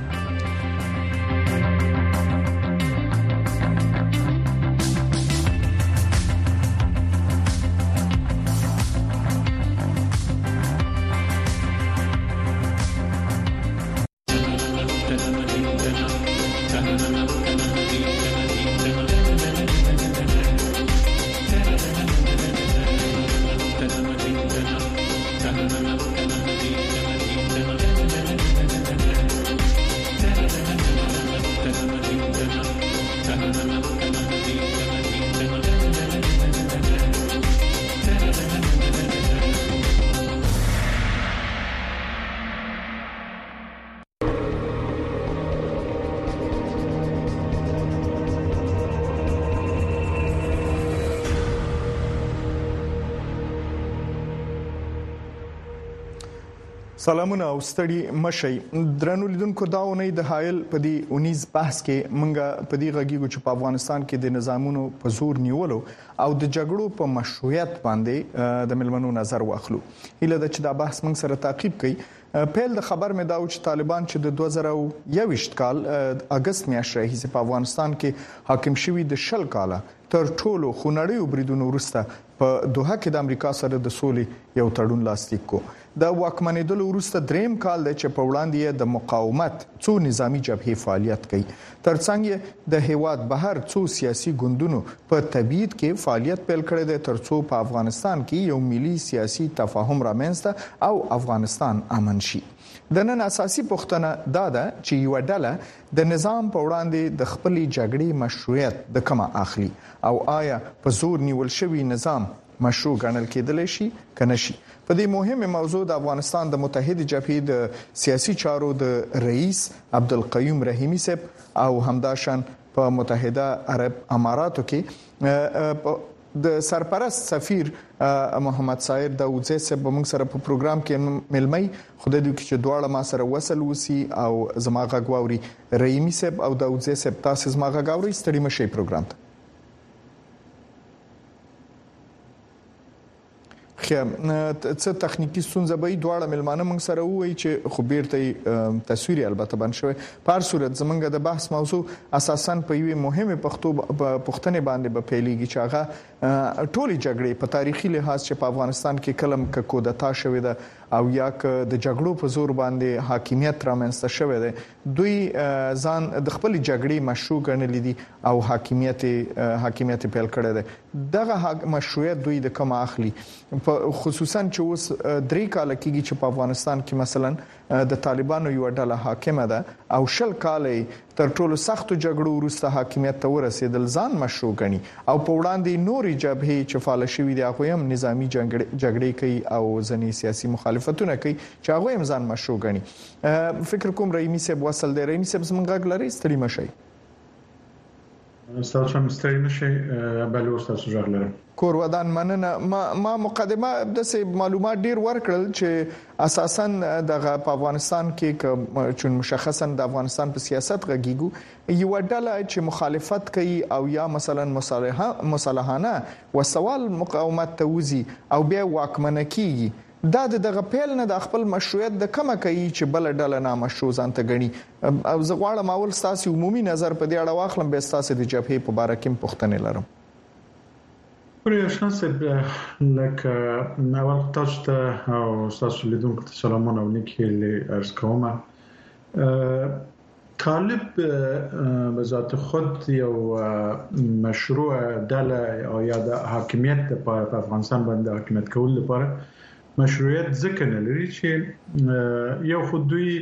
سلامونه او ستړي مشي درنو لیدونکو دا ونی د حایل په دی 19 بحث کې مونږه په دی غږیږو چې په افغانستان کې د نظامونو په زور نیولو او د جګړو په مشروعیت باندې د ملمنو نظر واخلو اله د چې دا بحث مونږ سره تعقیب کړي پیل د خبر مې دا چې طالبان چې د 2021 کال اگست میاشتې راهیسې په افغانستان کې حاکم شوی د شل کاله تر ټولو خونړیو بریدونو وروسته په دوحه کې د امریکا سره د سولې یو تړون لاسلیک کو د واکمنېدلو وروسته دریم کال دی چې په وړاندې د مقاومت څو نظامی جبهې فعالیت کوي ترڅنګ د هیواد بهر څو سیاسي ګوندونو په تبعید کې فعالیت پیل کړی دی ترڅو په افغانستان کې یو ملي سیاسي تفاهم رامنځته او افغانستان امن شي د نن اساسي پوښتنه دا ده چې یو ډله د نظام په وړاندې د خپلې جګړې مشروعیت د کومه اخلي او آیا په زور نیول شوی نظام مشروع ګڼل کېدلی شي کنه شي په دې مهمه موضوع د افغانستان د متحده جبهې د سیاسي چارو د رئیس عبدالقیوم رحیمی صاحب او همداشان په متحده عرب اماراتو کې د سرپرست سفیر محمد صاحب داوودزی صاحب موږ سره په پروګرام کې ملمي خدای دې چې دواړه ما سره وصل وسی او زما غواوري رحیمی صاحب او داوودزی صاحب تاسو زما غواوري ستړي مشي پروګرام ته څه تخنیکی ستونزه به دواړه ملمانه موږ سره وایي چې خو بیرته تصویري البته بن شوی په هر صورت زمونږ د بحث موضوع اساساً په یوه مهمه پښتنه باندې به پیلېږي چې هغه ټولي جګړې په تاریخي لحاظ چې په افغانستان کې کلم ک کودتا شوې ده او یا ک د جګړو په زور باندې حاکمیت رامنځته شوې ده دوی ځان د خپل جګړې مشروع ګڼل دي او حاکمیت پیل کړی دی دغه مشروعیت دوی د کوم اخلي خصوصا چې اوس 3 کال کېږي چې په افغانستان کې مثلا د طالبانو یو ډله حاکمه ده او شل کال تر ټولو سختو جګړو وروسته حاکمیت ته ورسېدل ځان مشروع ګڼي او په وړاندې نوري جبهې چې فعال شوې دي هغه هم نظامی جګړې کوي او ځنې سیاسي مخالفت مخالفتونه کوي چې هغه هم ځان مشروع غني. فکر کوم رحیمي صاحب وصل دی. رحیمي صاحب زمونږ غلري ستړي مشي. تاسو هم ستړي مشي. بل تاسو ژغلره کور ودان مننه. ما مقدمه د معلومات ډیر ورکړل چې اساسا د افغانستان کې چې مشخصا د افغانستان په سیاست غږیږي یو ډله چې مخالفت کوي او یا مثلا مصالحانه و سوال مقاومت توزي او بیا واکمنه کیږي دا دغه پیل نه د خپل مشروعیت د کمه کوي چې بل ډله نامشروع ځانته غني. او زه غواړم اول تاسو عمومي نظر په دې اړه واخلم به تاسو د جبهې په اړه کوم پوښتنې لرم. پرېښنه سب لکه اول تاسو ته او تاسو لیدونکو ته سلامونه ولیکل ارز کوم. طالب به ذات خود یو مشروع ډله او یا د حاکمیت په افغانستان باندې حاکمیت کول لپاره مشروعیت ځکه نه لري چې یو خودوی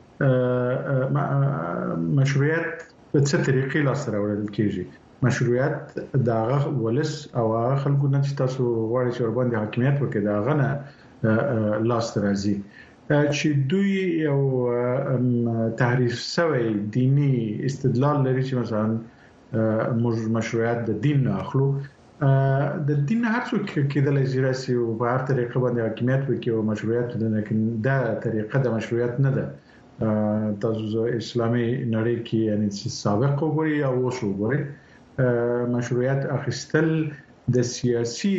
مشروعیت په څه طریقې لاسته راوړل کیږي. مشروعیت دغه ولس او هغه خلکو نه چې تاسو غواړئ چې ور باندې حاکمیت وکړي دغه نه لاسته راځي چې دوی یو تحریف شوی دینی استدلال لري چې مثلا مشروعیت د دین نه اخلو. د دین هر څوک کېدلای شي راسي او په هر طریقه باندې حاکمیت وکړي او مشروعیت ده، لیکن دا طریقه د مشروعیت نه ده. تاسو اسلامي نړۍ کې یعنی سابق وګورئ او اوس وګورئ مشروعیت اخیستل د سیاسي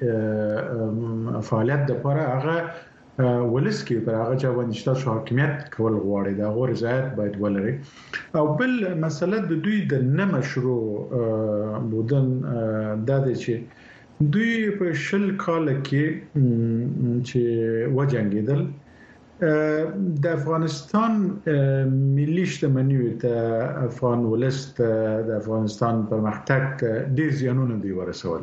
فعالیت لپاره هغه ولس کې پر هغه چا باندې تاسو حاکمیت کول غواړي دا غوړ رضایت باید ولري. او بل مسله د دوی د نه مشروع بودن د دې چې دوی په شل کال کې چې وجنګیدل د افغانستان ملي شتمنۍ ته افغان ولست د افغانستان پرمختګ ډیر زیانونه دی ورسول.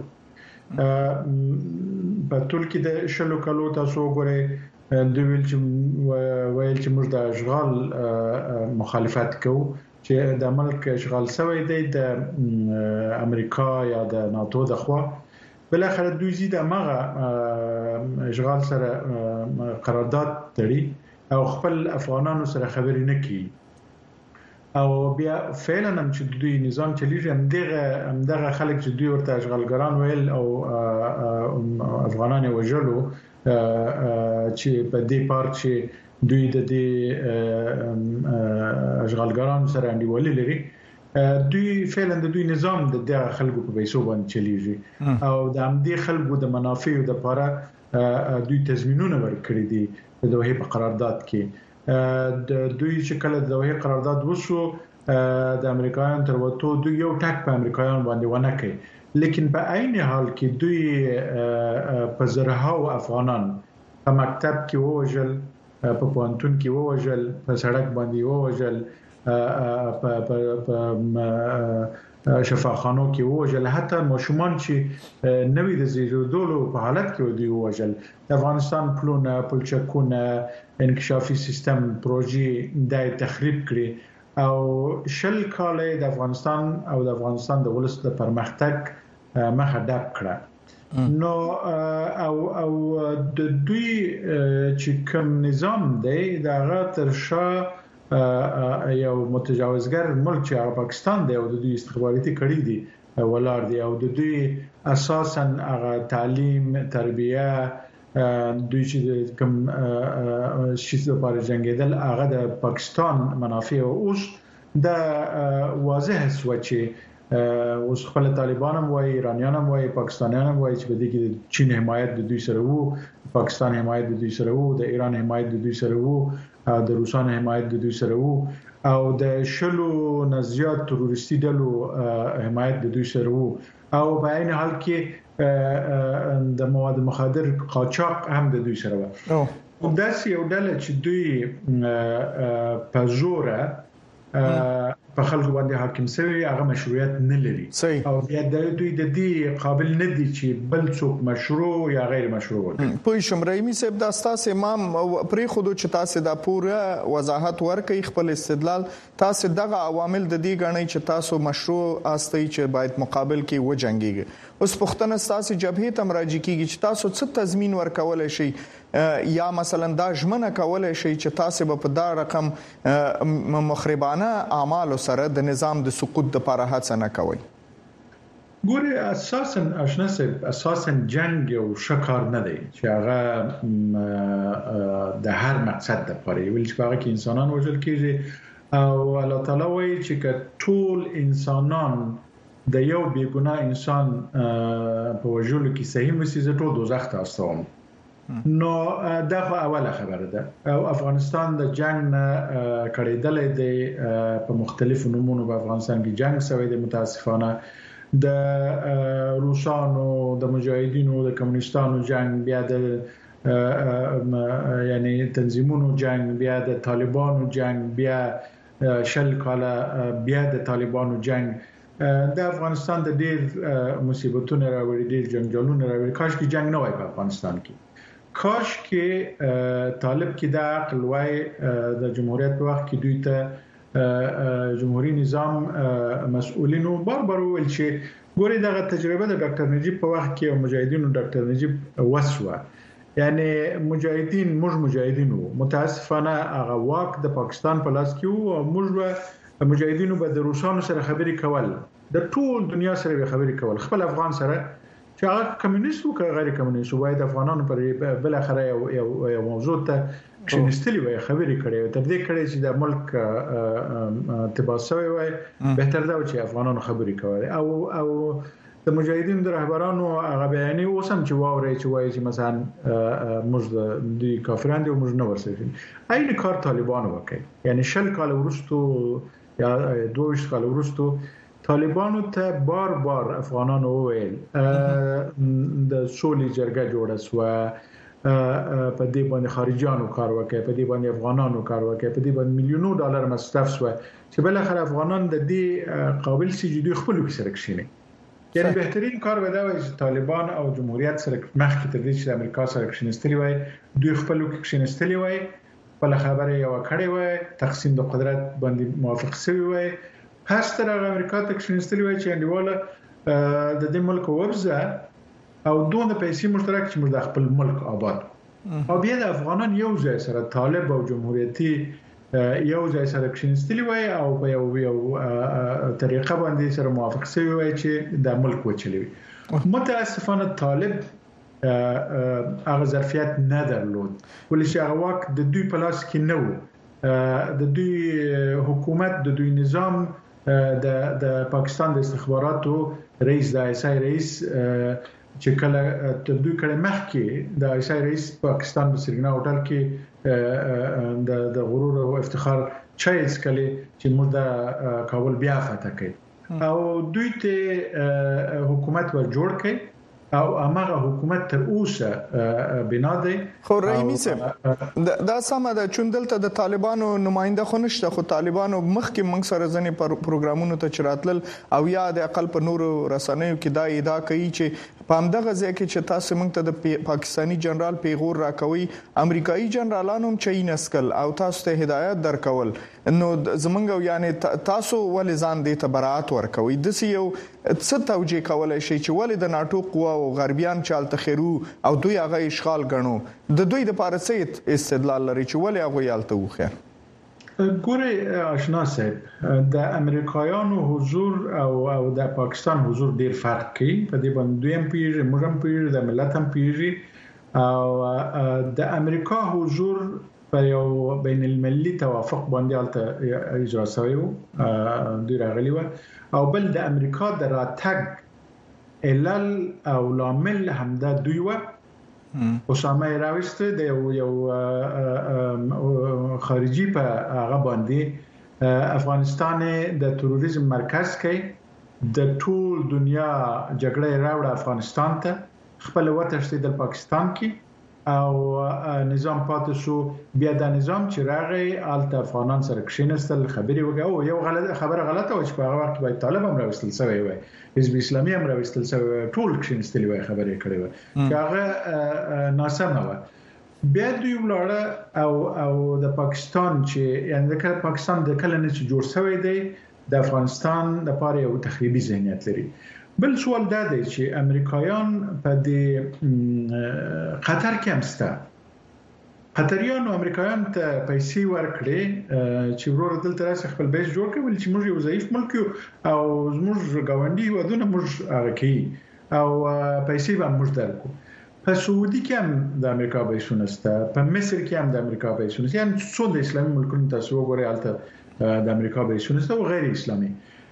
په ټول کې د شلو کالو تاسو وګورئ دوی ویل چې موږ د اشغال مخالفت کوو چې د ملک اشغال شوی دی د امریکا یا د ناتو د خوا. بل اخر دوی زیاده مغه اشغال سره قرارداد تړي او خپل افغانانو سره خبرې نه کوي او بیا فعلا هم چې دوی نظام چلیږي همدغه خلک چې دوی ورته اشغالګران ویل او افغانان وژلو چې په دې پارت چې دوی د دې اشغالګران سره انډیوالي لري دوی فعلا د دوی نظام د دغه خلکو په پیسو باندې چلیږي او د همدې خلکو د منافعو لپاره دوی تضمینونه ورکړي دي د دوه په قرارداد کې. د دوی چې کله د دوه قرارداد وشو د امریکایانو تر وته دوی یو ټاک په امریکایانو باندې ونه کوي، لیکن په عین حال کې دوی په زرهاو افغانان په مکتب کې ووجل، په پوهنتون کې ووجل، په سړک باندې ووجل، په شفاخانو کې ووجل، حتی ماشومان چې نوې د زیږیدلو په حالت کې دوی ووجل. د افغانستان پلونه، پلچکونه، انکشافي سیستم پروژې د تخریب کړي او شل کال د افغانستان او د افغانستان د ولس د پرمختګ مخه ډب کړه. نو او د دوی چې کوم نظام دی دا غتر شاه یو متجاوزګر ملک چې پاکستان دی او د دوی استخباراتي کړي دي ولار دي او د دوی اساسا هغه تعلیم، تربیه، دوی چې کوم شي لپاره جنگیدل هغه د پاکستان منافع او اوس د واضح سوچي اوس خپل طالبان هم وایي، ایرانیان هم وایي، پاکستانیان هم وایي چې په دې کې د چین حمایت د دوی سره وو، پاکستان حمایت د دوی سره وو، د ایران حمایت د دوی سره وو، د روسانو حمایت د دوی سره وو او د شلو نزيات تروریستي ډلو حمایت د دوی سره وو او په عین حال کې د مواد مخدر قاچاق هم د دوی سره وو. داسې یو ډله چې دوی په زوره په خلکو باندې حاکم شوی هغه مشروعیت نه لري او بیا د دوی د دې قابل نه دي چې بل څوک مشروع یا غیر مشروع وکړي. په شمرایمي صاحب د استاد امام پرې خودو چې تاسو د پوره وضاحت ورکړي خپل استدلال تاسو دغه عوامل د دې غنۍ چې تاسو مشروع استئ چې باید مقابل کې وجنګيږي. اوس پښتنه تاسو جبهه ته مراجعه کیږي چې تاسو څه تضمین ورکول شي یا مثلا دا ژمنه کول شي چې تاسو په دا رقم مخربانه اعمال سره د نظام د سقوط لپاره هڅه نه کوي. ګوره اساساً جنگ یو شکار نه دی چې هغه د هر مقصد لپاره ویل چې هغه کې انسانان وژل کیږي او الله تعالی وایي چې ټول انسانان د یو بیګناه انسان په وژلو کې صحیح مسیزه ټول دوزخ ته استوم. نو دا خو اوله خبره ده او افغانستان د جنگ نه کړیدلې دی په مختلفو نمونو په افغانستان کې جنگ شوی دی متاسفانه د روسانو د مجاهدینو د کمونستانو جنگ بیا د یعنی تنظیمونو جنگ بیا د طالبانو جنگ بیا شل کاله بیا د طالبانو جنگ د افغانستان د ډیر مصیبتونو راوړي ډیر جنگالونو راوړي کاش کې جنگ نه وای په افغانستان کې کاش کې طالب کې د عقل وای د جمهوریت په وخت کې دوی ته جمهوریت نظام مسؤلینو بار ویل چې ګوري دغه تجربه د ډاکټر نجیب په وخت کې مجاهدینو ډاکټر نجیب وسوه یعنی مجاهدینو متاسفانه هغه واک د پاکستان په لاس کې او موږ مجاهدینو به د روسانو سره خبرې کول د ټول دنیا سره خبرې کول خپل افغان سره چې هغه کمیونیست او غیر کمیونیست وای د افغانانو پر بل اخره یو موضوع ته کښینستلی وای خبرې کړي تر دې کړي چې د ملک تباسوي وای بهتر دا چې افغانانو خبرې کوي او د مجاهدینو د رهبرانو هغه بیانې اوسم چې واوري چې وای چې مثلا موږ د کافرانو او موږ نه ورسېږي عین کار طالبانو وکړي یعنی شل کال ورستو یا 22 کال ورستو طالبانو ته بار افغانانو وویل د سولې جرګه جوړه سو په دې باندې خارجيانو کار وکړي په دې باندې افغانانو کار وکړي په دې باندې میلیونو ډالر مصرف سو چې بل اخر افغانان د دې قابل سي جدي خپل کې سره کښیني یعنی بهترین کار ودا وي چې طالبان او جمهوریت سره مخکې تر دې چې امریکا سره کښینستلی وي دوی خپل کې کښینستلی وي په خبره یو کړي وي تقسیم د قدرت باندې موافق شوی وي پس تر امریکا ته کښینستلی وای چې انډیواله د دې ملک ورزه او دونه پیسې مشترک چې موږ د خپل ملک آباد او بیا د افغانان یو ځای سره طالب او جمهوریتي یو ځای سره کښینستلی وای او په یو طریقه باندې سره موافق شوی وای چې د ملک وچلوي متاسفانه طالب هغه ظرفیت نه درلود ولې چې هغه وخت د دوی په لاس کې نه و د دوی حکومت د دوی نظام د پاکستان د استخباراتو رئیس د ایسای رئیس چې کله د دوی کړه مخکې د ایسای رئیس پاکستان په سرینا هوټل کې د غرور او افتخار چایس کله چې موږ د کابل بیا فتح کړ او دوی ته حکومت ور جوړ کړ او هغه حکومت تر اوسه بنا دی خو رحیمی صاحب دا سم ده چې دلته د طالبانو نماینده خو نشته خو طالبانو مخکې موږ سره ځنې پروګرامونو ته چراتل او یا د اقل په نورو رسنیو کې دا ادعا کوي چې په همدغه ځای کې چې تاسو موږ ته د پاکستانی جنرال پیغور راکوي امریکایي جنرالانو هم چي نسکل او تاسو ته هدایت درکول نو زمونږ یعنی تاسو ولې ځان دې ته برائت ورکوي د سی یو څه توجیه کولای شي چې ولې د ناتو قوا او غربیان چالت خیرو او دوی هغه اشغال غنو د دوی د پارسیت استدلال لري چې ولې هغه یالته وخه ګوره آشنا صاحب د امریکایانو حضور او د پاکستان حضور ډیر فرق کوي په دې باندې دویم پیری موږ پیری د ملت هم پیری او د امریکا حضور په یو بین المللي توافق باندې الته اجرا شوی دوی راغلی و او بل د امریکا د راتګ علل او لامل همدا دوی و اسامه راوسته د یو خارجي په هغه باندې افغانستان د تروریزم مرکز کې د ټول دنیا جګړه راوړه افغانستان ته خپل وتښتید د پاکستان کې او نظام پاتې شو بیا د نظام چې راغی الته افغانان سره کښینستل خبري وکړو او یو خبره غلطه و چې په هغه وخت باید طالب هم راوستل شوی وي حزب اسلامي هم راوستل شوی ټول کښینستل وي خبرې کړې و هغه ناسمه و بیا دوی ولاړه او د پاکستان چې یعنی د پاکستان د کله نه چې جوړ شوی دی د افغانستان لپاره یو تخریبي ذهنیت لري بل سوال دا دی چې امریکایان په دې قطر کې همسته قطریان او امریکایان ته پیسې ورکړي چې ورور دلته راځي خپل بیس جوړ کړي چې موږ یو ضعیف ملک یو او موږ گاونډي ودونه موږ هغه کوي او پیسې به موږ درکو په سعودي کې هم د امریکا بیسونه سته په مصر کې هم د امریکا بیسونه سته یعنی څو د اسلامي ملکونو تاسو وګورئ البته د امریکا بیسونه سته او غیر اسلامي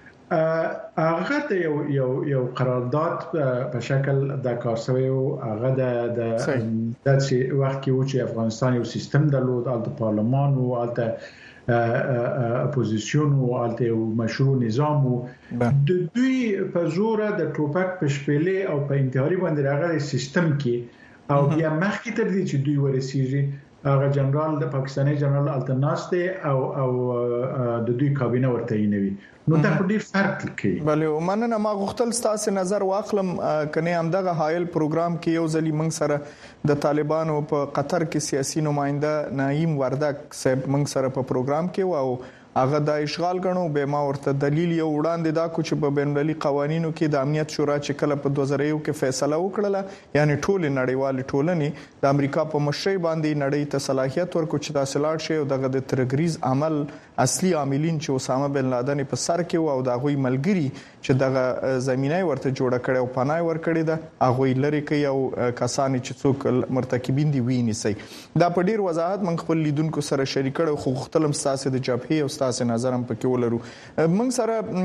هغه ته یو قرارداد په شکل د کارسوي او هغه د داسې وخت کې و چې افغانستان یو سیستم درلود البته پارلمان او البته اپوزیسیون او البته مشروع نظام د دوی په زور د ټوپک په شپېلې او په انتحاري باندې راغلي سیستم کې او بیا مخکې تر دې چې دوی ورسیږي هغه جنرال د پاکستاني جنرال التناس دی او د دوی کابینه ورته یې نوي نو دا ډېر فرق کوي بله ومننه ما غوښتل ستاسو نظر واخلم کنه همدغه حایل پروګرام کې یو ځلی موږ سره د طالبانو په قطر کې سیاسي نماینده نعیم وردک صاحب موږ سره په پروګرام کې او هغه د اشغال غنو به ما ورته دلیل یو وړاندې دا کو چې په بین المللي قوانینو کې د امنیت شورا چې کله په 2001 کې فیصله وکړه یعنی ټول نړیوال ټولنې د امریکا په مشرۍ باندې نړۍ ته صلاحیت ورکو چې د سلاټ شي او دغه د ترګریز عمل اصلي عاملین چې اسامه بن لادن په سر کې او د غوي ملګری چې دغه زمينه ورته جوړه کړي او پناه ور کړی دا هغه لري کوي او کسان چې څوک مرتکبین دي ویني سي دا په ډیر وضاحت من خپل لیدونکو سره شریک کړو خو خپلم ستاسو د جبهه او ستاسو نظر هم پکې ولرو موږ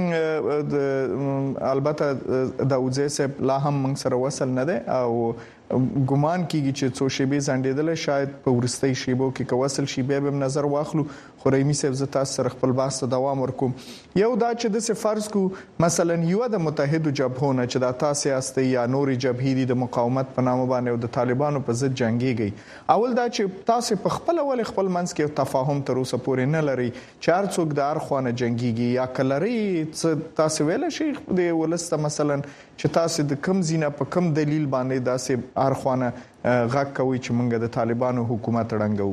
سره البته د اوځي صاحب لا هم موږ سره وصل نه ده او ګومان کیږي چې څو شیبې زندېدل شاید په ورستۍ شیبو کې کوسل شی به نظر واخلو خو رحیمي صاحب زتا سره خپل بحث ته دوام ورکوم یو دا چې د فرض کو مثلا یو د متحده جبهونه چې د تاسو است یا نوري جبهې د مقاومت په نامه باندې او د طالبانو په ضد جنگيږي اول دا چې تاسو په خپل ول خپل منځ کې تفاهم تر اوسه پورې نه لري چار څوک د ارخوانه جنگيږي یا کلري تاسو ویل شي د ولسته مثلا چې تاسو د کم زینه په کم دلیل باندې داسې ارخوانه غږ کوي چې موږ د طالبانو حکومت رنګو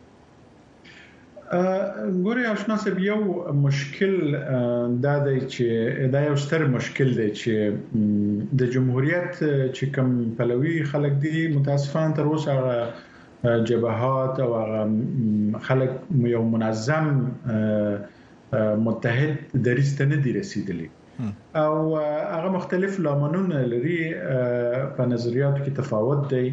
ګوري آشنا سب یو مشکل دا دی چې دا یو ستر مشکل دی چې د جمهوریت چې کوم پلوي خلک دي متاسفانه تر اوسه جبهات او خلک یو منظم متحد دریسته نه دي رسیدلي او هغه مختلف لاملونه لري په نظریاتو کې تفاوت دی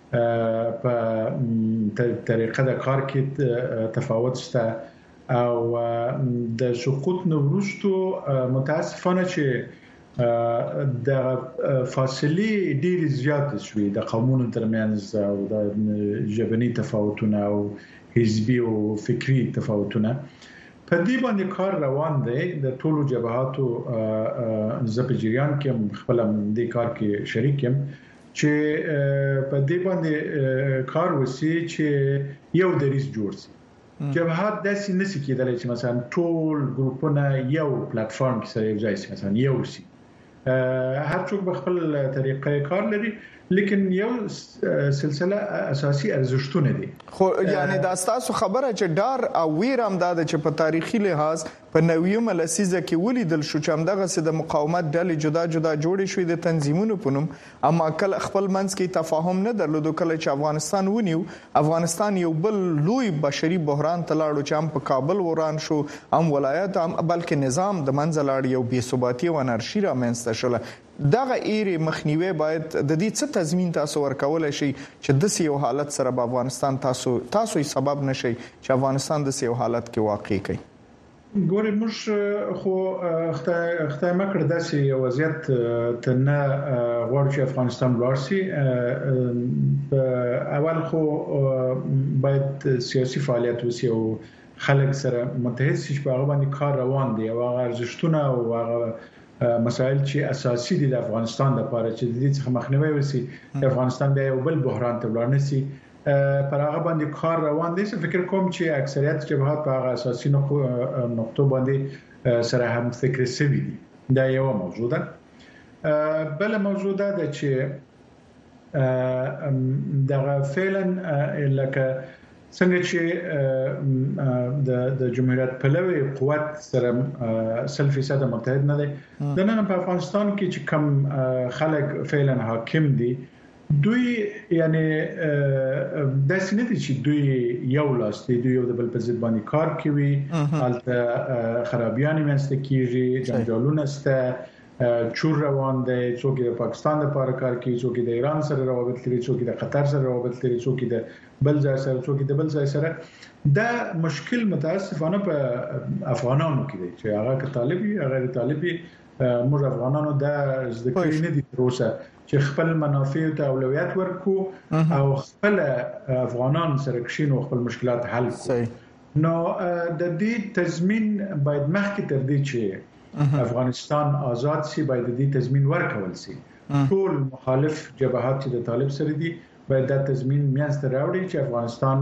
په طریقه د کار کې تفاوت شته او د سقوط نورستو متاسفانه چې د فاصله ډیر زیات شوې د قومونو ترمنځ او د ژبني تفاوتونه او حزبي او فکری تفاوتونه په دې باندې کار روان دی د ټولو جبهاتو زپ جریان کې خپل دې کار کې شریک یم چې په دې باندې کار وسی چې یو دریس جوړ شي جبهات داسې نشي کېدلی چې مثلا ټول ګروپونه یو پلیټ فارم کې سره یو ځای شي مثلا یو شي هر څوک په خپل طریقې کار لري لیکن یو سلسله اساسي ارزښتونه دي خو یعنی دا تاسو خبره چې ډار او ویرام دا چې په تاریخي لحاظ په نویمه لسیزه کې ولیدل شو چې همدغه سه د مقاومت ډلې جدا جدا جوړې شوې د تنظیمونو په نوم اما کله خپل منځ کې تفاهم نه درلود کله چې افغانستان ونیو افغانستان یو بل لوی بشري بحران تلاړو چې هم په کابل وران شو هم ولایت هم بلکې نظام د منځ لاړ یو بې ثباتي او انارشي را منځته شوه دغه ایري مخنیوي باید د دې څه تضمین تاسو ورکول شي چې د یو حالت سره په افغانستان تاسو سبب نشي چې افغانستان د یو حالت کې واقع کړي ګورې موږ خو خدای مکړه داسې یو وضعیت ته نه غواړو چې افغانستان ولاړ شي اول خو باید سیاسي فعالیت وشي او خلک سره متحد شي په هغه باندې کار روان دي او هغه ارزښتونه او هغه مسائل چې اساسي دي د افغانستان لپاره چې د دې څخه مخنیوي وشي د افغانستان د یو بل بحران ته ولاړ نشي پر هغه باندې کار روان دي. فکر کوم چې اکثریت جبهات په هغه اساسي نقطو باندې سره هم فکر سوي دي. دا یو موضوع ده. بل موضوع ده چې دا فعلا لکه څنګه چې د جمهوریت پلوي قوت سره 100% متحد نه دي. د نن په افغانستان کې چې کم خلک فعلا حاکم دي دوی یعنی د سنتي چې دوی یو لاس دي دوی یو د بل په ضد باندې کار کوي. حالت خرابيان منځته کیږي جنجالونه سته چور روان دي. څوک د پاکستان لپاره کار کوي څوک د ایران سره روابط لري څوک د قطر سره روابط لري څوک د بل ځای سره څوک د بل ځای سره. دا مشکل متاسفانه په افغانانو کې دی چې هغه طالبي غیر طالبي موږ افغانانو دا ذکر نه دي تروسه چې خپل منافع ته اولویت ورکو او خپل افغانان سره کښینو خپل مشکلات حل کړو. نو د دې تضمین باید مخکې تر دې چې افغانستان آزاد شي باید د دې تضمین ورکول شي. ټول مخالف جبهات چې د طالب سره دي باید دا تضمین میانسته راوړي چې افغانستان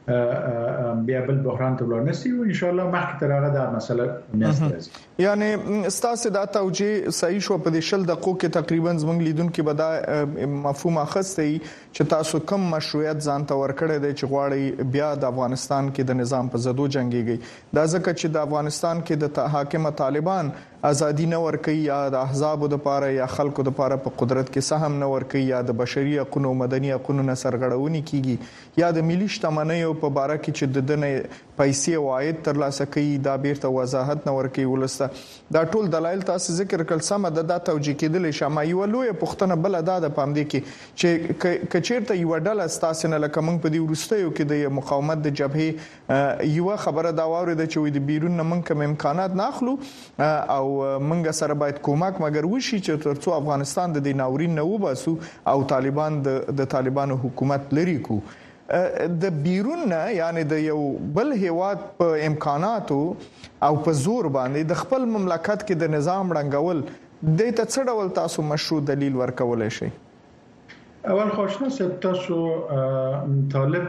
بیا بل بحران ته ولر نشي او ان شاء الله مخکې تر هغه دا مسله میانسته راځي. یعنی استاسو دا توجیه صحیح شو په دې شل دقیقو کې تقریبا زموږ لیدونکو به دا مفهوم اخستې چې تاسو کم مشروعیت ځان ته ورکړی دی چې غواړي بیا د افغانستان کې د نظام په زدو جنگيږي. دا ځکه چې د افغانستان کې د حاکم طالبان ازادي نه ورکي یا د احزاب د لپاره یا خلکو د لپاره په قدرت کې سهم نه ورکي یا د بشري حقوقو مدني حقوقو نه سرغړونې کیږي یا د ملي شتمنیو په اړه کې چې د دنه پیسې او عاید ترلاسه کوي دا بیرته وضاحت نه ورکي ولسته. دا ټول دلایل تاسو ذکر کړل سم د توجیه کېدل شامل یو لوی پښتنه بل ادا د پام دي کې چې کچیرته یو ډله تاسو نه لکه موږ په دې ورستیو کې د مقاومت د جبهه یو خبره دا واره چې د بیرون نه موږ کوم امکانات ناخلو او موږ سره باید کومک مګر وشي چې ترڅو افغانستان د ناورین نه وباسو او طالبان د طالبانو حکومت لري کو د بیرون نه یعنی د یو بل هیواد په امکاناتو او په زور باندې د خپل مملکت کې د نظام رنګول د ته څه ډول تاسو مشروع دلیل ورکولای شئ؟ اول خوشنه صاحب تاسو طالب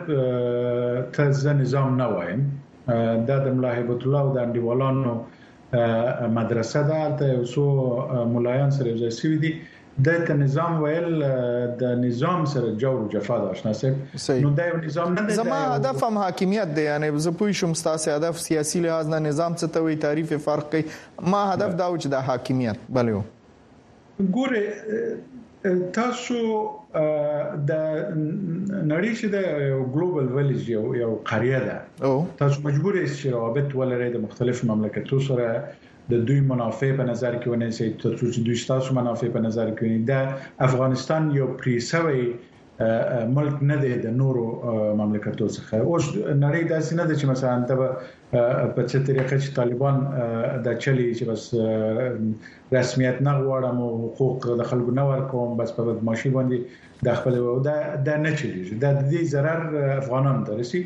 ته نظام نه وایم. دا د ملا هیبت الله او د انډیوالانو مدرسه ده ته اوسو مولایان سره ځای سوي دي. د نظام ویل د نظام سره جوړ جفا ده آشنا صاحب. نو دا یو نظام نه دی. زما هدف هم حاکمیت دی یعنی زه پوه شم تاسو هدف سیاسي لحاظ نه نظام څه ته وی تعریف فرق کوي. ما هدف دا و چې د حاکمیت بلو ګوره تاسو د نړۍ چې د ګلوبل ویلیج یو قريه ده تاسو مجبور یې چې روابط ولرئ د مختلف مملکتونو سره د دوی منافع په نظر کې ونیسئ ترڅو چې دوی تاسو منافع په نظر کې ونیسئ. د افغانستان یو پریسوي ملک نه دی د نورو مملکتونو څخه. اوس نړۍ داسې نه ده چې مثلا ته په څه طریقه چې طالبان د چلی چې بس رسمیت نه غواړم او حقوق د خلکو نه ورکوم بس په بدمعشي باندې د خپل دا نه چلیږي. د دې ضرر افغانانو ته رسي.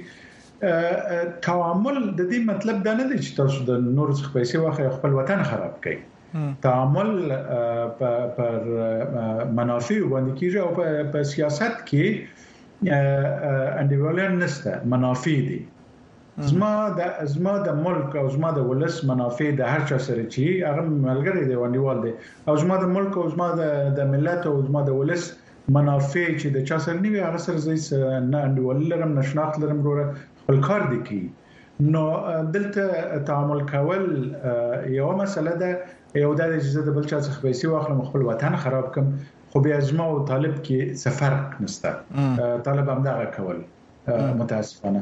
تعامل د دې مطلب دا نه دی چې تاسو د نور څخه پیسې واخلئ خپل وطن خراب کړئ. تعامل پر منافع باندې کیږي او په سیاست کې انډیوالان نشته منافع دي. زما د ملک او زما د ولس منافع د هر چا سره چې هغه ملګری دی انډیوال دی او زما د ملک او زما د ملت او زما د ولس منافع چې د چا سره نیوي هغه سره زې نه انډیوال لرم نشناخت لرم وروره خپل کار دی کی. نو دلته تعامل کول یو مسله ده. یو د اجازه د بل چا څخه پیسې واخلم خپل وطن خراب کم خو بیا زما او طالب کې څه فرق نشته. طالب هم دا کول متاسفانه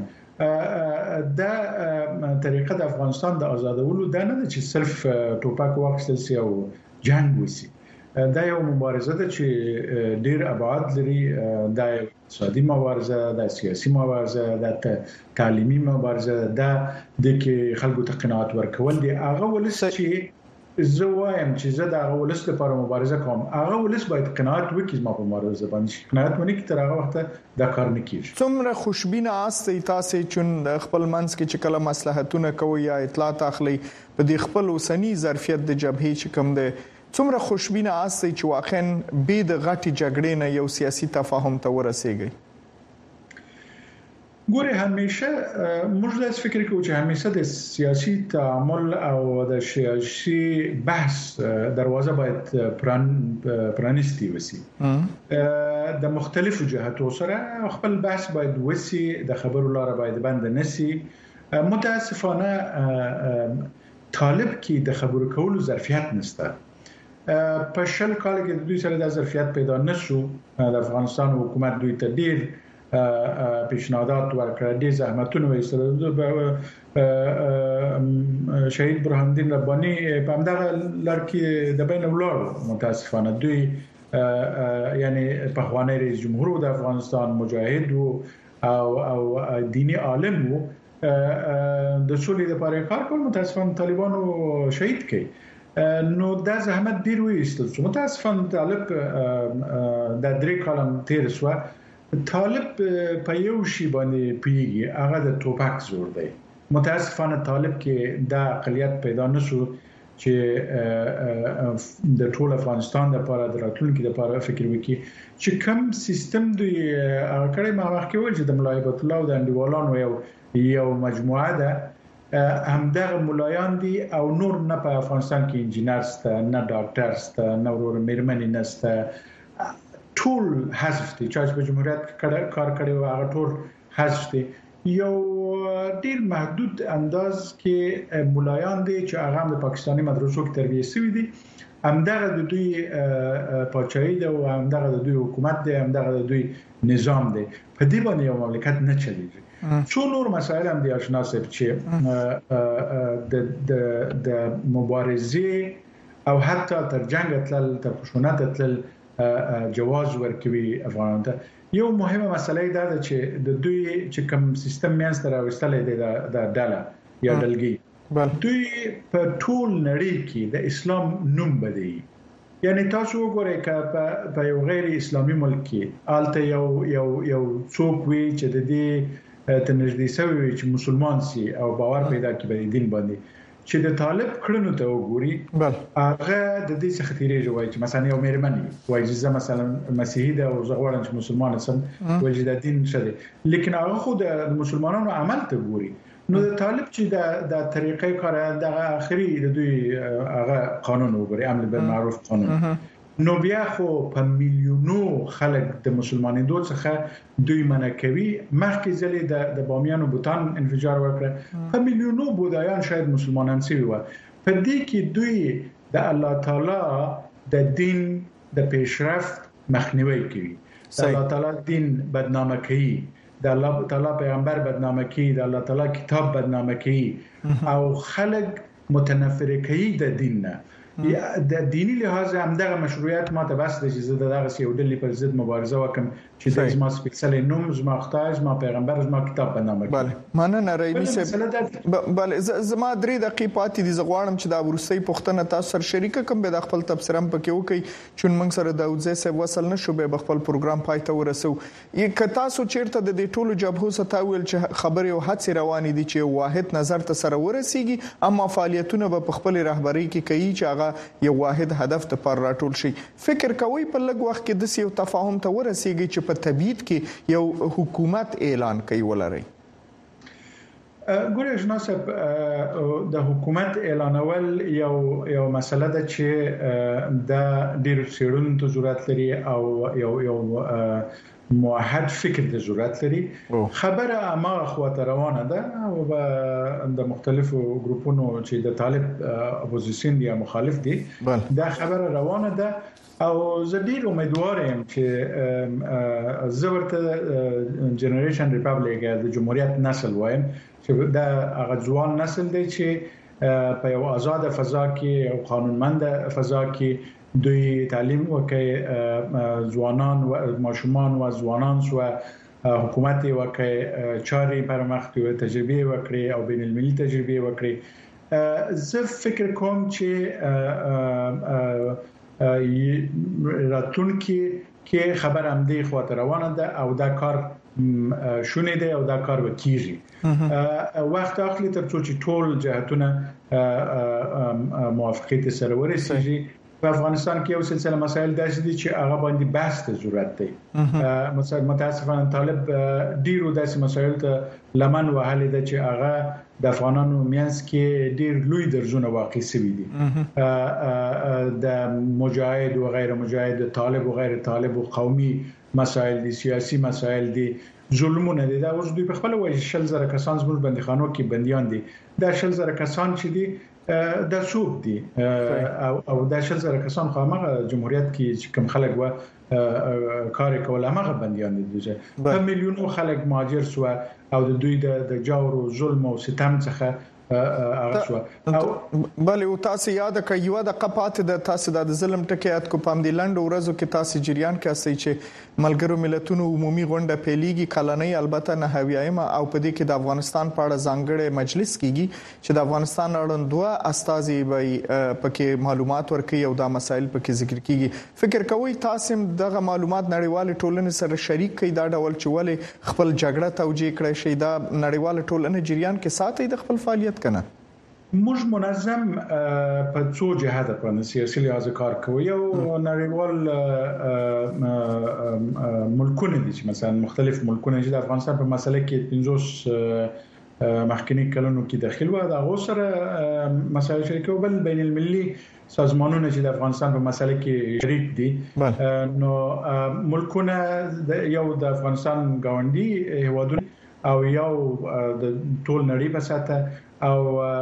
دا طریقه د افغانستان د آزادولو دا نه چې صرف ټوپک واخیستل شي او جنگ وسی. دا یو مبارزه ده چې ډیر ابعاد لري. دا اقتصادي مبارزه ده سیاسي مبارزه ده تعلیمي مبارزه ده د کې خلکو ته قناعت ورکول دي. هغه ولس چې زه وایم چې زه د هغه ولس لپاره مبارزه کوم هغه ولس باید قناعت وکړي ما په مبارزه باندې قناعت ونی کی تر هغه وخت دا کار نه کیږي. څومره خوشبینه آستي تاسو چون خپل منځ کې چې کله مصلحتونه کوي یا اطلاعات اخلي په دې خپل وسنی ظرفیت د جبهې چې کوم ده څومره خوشبینه آستي چې واقعا به د غټي جګړې نه یو سیاسي تفاهم ته ورسیږي. ګوره همیشه موږ د فکر کوو چې همیشه د سیاسي تعامل او د سیاسي بحث دروازه باید پرانیستي وسی د مختلفو جهاتو سره خپل بحث باید وسی د خبرو لاره باید بند نسی متاسفانه طالب کې د خبرو کولو ظرفیت نشته په شل کال کې د دوی سره د ظرفیت پیدا نشو د افغانستان حکومت دوی ته ډیر پیشنهادات ورکړل دي زحمتونه وایستل شهید برهان الدین ربانی په همدغه لړ کې د بین ولر متاسفانه دوی یعنی په خواني رئیس جمهور د افغانستان مجاهد او دینی عالم وو د سولې لپاره کار کول متاسفانه طالبانو شهید کړي نو دا زحمت ډیر وایستل متاسفانه طالب د درې کالم تیر شو طالب په یو شی باندې پیږي هغه د توپک زور دی متاسفانه طالب کې دا اقلیت پیدا نشو چې د ټول افغانستان لپاره د راتلونکي لپاره فکر وکړي چې کوم سیستم دوی هغه کړي ما واخې ول چې د ملایبت الله او د انډیوالانو یو مجموعه ده همدغه ملایان دي او نور نه په افغانستان کې انجینر ست نه ډاکټر ست نه ورور میرمنې نسته ټول حذف دي چې په جمهوریت کار کړي او هغه ټول حذف دي یو ډیر محدود انداز کې ملایان دي چې هغه د پاکستاني مدرسو کې تربیه شوی دي همدغه د دوی پاچاهي ده او همدغه د دوی حکومت ده همدغه د دوی نظام ده په دې باندې یو مملکت نه چلیږي څو نور مسایل هم دي آشنا صاحب چې د مبارزه او حتی تر جنگ تل تر خشونت تل جواز ورکوي افغانانو ته یو مهمه مسله دا ده چې د دوی چې کوم سیستم میانس تر اوستلې د ډاله یا دلګي دوی په ټول نړۍ کې د اسلام نوم بدی یعنی تاسو وګورئ ک په یو غیر اسلامي ملک کې آلته یو څوک وی چې د دې تنجدي سوي چې مسلمان سي او باور پیدا کړي په دین باندې چې د طالب کړنو ته وګوري هغه د دې څخه تیریږي وایي چې مثلا یو مېرمنې وایي چې مثلا مسیحي ده او زغوړن چې مسلمان سم وایي د دین شته لیکن هغه خو د مسلمانانو عمل ته ګوري نو د طالب چې د طریقې کار د اخري د دوی هغه قانون وګوري امر بالمعروف قانون نو بیا خو په میلیونو خلک د مسلمانانو څخه دوی منکوي مخکې ځلې د بامیانو بوتان انفجار وکړ په میلیونو بودایان شاید مسلمانان سي و په دې کې دوی د الله تعالی د دین د پیشرفت مخنیوي کوي د الله تعالی دین بدنامه کوي د الله تعالی پیغمبر بدنامه کوي د الله تعالی کتاب بدنامه کوي او خلک متنفر کوي د دین نه د دینی لحاظ همدغه مشروعیت ما ته بس د چې دغه یو ډلې پر ضد مبارزه وکم چې د اسما سپیشل نوم زما خدای زما پیغمبر زما کتاب بنامه بله مننه رایمی صاحب بله زما درې دقیقې پاتې دي زغوانم چې دا ورسې پښتنه تاسو سره شریک کوم به د خپل تبصره پکې وکي چې موږ سره داوود صاحب وصل نشو به خپل پروګرام پای ته ورسو یک تاسو چیرته د دې ټولو جبهو ستاویل چې خبرې او هڅې روانې دي چې واحد نظر ته سره ورسیږي اما فعالیتونه به خپل رهبری کې کوي چې هغه یو واحد هدف ته پر راټول شي فکر کوي په لږ وخت کې د یو تفاهم ته ورسیږي چې په تبعید کې یو حکومت اعلان کوي ولري ګورې جناسب د حکومت اعلانول یو مسله ده چې د ډیر سیرون ته ضرورت لري او یو موحد فکر د ضرورت لري خبره ما خواته روانه ده او د مختلفو ګروپونو چې د طالب اپوزیشن دی مخالف دي دا خبره روانه ده او زه ډیر امیدوار یم چې زورته جنریشن ریپبلیک د جمهوریت نسل وایم چې دا هغه ځوان نسل دی چې په یو آزاد فضا کې او قانونمند فضا کې دوی تعلیم وکړي ځوانان او ماشومان او ځوانان سو حکومت وکړي چاري پرمختګ تجربه وکړي او بین المللي تجربه وکړي زه فکر کوم چې راتلونکي کې خبر هم دی خواته روانه ده او دا کار شونه دی او دا کار وکړي وخت اخلي تر څو چې ټول جهتونه موافقت سره ورسیږي په افغانستان کې یو سلسله مسایل داسې دي چې هغه باندې بحث ته ضرورت دی. متاسفانه طالب ډیرو داسې مسایل ته لمن وهلې ده چې هغه د افغانانو میانس کې ډیر لوی درزونه واقع شوي دي. د مجاهد او غیر مجاهد، طالب او غیر طالب، او قومي مسایل دي، سیاسي مسایل دي، ظلمونه دي. دا اوس دوی په خپل وایي 100,000 کسان زموږ بندیخانو کې بنديان دي. دا 100,000 کسان چې دي د څوک دي او د 100,000 کسان خو هغه جمهوریت کې کوم خلک و کار کول هغه بنديان دي. په میلیونو خلک مهاجر شو او د دوی د جور او ظلم او ستم څخه هغه شو. بل او تاسو یاد کړئ یو د قپات د تاسو د ظلم ټکیات کو پام دی لاند ورځو کې تاسو جریان کې اسي چې ملګرو ملتونو عمومي غونډه پیلېږي کلنۍ البته نه هویایم او په دې کې د افغانستان په اړه ځانګړی مجلس کیږي چې د افغانستان اړوند دوه استازي به پکې معلومات ورکړي او دا مسایل پکې ذکر کیږي. فکر کوئ تاسو دغه معلومات نړیوال ټولنې سره شریک کړئ دا ډول چې ولې خپل جګړه توجیه کړئ شي دا نړیوال ټولنې جریان کې ساتي د خپل فعالیت کنه؟ موږ منظم په څو جهات په سیاسي لحاظ کار کوو. یو نړیوال ملکونه دي چې مثلا مختلف ملکونه چې د افغانستان په مسله کې 50 مخکنی کلونو کې داخل و دا غوسره مسایل شریکو. بل بین المللي سازمانونه چې د افغانستان په مسله کې شریک دي نو ملکونه یو د افغانستان گاونډي هیوادونه او یو د ټول نړۍ په ساته او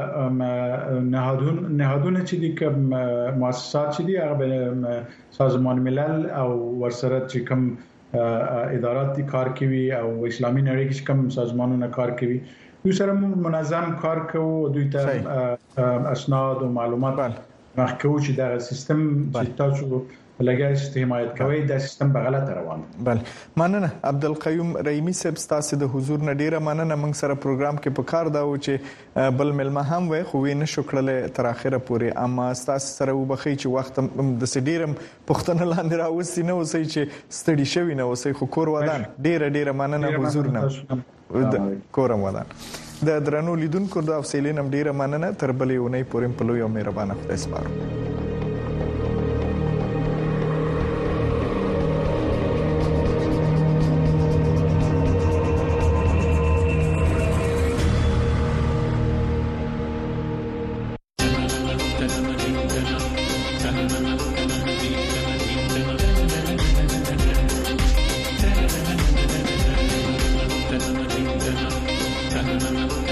نهادونه چې دي کوم مؤسسات چې دي هغه سازمان ملل او ورسره چې کوم ادارات دي کار کوي او اسلامي نړۍ کې کوم سازمانونه کار کوي دوی سره منظم کار کوو. دوی ته اسناد او معلومات ورکوو چې دا سیستم چې تاسو لګای شئ حمایت کوي دا سیستم په غلطه روان. بل مننه عبدالقیوم رحیمی صاحب تاسو د حضور نډیره مننه. موږ سره پروګرام کې په کار دا و چې بل ملما هم وي خو وینې شکرله تر اخره پورې اما تاسو سره وبخي چې وخت د سډیرم پښتنه لاندې راوستي نه وسی چې ستړي شوی نه وسی خو کور ودان ډیره مننه حضور نه کورم ودان. د درنو لیدونکو د افسیلینم ډیره مننه. تر بلې ونې پورې په لوی او مهربانه خدای سپارو. Thank you.